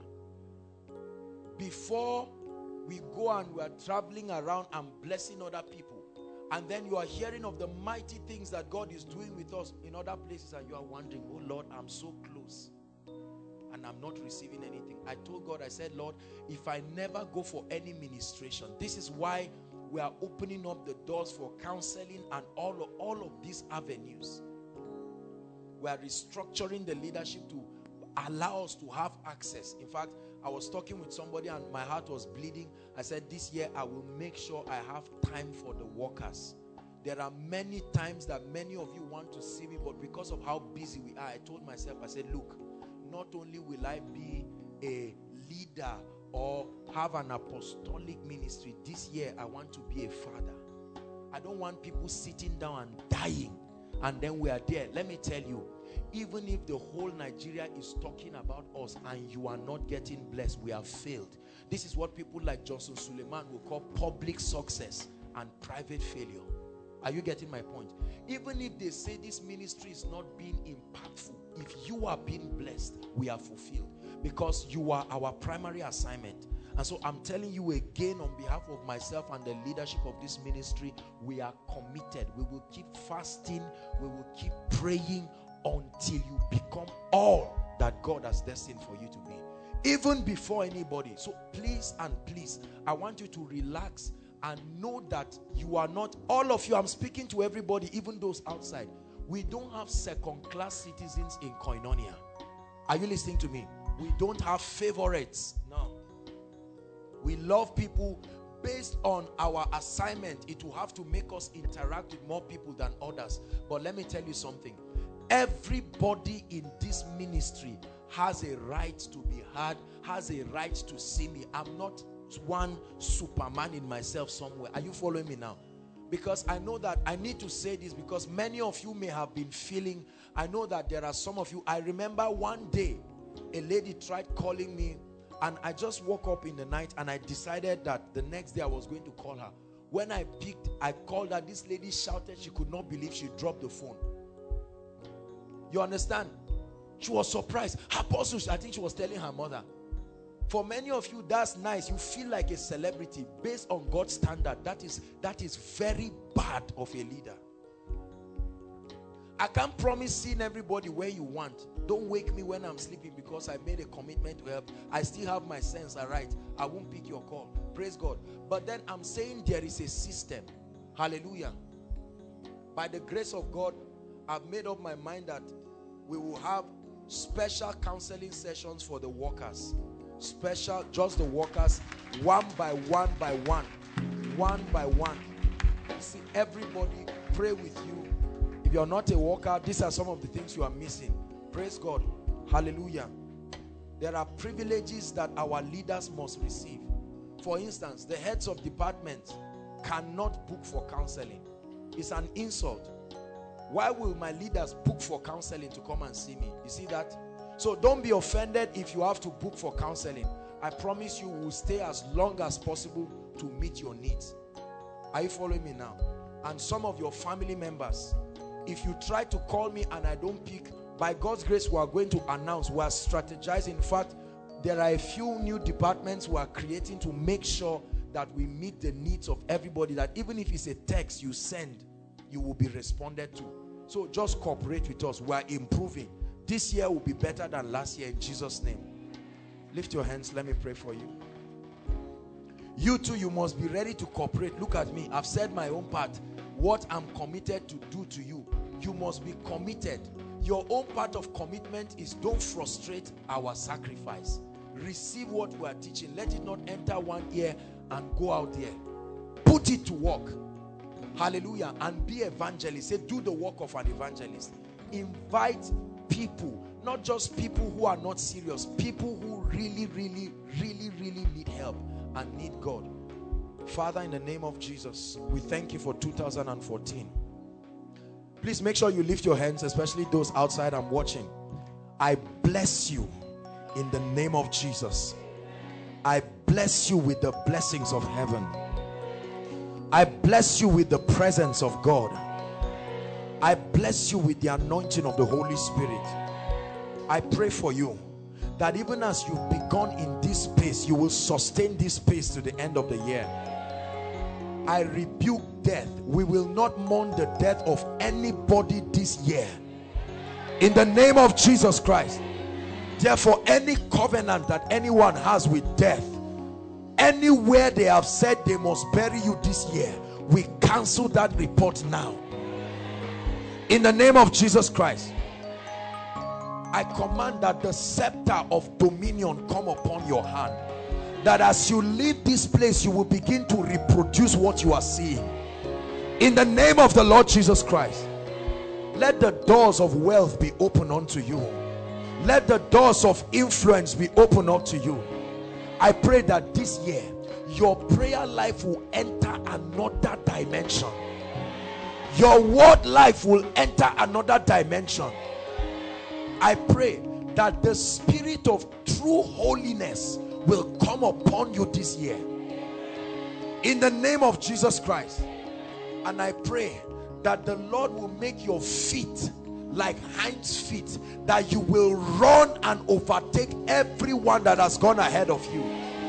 Before we go and we are traveling around and blessing other people, and then you are hearing of the mighty things that God is doing with us in other places, and you are wondering, oh Lord, I'm so close and I'm not receiving anything. I told God, I said, Lord, if I never go for any ministration, this is why we are opening up the doors for counseling and all of these avenues. We are restructuring the leadership to allow us to have access. In fact, I was talking with somebody and my heart was bleeding. I said, this year I will make sure I have time for the workers. There are many times that many of you want to see me, but because of how busy we are, I told myself, I said, look, not only will I be a leader or have an apostolic ministry, this year I want to be a father. I don't want people sitting down and dying and then we are there. Let me tell you, even if the whole Nigeria is talking about us and you are not getting blessed, we have failed. This is what people like Johnson Suleiman will call public success and private failure.
Are you getting my point? Even if they say this ministry is not being impactful, if you are being blessed, we are fulfilled, because you are our primary assignment. And so I'm telling you again, on behalf of myself and the leadership of this ministry, we are committed. We will keep fasting. We will keep praying until you become all that God has destined for you to be, even before anybody. So please and please, I want you to relax and know that you are not, all of you, I'm speaking to everybody, even those outside. We don't have second-class citizens in Koinonia. Are you listening to me? We don't have favorites. No. We love people based on our assignment. It will have to make us interact with more people than others. But let me tell you something. Everybody in this ministry has a right to be heard, has a right to see me. I'm not one Superman in myself somewhere. Are you following me now? Because I know that I need to say this, because many of you may have been feeling, I know that there are some of you, I remember one day a lady tried calling me, and I just woke up in the night and I decided that the next day I was going to call her. When I picked, I called her. This lady shouted she could not believe she dropped the phone. You understand? She was surprised. Apostle, I think she was telling her mother. For many of you, that's nice. You feel like a celebrity based on God's standard. That is very bad of a leader. I can't promise seeing everybody where you want. Don't wake me when I'm sleeping because I made a commitment to help. I still have my sense, all right? I won't pick your call. Praise God. But then I'm saying there is a system. Hallelujah. By the grace of God, I've made up my mind that we will have special counseling sessions for the workers. Special, just the workers, one by one by one. One by one. See, everybody pray with you. If you're not a worker, these are some of the things you are missing. Praise God. Hallelujah. There are privileges that our leaders must receive. For instance, the heads of departments cannot book for counseling. It's an insult. Why will my leaders book for counseling to come and see me? You see that? So don't be offended if you have to book for counseling. I promise you will stay as long as possible to meet your needs. Are you following me now? And some of your family members, if you try to call me and I don't pick, by God's grace we are going to announce, we are strategizing. In fact, there are a few new departments we are creating to make sure that we meet the needs of everybody, that even if it's a text you send, you will be responded to. So just cooperate with us. We are improving. This year will be better than last year in Jesus' name. Lift your hands. Let me pray for you. You too, you must be ready to cooperate. Look at me. I've said my own part. What I'm committed to do to you. You must be committed. Your own part of commitment is don't frustrate our sacrifice. Receive what we are teaching. Let it not enter one ear and go out there. Put it to work. Hallelujah. And be evangelist. Say, do the work of an evangelist. Invite people, not just people who are not serious, people who really need help and need God. Father, in the name of Jesus, we thank you for 2014. Please make sure you lift your hands, especially those outside and watching. I bless you in the name of Jesus. I bless you with the blessings of heaven. I bless you with the presence of God. I bless you with the anointing of the Holy Spirit. I pray for you that even as you've begun in this pace, you will sustain this pace to the end of the year. I rebuke death. We will not mourn the death of anybody this year. In the name of Jesus Christ. Therefore, any covenant that anyone has with death, anywhere they have said they must bury you this year, we cancel that report now. In the name of Jesus Christ, I command that the scepter of dominion come upon your hand. That as you leave this place, you will begin to reproduce what you are seeing. In the name of the Lord Jesus Christ, let the doors of wealth be open unto you. Let the doors of influence be open up to you. I pray that this year, your prayer life will enter another dimension. Your word life will enter another dimension. I pray that the spirit of true holiness will come upon you this year. In the name of Jesus Christ.
And I pray that the Lord will make your feet like hinds feet, that you will run and overtake everyone that has gone ahead of you.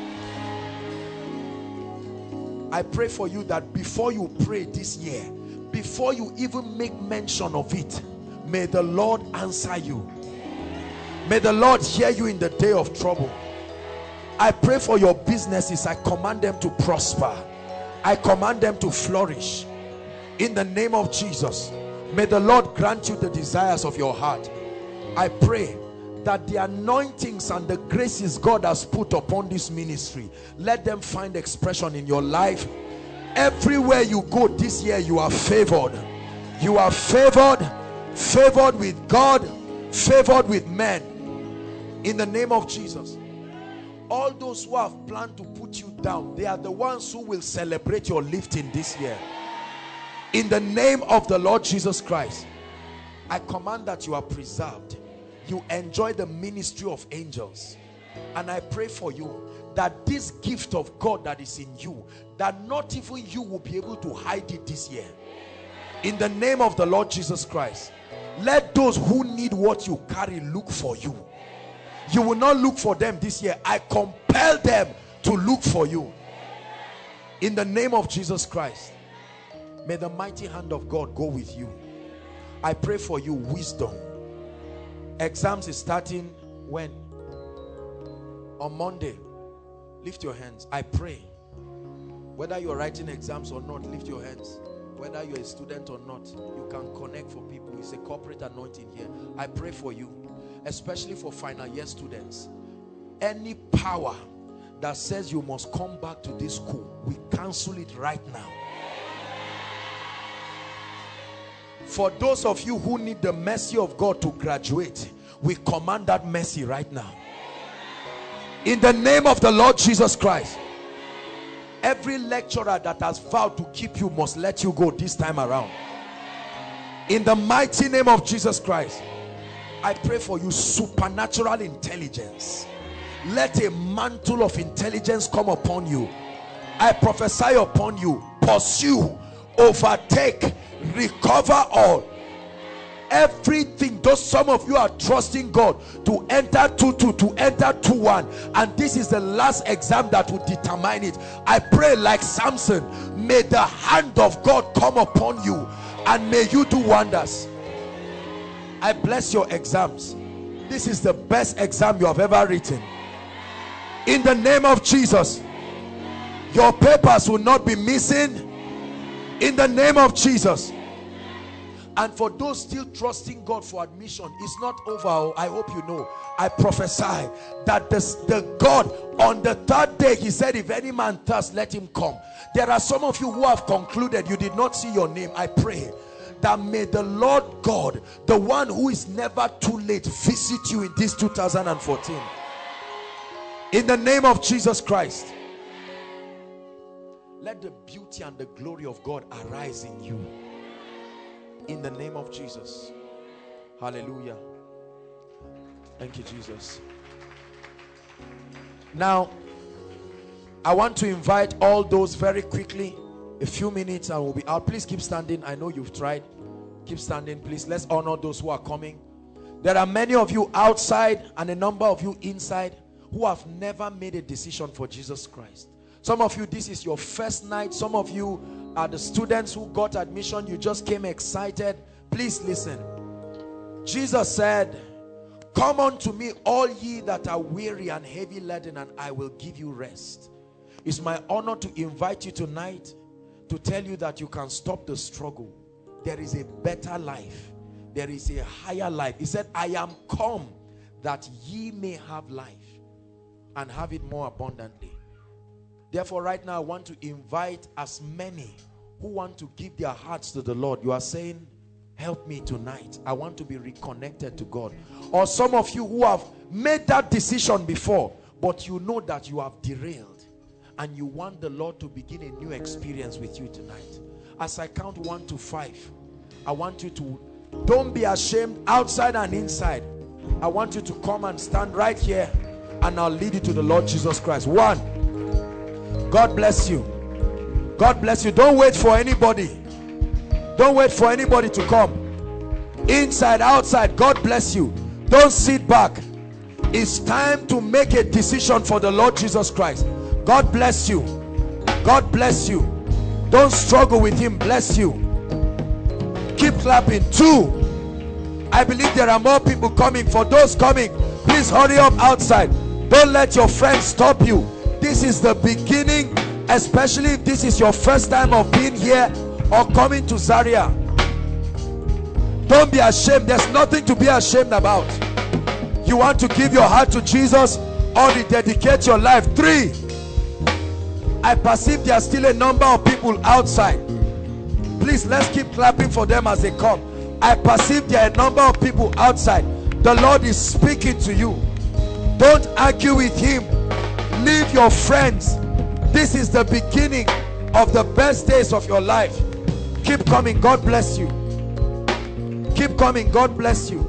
I pray for you that before you pray this year, before you even make mention of it, may the Lord answer you. May the Lord hear you in the day of trouble. I pray for your businesses. I command them to prosper. I command them to flourish in the name of Jesus. May the Lord grant you the desires of your heart. I pray that the anointings and the graces God has put upon this ministry, let them find expression in your life. Everywhere you go this year, you are favored. You are favored, favored with God, favored with men, in the name of Jesus. All those who have planned to put you down, they are the ones who will celebrate your lifting this year. In the name of the Lord Jesus Christ, I command that you are preserved. You enjoy the ministry of angels. And I pray for you that this gift of God that is in you, that not even you will be able to hide it this year. In the name of the Lord Jesus Christ, let those who need what you carry look for you. You will not look for them this year. I compel them to look for you. In the name of Jesus Christ, may the mighty hand of God go with you. I pray for you wisdom. Exams is starting when? On Monday. Lift your hands. I pray, whether you're writing exams or not, lift your hands. Whether you're a student or not, you can connect for people. It's a corporate anointing here. I pray for you, especially for final year students. Any power that says you must come back to this school, we cancel it right now. For those of you who need the mercy of God to graduate, we command that mercy right now. In the name of the Lord Jesus Christ, every lecturer that has vowed to keep you must let you go this time around. In the mighty name of Jesus Christ, I pray for you supernatural intelligence. Let a mantle of intelligence come upon you. I prophesy upon you, pursue, overtake, recover all. Everything. Though some of you are trusting God to enter 2-2, to enter 2-1, and this is the last exam that will determine it. I pray like Samson, may the hand of God come upon you and may you do wonders. I bless your exams. This is the best exam you have ever written. In the name of Jesus, your papers will not be missing. In the name of Jesus. And for those still trusting God for admission, it's not over. I hope you know. I prophesy that the God on the third day, he said, if any man thirst, let him come. There are some of you who have concluded you did not see your name. I pray that may the Lord God, the one who is never too late, visit you in this 2014. In the name of Jesus Christ, let the beauty and the glory of God arise in you. In the name of Jesus. Hallelujah. Thank you, Jesus. Now, I want to invite all those very quickly. A few minutes and we'll be out. Please keep standing. I know you've tried. Keep standing, please. Let's honor those who are coming. There are many of you outside and a number of you inside who have never made a decision for Jesus Christ. Some of you, this is your first night. Some of you are the students who got admission. You just came excited. Please listen. Jesus said, come unto me all ye that are weary and heavy laden, and I will give you rest. It's my honor to invite you tonight to tell you that you can stop the struggle. There is a better life. There is a higher life. He said, I am come that ye may have life and have it more abundantly. Therefore, right now, I want to invite as many who want to give their hearts to the Lord. You are saying, help me tonight. I want to be reconnected to God. Or some of you who have made that decision before, but you know that you have derailed and you want the Lord to begin a new experience with you tonight. As I count 1 to 5, I want you to, don't be ashamed, outside and inside. I want you to come and stand right here and I'll lead you to the Lord Jesus Christ. 1. God bless you. God bless you. Don't wait for anybody. Don't wait for anybody to come. Inside, outside, God bless you. Don't sit back. It's time to make a decision for the Lord Jesus Christ. God bless you. God bless you. Don't struggle with him. Bless you. Keep clapping. 2, I believe there are more people coming. For those coming, please hurry up outside. Don't let your friends stop you. This is the beginning, especially if this is your first time of being here or coming to Zaria. Don't be ashamed. There's nothing to be ashamed about. You want to give your heart to Jesus or rededicate your life. 3, I perceive there are still a number of people outside. Please, let's keep clapping for them as they come. I perceive there are a number of people outside. The Lord is speaking to you. Don't argue with him. Leave your friends. This is the beginning of the best days of your life. Keep coming. God bless you. Keep coming. God bless you.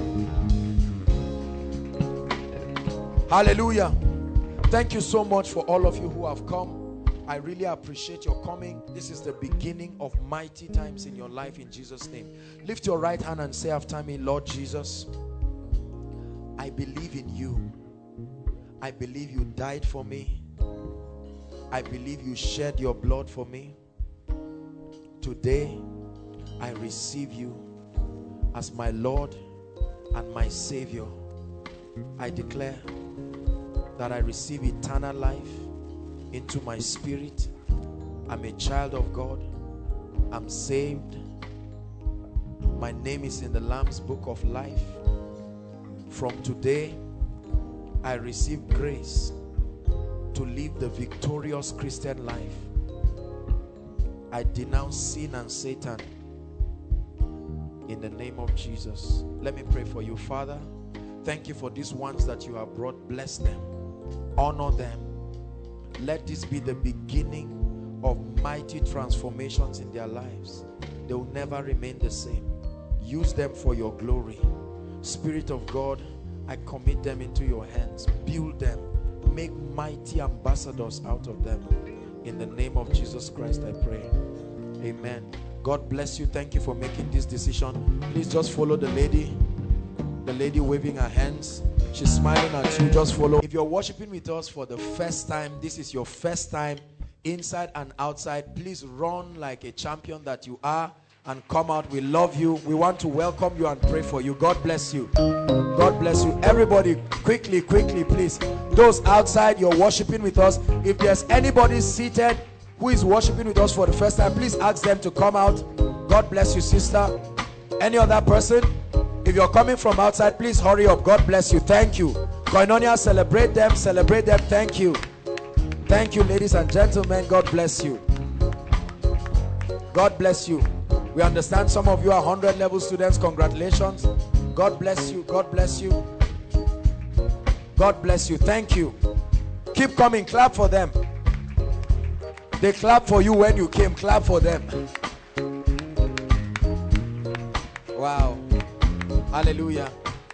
Hallelujah. Thank you so much for all of you who have come. I really appreciate your coming. This is the beginning of mighty times in your life in Jesus' name. Lift your right hand and say after me, Lord Jesus, I believe in you. I believe you died for me. I believe you shed your blood for me. Today, I receive you as my Lord and my Savior. I declare that I receive eternal life into my spirit. I'm a child of God. I'm saved. My name is in the Lamb's book of life. From today, I receive grace to live the victorious Christian life. I denounce sin and Satan in the name of Jesus. Let me pray for you. Father, thank you for these ones that you have brought. Bless them. Honor them. Let this be the beginning of mighty transformations in their lives. They will never remain the same. Use them for your glory. Spirit of God, I commit them into your hands. Build them. Make mighty ambassadors out of them. In the name of Jesus Christ I pray. Amen. God bless you. Thank you for making this decision. Please just follow the lady. The lady waving her hands. She's smiling at you. Just follow. If you're worshiping with us for the first time, this is your first time inside and outside, please run like a champion that you are and come out. We love you. We want to welcome you and pray for you. God bless you. God bless you. Everybody, quickly, please. Those outside, you're worshiping with us. If there's anybody seated who is worshiping with us for the first time, please ask them to come out. God bless you, sister. Any other person? If you're coming from outside, please hurry up. God bless you. Thank you. Koinonia, celebrate them. Celebrate them. Thank you. Thank you, ladies and gentlemen. God bless you. God bless you. We understand some of you are 100 level students. Congratulations. God bless you. God bless you. God bless you. Thank you. Keep coming. Clap for them. They clap for you when you came. Clap for them. Wow. Hallelujah.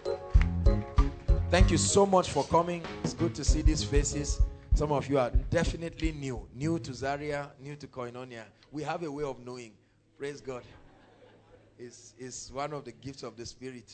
Thank you so much for coming. It's good to see these faces. Some of you are definitely new to Zaria, new to Koinonia. We have a way of knowing. Praise God. It's one of the gifts of the Spirit.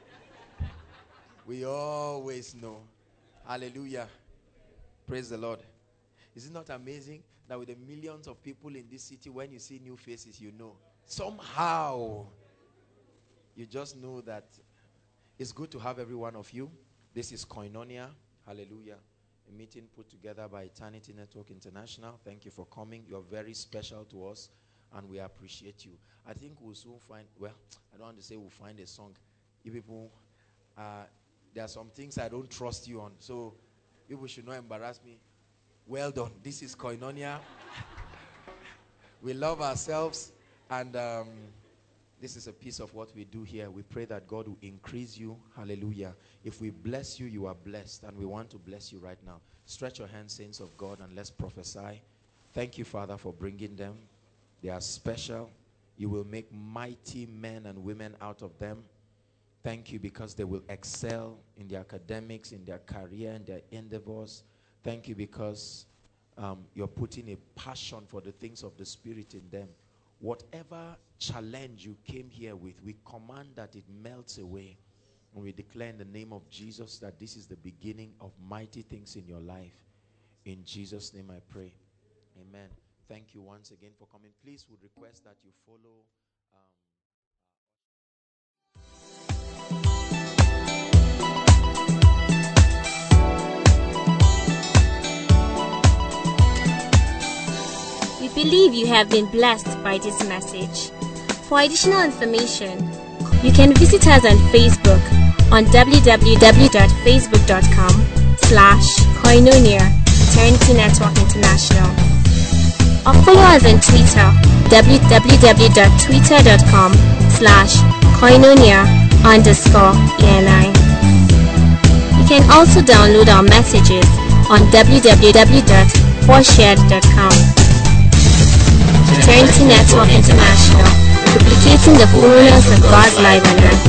We always know. Hallelujah. Praise the Lord. Is it not amazing that with the millions of people in this city, when you see new faces, you know. Somehow, you just know that it's good to have every one of you. This is Koinonia. Hallelujah. A meeting put together by Eternity Network International. Thank you for coming. You're very special to us, and we appreciate you. I think we'll soon find, well, I don't want to say we'll find a song. You people, there are some things I don't trust you on, so people should not embarrass me. Well done. This is Koinonia. We love ourselves, and this is a piece of what we do here. We pray that God will increase you. Hallelujah. If we bless you, you are blessed, and we want to bless you right now. Stretch your hands, saints of God, and let's prophesy. Thank you, Father, for bringing them. They are special. You will make mighty men and women out of them. Thank you because they will excel in their academics, in their career, in their endeavors. Thank you because you're putting a passion for the things of the Spirit in them.
Whatever challenge you came here with, we command that it melts away. And we declare in the name of Jesus that this is the beginning of mighty things in your life. In Jesus' name I pray. Amen. Thank you once again for coming. Please would request that you follow.
We believe you have been blessed by this message. For additional information, you can visit us on Facebook on www.facebook.com/Koinonia Eternity Network International, or follow us on Twitter www.twitter.com/Koinonia_ENI. You can also download our messages on www.forshared.com. Eternity Network International, duplicating the fullness of God's life on earth.